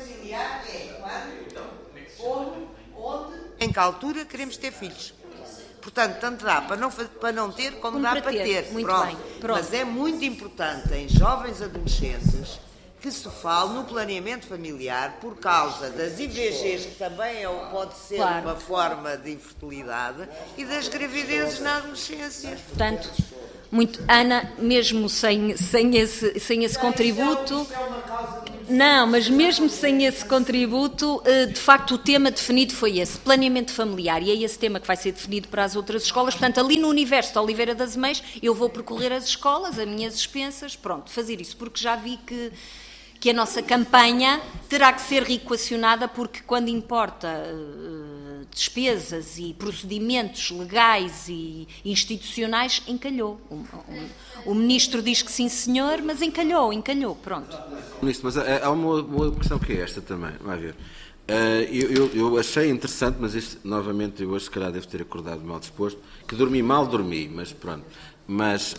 [SPEAKER 9] Em que altura queremos ter filhos? Portanto, tanto dá para não ter como dá para ter.
[SPEAKER 16] Muito
[SPEAKER 9] Pronto.
[SPEAKER 16] bem. Pronto.
[SPEAKER 9] Mas é muito importante em jovens adolescentes que se fale no planeamento familiar por causa das IVGs, que também pode ser uma forma de infertilidade, e das gravidezes na adolescência.
[SPEAKER 16] Portanto, Ana, mesmo sem esse contributo... Não, mas mesmo sem esse contributo, de facto o tema definido foi esse, planeamento familiar, e é esse tema que vai ser definido para as outras escolas. Portanto, ali no universo de Oliveira das Meias, eu vou percorrer as escolas, as minhas expensas, pronto, fazer isso, porque já vi que a nossa campanha terá que ser reequacionada, porque quando importa despesas e procedimentos legais e institucionais, encalhou. O Ministro diz que sim, senhor, mas encalhou, pronto.
[SPEAKER 11] Ministro, mas há uma questão que é esta também, vai ver. Eu achei interessante, mas isto, novamente, eu hoje se calhar devo ter acordado mal disposto, que dormi, mas pronto. Mas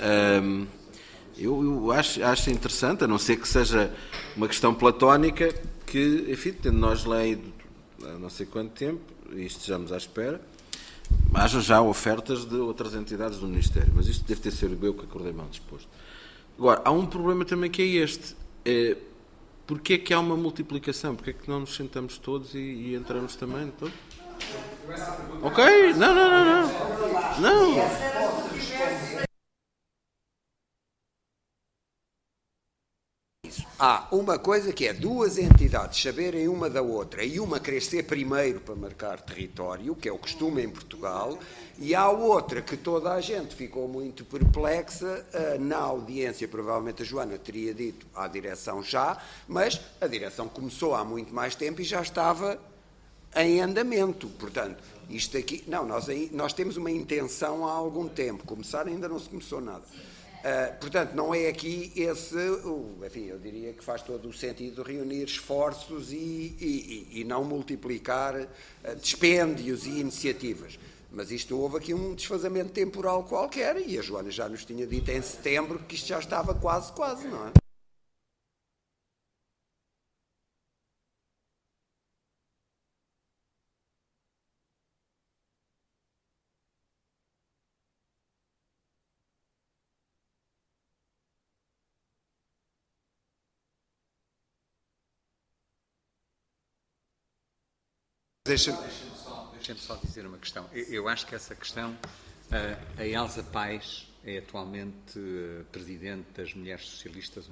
[SPEAKER 11] eu acho interessante, a não ser que seja uma questão platónica, que, enfim, tendo nós lei há não sei quanto tempo, e estejamos à espera, haja já ofertas de outras entidades do Ministério, mas isto deve ter sido eu que acordei mal disposto. Agora, há um problema também que é este. Porquê é que há uma multiplicação? Porquê é que não nos sentamos todos e entramos também todos? Ok, não.
[SPEAKER 2] Há uma coisa que é duas entidades saberem uma da outra e uma querer ser primeiro para marcar território, que é o costume em Portugal, e há outra que toda a gente ficou muito perplexa na audiência, provavelmente a Joana teria dito à direção já, mas a direção começou há muito mais tempo e já estava em andamento. Portanto, isto aqui... Não, nós temos uma intenção há algum tempo. Começar ainda não se começou nada. Portanto, não é aqui esse... enfim, eu diria que faz todo o sentido reunir esforços e não multiplicar dispêndios e iniciativas. Mas isto houve aqui um desfazamento temporal qualquer e a Joana já nos tinha dito em setembro que isto já estava quase, não é?
[SPEAKER 13] Deixa-me só dizer uma questão. Eu acho que essa questão, a Elsa Paes é atualmente presidente das Mulheres Socialistas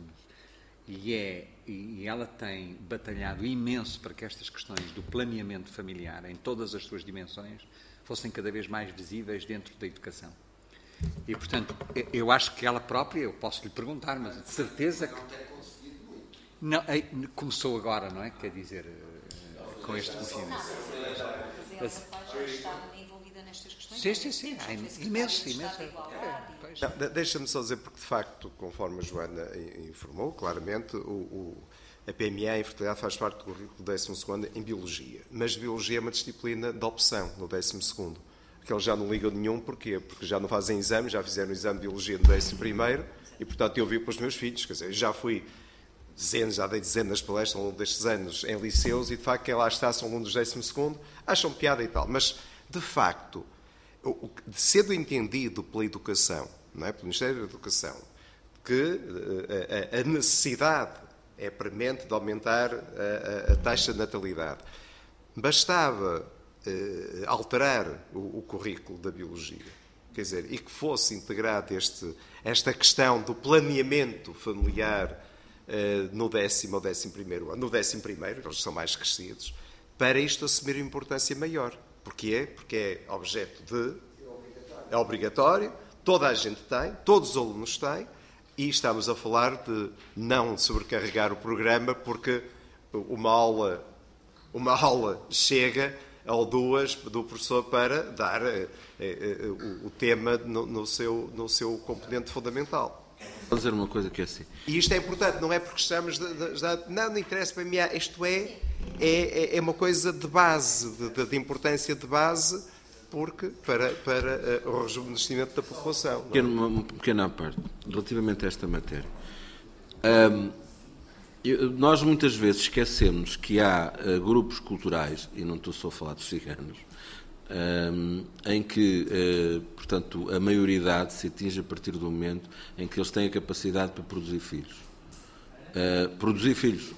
[SPEAKER 13] e ela tem batalhado imenso para que estas questões do planeamento familiar, em todas as suas dimensões, fossem cada vez mais visíveis dentro da educação. E, portanto, eu acho que ela própria, eu posso lhe perguntar, mas de certeza que... Não, começou agora, não é? Quer dizer... com este confinamento.
[SPEAKER 16] Mas ela está envolvida nestas questões?
[SPEAKER 13] Sim. Imenso.
[SPEAKER 5] Deixa-me só dizer, porque de facto, conforme a Joana informou, claramente, a PMA, a infertilidade, faz parte do currículo do 12º em Biologia. Mas Biologia é uma disciplina de opção no 12º. Que eles já não ligam nenhum, porquê? Porque já não fazem exame, já fizeram o exame de Biologia no 11º, e portanto eu vi pelos meus filhos, quer dizer, já fui... já dei dezenas de palestras ao longo destes anos em liceus e, de facto, quem lá está são alunos do 12º, acham piada e tal. Mas, de facto, sendo entendido pela educação, não é? Pelo Ministério da Educação, que a necessidade é premente de aumentar a taxa de natalidade, bastava alterar o currículo da Biologia, quer dizer, e que fosse integrado esta questão do planeamento familiar no 10º ou 11º ano, no 11º, eles são mais crescidos, para isto assumir uma importância maior. Porquê? Porque é objeto de... É obrigatório, toda a gente tem, todos os alunos têm, e estamos a falar de não sobrecarregar o programa, porque uma aula chega ou duas do professor para dar o tema no seu componente fundamental.
[SPEAKER 11] Vou dizer uma coisa que é assim.
[SPEAKER 5] E isto é importante, não é porque estamos... não interessa para mim, isto é uma coisa de base, de importância de base, porque para o rejuvenescimento da população.
[SPEAKER 11] Uma pequena parte, relativamente a esta matéria. Nós muitas vezes esquecemos que há grupos culturais, e não estou só a falar dos ciganos, em que, portanto, a maioridade se atinge a partir do momento em que eles têm a capacidade para produzir filhos. Produzir filhos.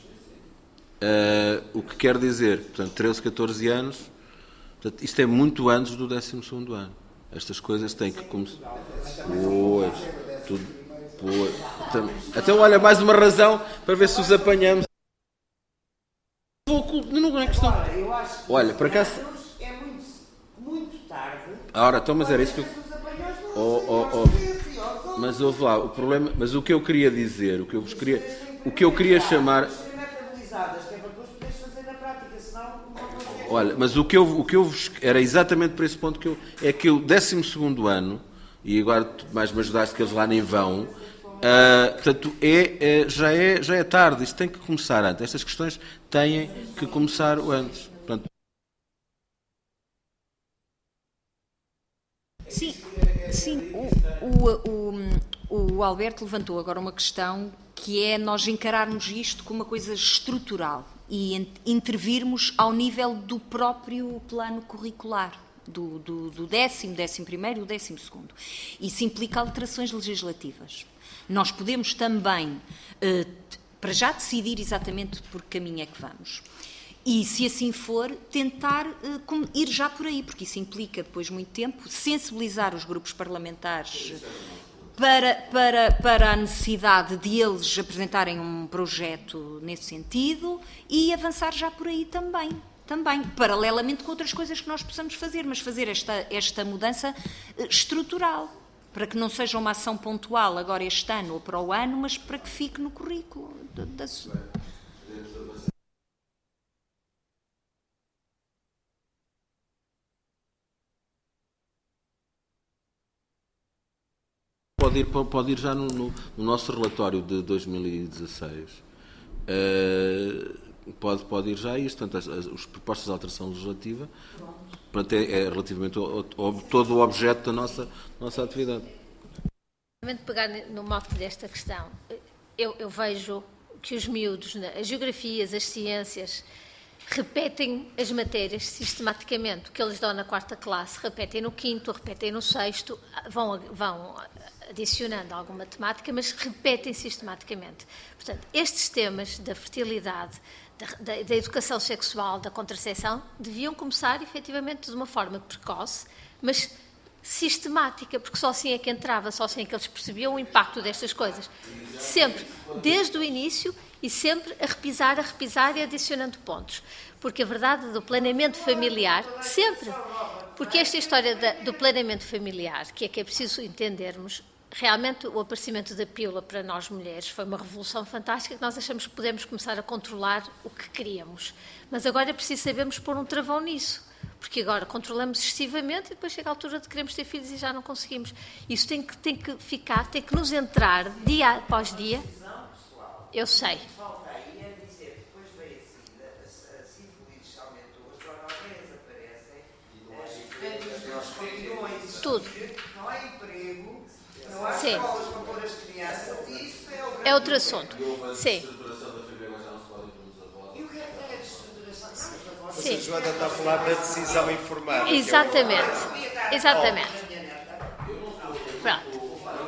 [SPEAKER 11] O que quer dizer, portanto, 13, 14 anos, portanto, isto é muito antes do 12º ano. Estas coisas têm que começar. Então, olha, mais uma razão para ver se os apanhamos. Não é questão. Olha, por acaso.
[SPEAKER 9] É muito tarde.
[SPEAKER 11] Ora, então, mas era isso que eu. Mas houve lá, o problema. Mas o que eu queria dizer, o que eu queria chamar. Olha, mas o que eu era exatamente por esse ponto que eu. É que o 12º ano, e agora mais me ajudaste que eles lá nem vão. Portanto, já é tarde, isto tem que começar antes. Estas questões têm que começar antes. Portanto,
[SPEAKER 16] sim. O Alberto levantou agora uma questão que é nós encararmos isto como uma coisa estrutural e intervirmos ao nível do próprio plano curricular. Do 10º, 11º e o 12º. Isso implica alterações legislativas. Nós podemos também, para já, decidir exatamente por que caminho é que vamos. E, se assim for, tentar ir já por aí, porque isso implica, depois de muito tempo, sensibilizar os grupos parlamentares para a necessidade de eles apresentarem um projeto nesse sentido e avançar já por aí também, paralelamente com outras coisas que nós possamos fazer, mas fazer esta mudança estrutural, para que não seja uma ação pontual agora este ano ou para o ano, mas para que fique no currículo da sociedade.
[SPEAKER 11] Pode ir já no nosso relatório de 2016. Pode ir já a isto. Portanto, as propostas de alteração legislativa, portanto, é relativamente todo o objeto da nossa atividade.
[SPEAKER 4] Pegar no mote desta questão, eu vejo que os miúdos, as geografias, as ciências, repetem as matérias sistematicamente. O que eles dão na 4ª classe, repetem no 5º, repetem no 6º, vão adicionando alguma temática, mas repetem sistematicamente. Portanto, estes temas da fertilidade, da educação sexual, da contracepção, deviam começar, efetivamente, de uma forma precoce, mas sistemática, porque só assim é que entrava, só assim é que eles percebiam o impacto destas coisas. Sempre, desde o início, e sempre a repisar e adicionando pontos. Porque a verdade do planeamento familiar, sempre, porque esta história do planeamento familiar, que é preciso entendermos, realmente o aparecimento da pílula para nós mulheres foi uma revolução fantástica que nós achamos que podemos começar a controlar o que queríamos. Mas agora é preciso sabermos pôr um travão nisso, porque agora controlamos excessivamente e depois chega a altura de queremos ter filhos e já não conseguimos. Isso tem que nos entrar dia após dia. Eu sei. Tudo.
[SPEAKER 9] Não há emprego, não há
[SPEAKER 4] Sim.
[SPEAKER 9] escolas para pôr as crianças, e isso
[SPEAKER 4] é outro assunto. Sim.
[SPEAKER 9] E o que é a estruturação?
[SPEAKER 5] Sim. A Joana está a falar da decisão informada.
[SPEAKER 4] Exatamente. Pronto.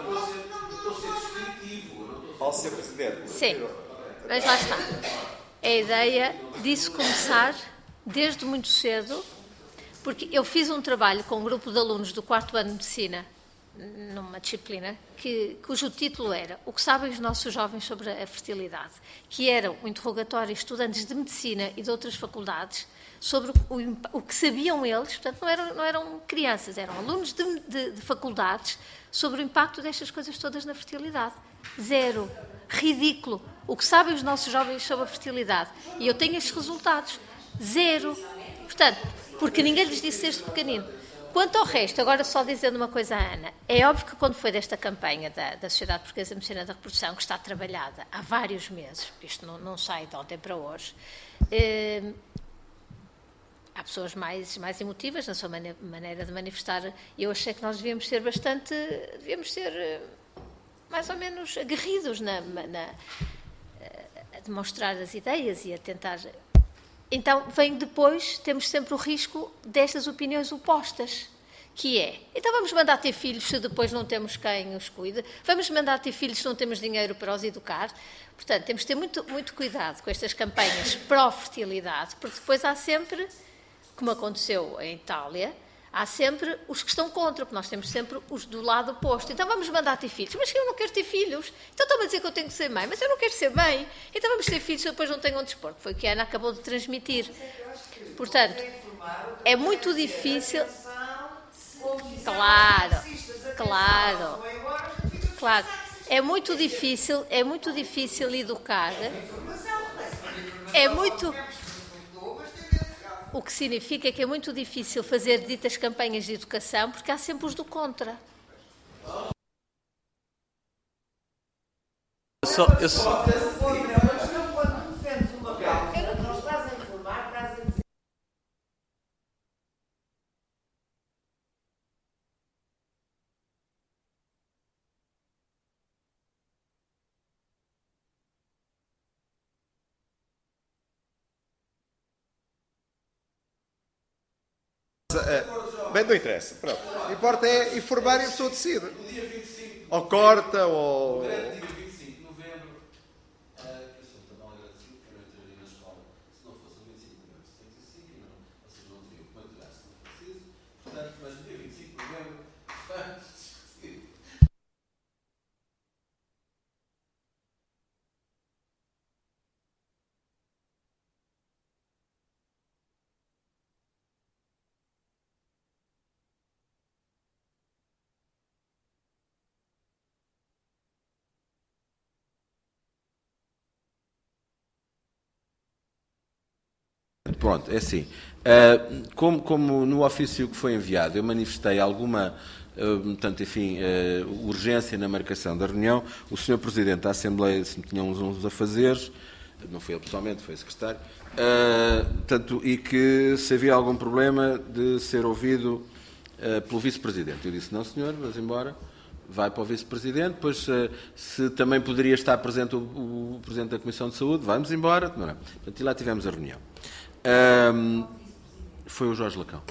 [SPEAKER 5] Ao Sr. Presidente.
[SPEAKER 4] Sim. Mas lá está. A ideia disso começar desde muito cedo, porque eu fiz um trabalho com um grupo de alunos do 4º ano de Medicina, numa disciplina, cujo título era O que sabem os nossos jovens sobre a fertilidade, que era um interrogatório a estudantes de Medicina e de outras faculdades sobre o que sabiam eles, portanto não eram crianças, eram alunos de faculdades, sobre o impacto destas coisas todas na fertilidade. Zero. Ridículo. O que sabem os nossos jovens sobre a fertilidade. E eu tenho estes resultados. Zero. Portanto, porque ninguém lhes disse desde pequenino. Quanto ao resto, agora só dizendo uma coisa à Ana, é óbvio que quando foi desta campanha da Sociedade Portuguesa de Medicina da Reprodução, que está trabalhada há vários meses, isto não sai de ontem para hoje, há pessoas mais emotivas na sua maneira de manifestar. Eu achei que nós devíamos ser mais ou menos aguerridos a demonstrar as ideias e a tentar Então, vem depois, temos sempre o risco destas opiniões opostas, que é, então vamos mandar ter filhos se depois não temos quem os cuide? Vamos mandar ter filhos se não temos dinheiro para os educar? Portanto, temos de ter muito, muito cuidado com estas campanhas pró-fertilidade, porque depois há sempre, como aconteceu em Itália, há sempre os que estão contra, porque nós temos sempre os do lado oposto. Então vamos mandar ter filhos. Mas eu não quero ter filhos. Então estão a dizer que eu tenho que ser mãe, mas eu não quero ser mãe. Então vamos ter filhos se eu depois não tenho onde dispor. Foi o que a Ana acabou de transmitir. Portanto, é muito difícil... Claro. É muito difícil educar. O que significa que é muito difícil fazer ditas campanhas de educação, porque há sempre os do contra.
[SPEAKER 5] Bem, não interessa. Pronto. O que importa é informar e a pessoa decide. Ou corta, ou...
[SPEAKER 10] Dia 25 de novembro, eu sou também agradecido porque eu não entraria na escola se não fosse o 25 de novembro de 75 e não, vocês não teriam que maturar se não fosse isso. Portanto, mas no dia 25 de novembro, vamos discutir.
[SPEAKER 11] Pronto, é assim. Como no ofício que foi enviado eu manifestei alguma urgência na marcação da reunião, o Sr. Presidente da Assembleia tinha uns afazeres, não foi ele pessoalmente, foi o secretário, e que se havia algum problema de ser ouvido pelo Vice-Presidente. Eu disse, não senhor, mas embora, vai para o Vice-Presidente, depois se também poderia estar presente o Presidente da Comissão de Saúde, vamos embora. Portanto, e lá tivemos a reunião. Foi o Jorge Lacão.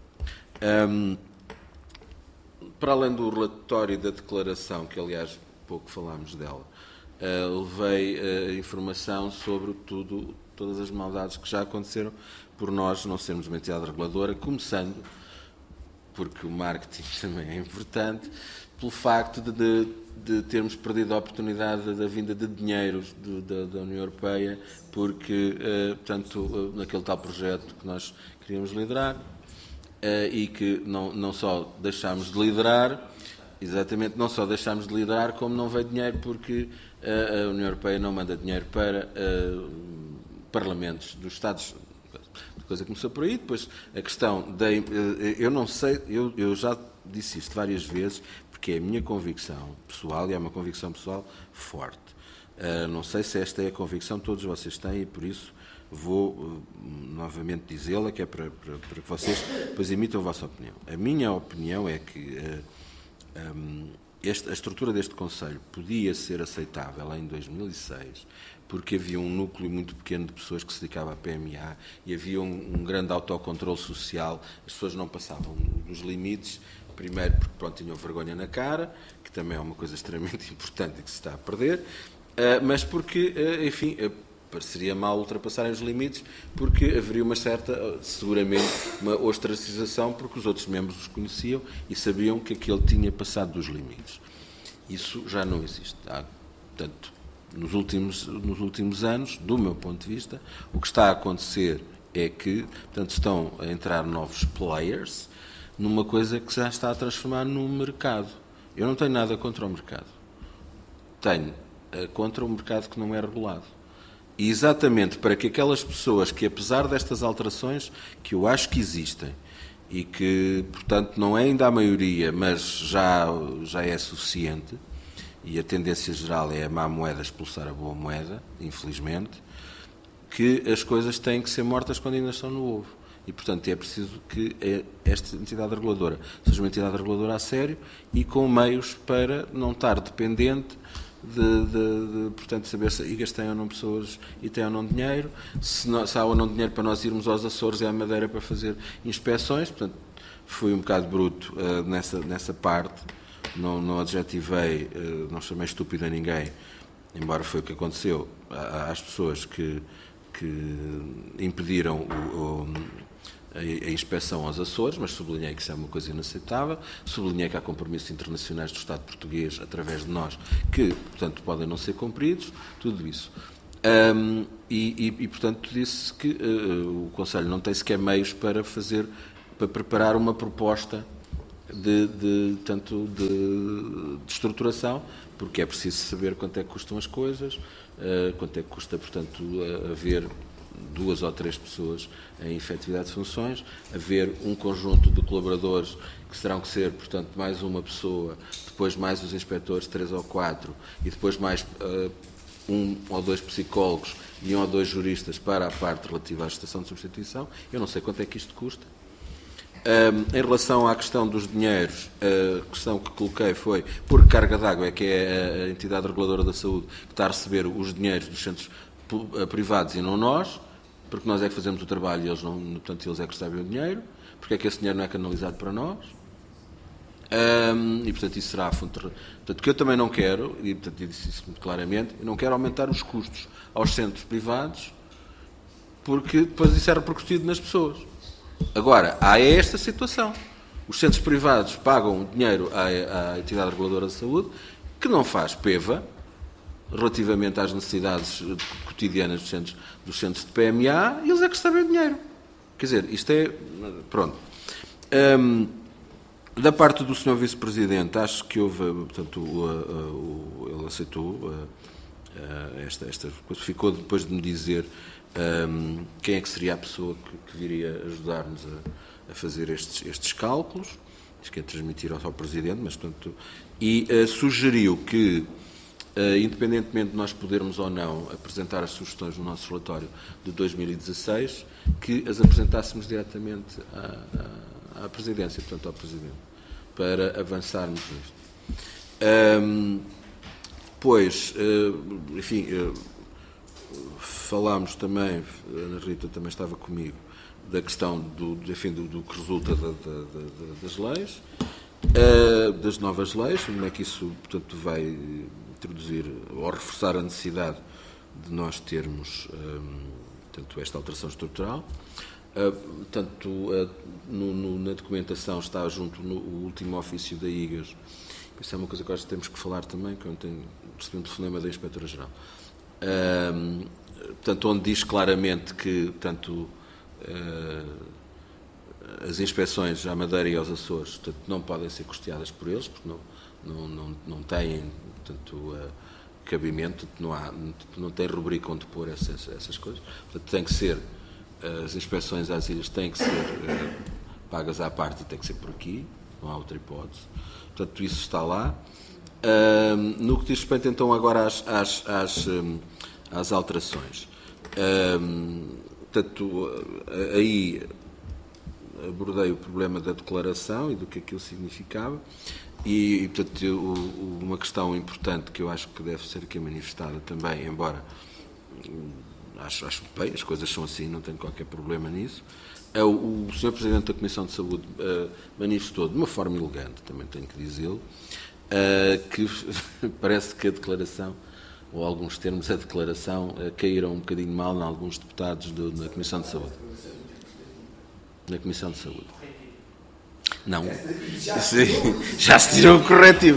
[SPEAKER 11] Para além do relatório e da declaração, que aliás pouco falámos dela, levei informação sobre todas as maldades que já aconteceram por nós não sermos uma entidade reguladora, começando, porque o marketing também é importante, pelo facto de termos perdido a oportunidade da vinda de dinheiros da União Europeia, porque, naquele tal projeto que nós queríamos liderar, e que não só deixámos de liderar, como não veio dinheiro, porque a União Europeia não manda dinheiro para parlamentos dos Estados. A coisa começou por aí, depois a questão eu não sei, eu já disse isto várias vezes, porque é a minha convicção pessoal e é uma convicção pessoal forte. Não sei se esta é a convicção que todos vocês têm e por isso vou novamente dizê-la, que é para que vocês depois emitam a vossa opinião. A minha opinião é que a estrutura deste Conselho podia ser aceitável em 2006, porque havia um núcleo muito pequeno de pessoas que se dedicava à PMA e havia um grande autocontrole social, as pessoas não passavam dos limites, primeiro porque tinham vergonha na cara, que também é uma coisa extremamente importante e que se está a perder, mas porque, enfim, pareceria mal ultrapassarem os limites, porque haveria seguramente uma ostracização, porque os outros membros os conheciam e sabiam que aquele tinha passado dos limites. Isso já não existe. Portanto, nos últimos anos, do meu ponto de vista, o que está a acontecer é que, estão a entrar novos players numa coisa que já está a transformar num mercado. Eu não tenho nada contra o mercado. Tenho contra o mercado que não é regulado. E exatamente para que aquelas pessoas que, apesar destas alterações, que eu acho que existem, e que, portanto, não é ainda a maioria, mas já é suficiente, e a tendência geral é a má moeda expulsar a boa moeda, infelizmente, que as coisas têm que ser mortas quando ainda estão no ovo. E, portanto, é preciso que esta entidade reguladora seja uma entidade reguladora a sério e com meios para não estar dependente portanto, saber se IGAs têm ou não pessoas e têm ou não dinheiro, se há ou não dinheiro para nós irmos aos Açores e à Madeira para fazer inspeções. Portanto, fui um bocado bruto nessa parte, não adjetivei, não chamei estúpido a ninguém, embora foi o que aconteceu às pessoas que impediram a inspeção aos Açores, mas sublinhei que isso é uma coisa inaceitável, sublinhei que há compromissos internacionais do Estado português, através de nós, que, portanto, podem não ser cumpridos, tudo isso. Portanto, disse que o Conselho não tem sequer meios para preparar uma proposta de estruturação, porque é preciso saber quanto é que custam as coisas, quanto é que custa, portanto, haver 2 ou 3 pessoas em efetividade de funções, haver um conjunto de colaboradores que terão que ser, portanto, mais uma pessoa, depois mais os inspectores, 3 ou 4, e depois mais 1 ou 2 psicólogos e 1 ou 2 juristas para a parte relativa à gestação de substituição. Eu não sei quanto é que isto custa. Em relação à questão dos dinheiros, a questão que coloquei foi por carga d'água, que é a entidade reguladora da saúde que está a receber os dinheiros dos centros privados e não nós, porque nós é que fazemos o trabalho e eles não, portanto, eles é que recebem o dinheiro, porque é que esse dinheiro não é canalizado para nós. E, portanto, isso será a fonte. Portanto, que eu também não quero, e, portanto, eu disse isso muito claramente, eu não quero aumentar os custos aos centros privados, porque depois isso é repercutido nas pessoas. Agora, há esta situação. Os centros privados pagam dinheiro à entidade reguladora de saúde, que não faz PEVA, relativamente às necessidades cotidianas dos centros de PMA, e eles é que recebem o dinheiro. Quer dizer, isto é... Pronto. Da parte do Sr. Vice-Presidente, acho que houve, portanto, ele aceitou esta coisa. Ficou depois de me dizer quem é que seria a pessoa que viria ajudar-nos a fazer estes cálculos. Isto quer transmitir ao Presidente, mas, portanto... E sugeriu que, independentemente de nós podermos ou não apresentar as sugestões no nosso relatório de 2016, que as apresentássemos diretamente à Presidência, portanto ao Presidente, para avançarmos nisto. Pois, enfim, falámos também, a Ana Rita também estava comigo, da questão do que resulta das leis, das novas leis, como é que isso, portanto, vai introduzir ou reforçar a necessidade de nós termos, portanto, esta alteração estrutural. Portanto, na documentação está junto no último ofício da IGAS. Isso é uma coisa que acho que temos que falar também, que eu recebi um telefonema da Inspetora-Geral. Portanto, onde diz claramente que, portanto, as inspeções à Madeira e aos Açores, portanto, não podem ser custeadas por eles, porque não têm, portanto, cabimento, não tem rubrica onde pôr essas coisas. Portanto, tem que ser, as inspeções às ilhas têm que ser pagas à parte e tem que ser por aqui, não há outra hipótese. Portanto, isso está lá. No que diz respeito, então, agora às alterações. Portanto, aí abordei o problema da declaração e do que aquilo significava e portanto, uma questão importante que eu acho que deve ser aqui manifestada também, embora acho bem, as coisas são assim, não tenho qualquer problema nisso. O Sr. Presidente da Comissão de Saúde manifestou de uma forma elegante, também tenho que dizê-lo, que parece que a declaração, ou alguns termos da declaração, caíram um bocadinho mal em alguns deputados da Comissão de Saúde. Na Comissão de Saúde. Não. Já se tirou o corretivo.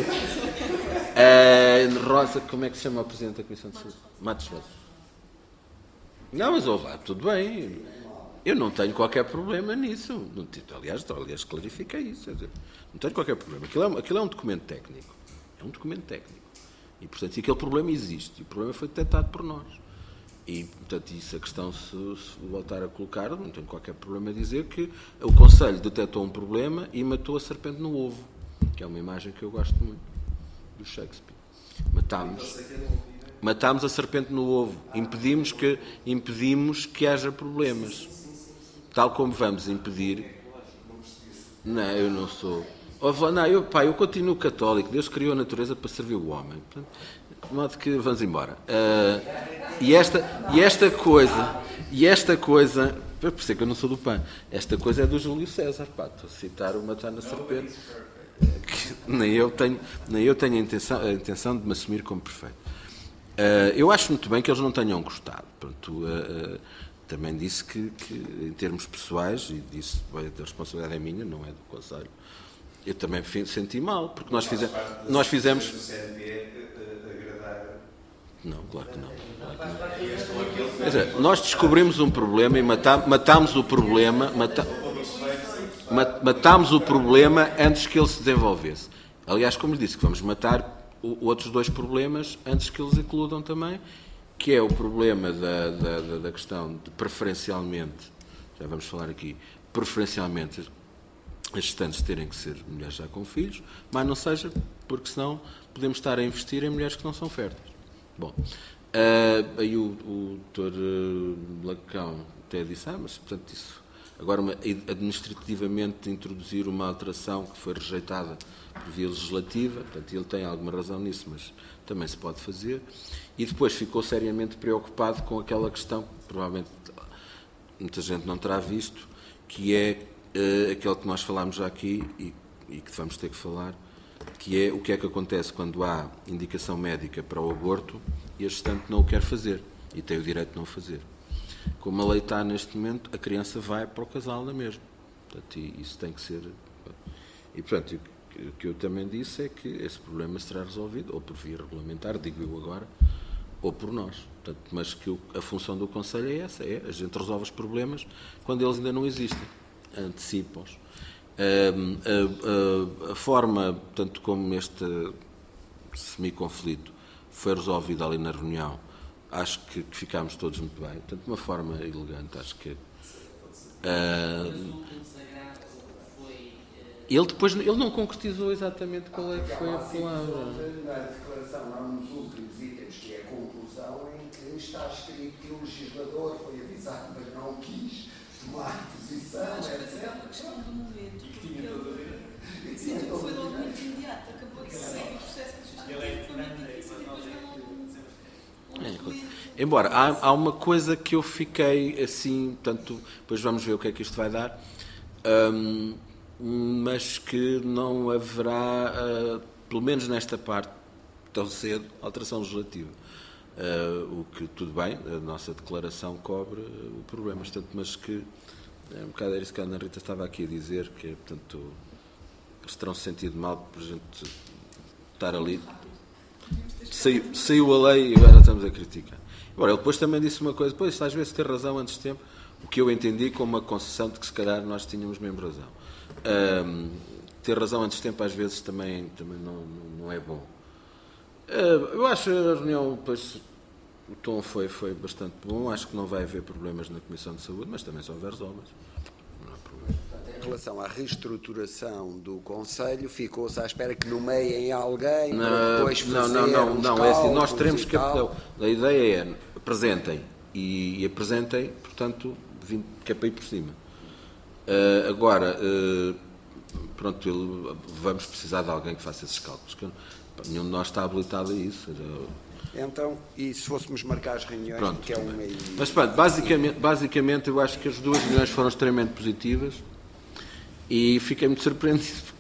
[SPEAKER 11] Rosa, como é que se chama o Presidente da Comissão de Saúde? Matos Rosa. Não, mas tudo bem. Eu não tenho qualquer problema nisso. Aliás, clarifiquei isso. Não tenho qualquer problema. Aquilo é um documento técnico. É um documento técnico. E, portanto, aquele problema existe. E o problema foi detectado por nós. E, portanto, isso, a questão, se voltar a colocar, não tenho qualquer problema a dizer que o Conselho detectou um problema e matou a serpente no ovo, que é uma imagem que eu gosto muito, do Shakespeare. Matámos a serpente no ovo, impedimos que haja problemas, tal como vamos impedir... Não, eu não sou... Eu continuo católico, Deus criou a natureza para servir o homem. Portanto, De modo que vamos embora. E esta coisa, por isso é que eu não sou do PAN, esta coisa é do Júlio César, pá, estou a citar o Matar na Serpente, que nem eu tenho a intenção de me assumir como perfeito. Eu acho muito bem que eles não tenham gostado. Pronto, também disse que, em termos pessoais, e disse, bem, a responsabilidade é minha, não é do Conselho, eu também senti mal, porque nós fizemos... Não, claro que não. Quer dizer, nós descobrimos um problema e matámos o problema, matámos o problema antes que ele se desenvolvesse. Aliás, como lhe disse, que vamos matar outros 2 problemas antes que eles eclodam também, que é o problema da questão de preferencialmente, já vamos falar aqui, preferencialmente as gestantes terem que ser mulheres já com filhos, mas não seja, porque senão podemos estar a investir em mulheres que não são férteis. Bom, aí o Dr. Lacão até disse, mas portanto isso, agora administrativamente introduzir uma alteração que foi rejeitada por via legislativa, portanto ele tem alguma razão nisso, mas também se pode fazer, e depois ficou seriamente preocupado com aquela questão, que provavelmente muita gente não terá visto, que é aquele que nós falámos já aqui e que vamos ter que falar, que é o que é que acontece quando há indicação médica para o aborto e a gestante não o quer fazer e tem o direito de não o fazer. Como a lei está neste momento, a criança vai para o casal na mesma. Portanto, isso tem que ser... E, portanto, o que eu também disse é que esse problema será resolvido ou por via regulamentar, digo eu agora, ou por nós. Portanto, mas que a função do Conselho é essa, a gente resolve os problemas quando eles ainda não existem, antecipa-os. A forma, tanto como este semi-conflito foi resolvido ali na reunião, acho que ficámos todos muito bem. Portanto, de uma forma elegante, acho que... Ele não concretizou exatamente qual é que foi a palavra.
[SPEAKER 2] Na declaração, há uns últimos itens, que é a conclusão, em que está escrito que o legislador foi avisado, mas não quis tomar posição, etc.
[SPEAKER 3] É uma questão do momento, porque ele foi logo muito imediato, acabou de sair o processo legislativo, foi muito difícil, e depois não...
[SPEAKER 11] Embora, há uma coisa que eu fiquei assim, portanto, depois vamos ver o que é que isto vai dar, mas que não haverá, pelo menos nesta parte, tão cedo, alteração legislativa. O que, tudo bem, a nossa declaração cobre o problema, portanto, mas que, um bocado era isso que a Ana Rita estava aqui a dizer, que é, portanto, eles terão sentido mal por a gente estar ali. Saiu a lei e agora estamos a criticar. Agora, ele depois também disse uma coisa, pois, às vezes ter razão antes de tempo, o que eu entendi como uma concessão de que se calhar nós tínhamos mesmo razão. Ter razão antes de tempo às vezes também não é bom. Eu acho que a reunião, depois, o tom foi bastante bom, acho que não vai haver problemas na Comissão de Saúde, mas também se houver resolve-se. Não há problema.
[SPEAKER 2] Em relação à reestruturação do Conselho, ficou-se à espera que nomeiem alguém para depois fazer
[SPEAKER 11] não, é assim, nós teremos que... A ideia é, apresentem, e apresentem, portanto, que é para ir por cima. Agora, pronto, vamos precisar de alguém que faça esses cálculos, que nenhum de nós está habilitado a isso.
[SPEAKER 2] Então, e se fôssemos marcar as reuniões,
[SPEAKER 11] pronto,
[SPEAKER 2] que é uma...
[SPEAKER 11] Mas pronto, basicamente eu acho que as 2 reuniões foram extremamente positivas e fiquei muito surpreendido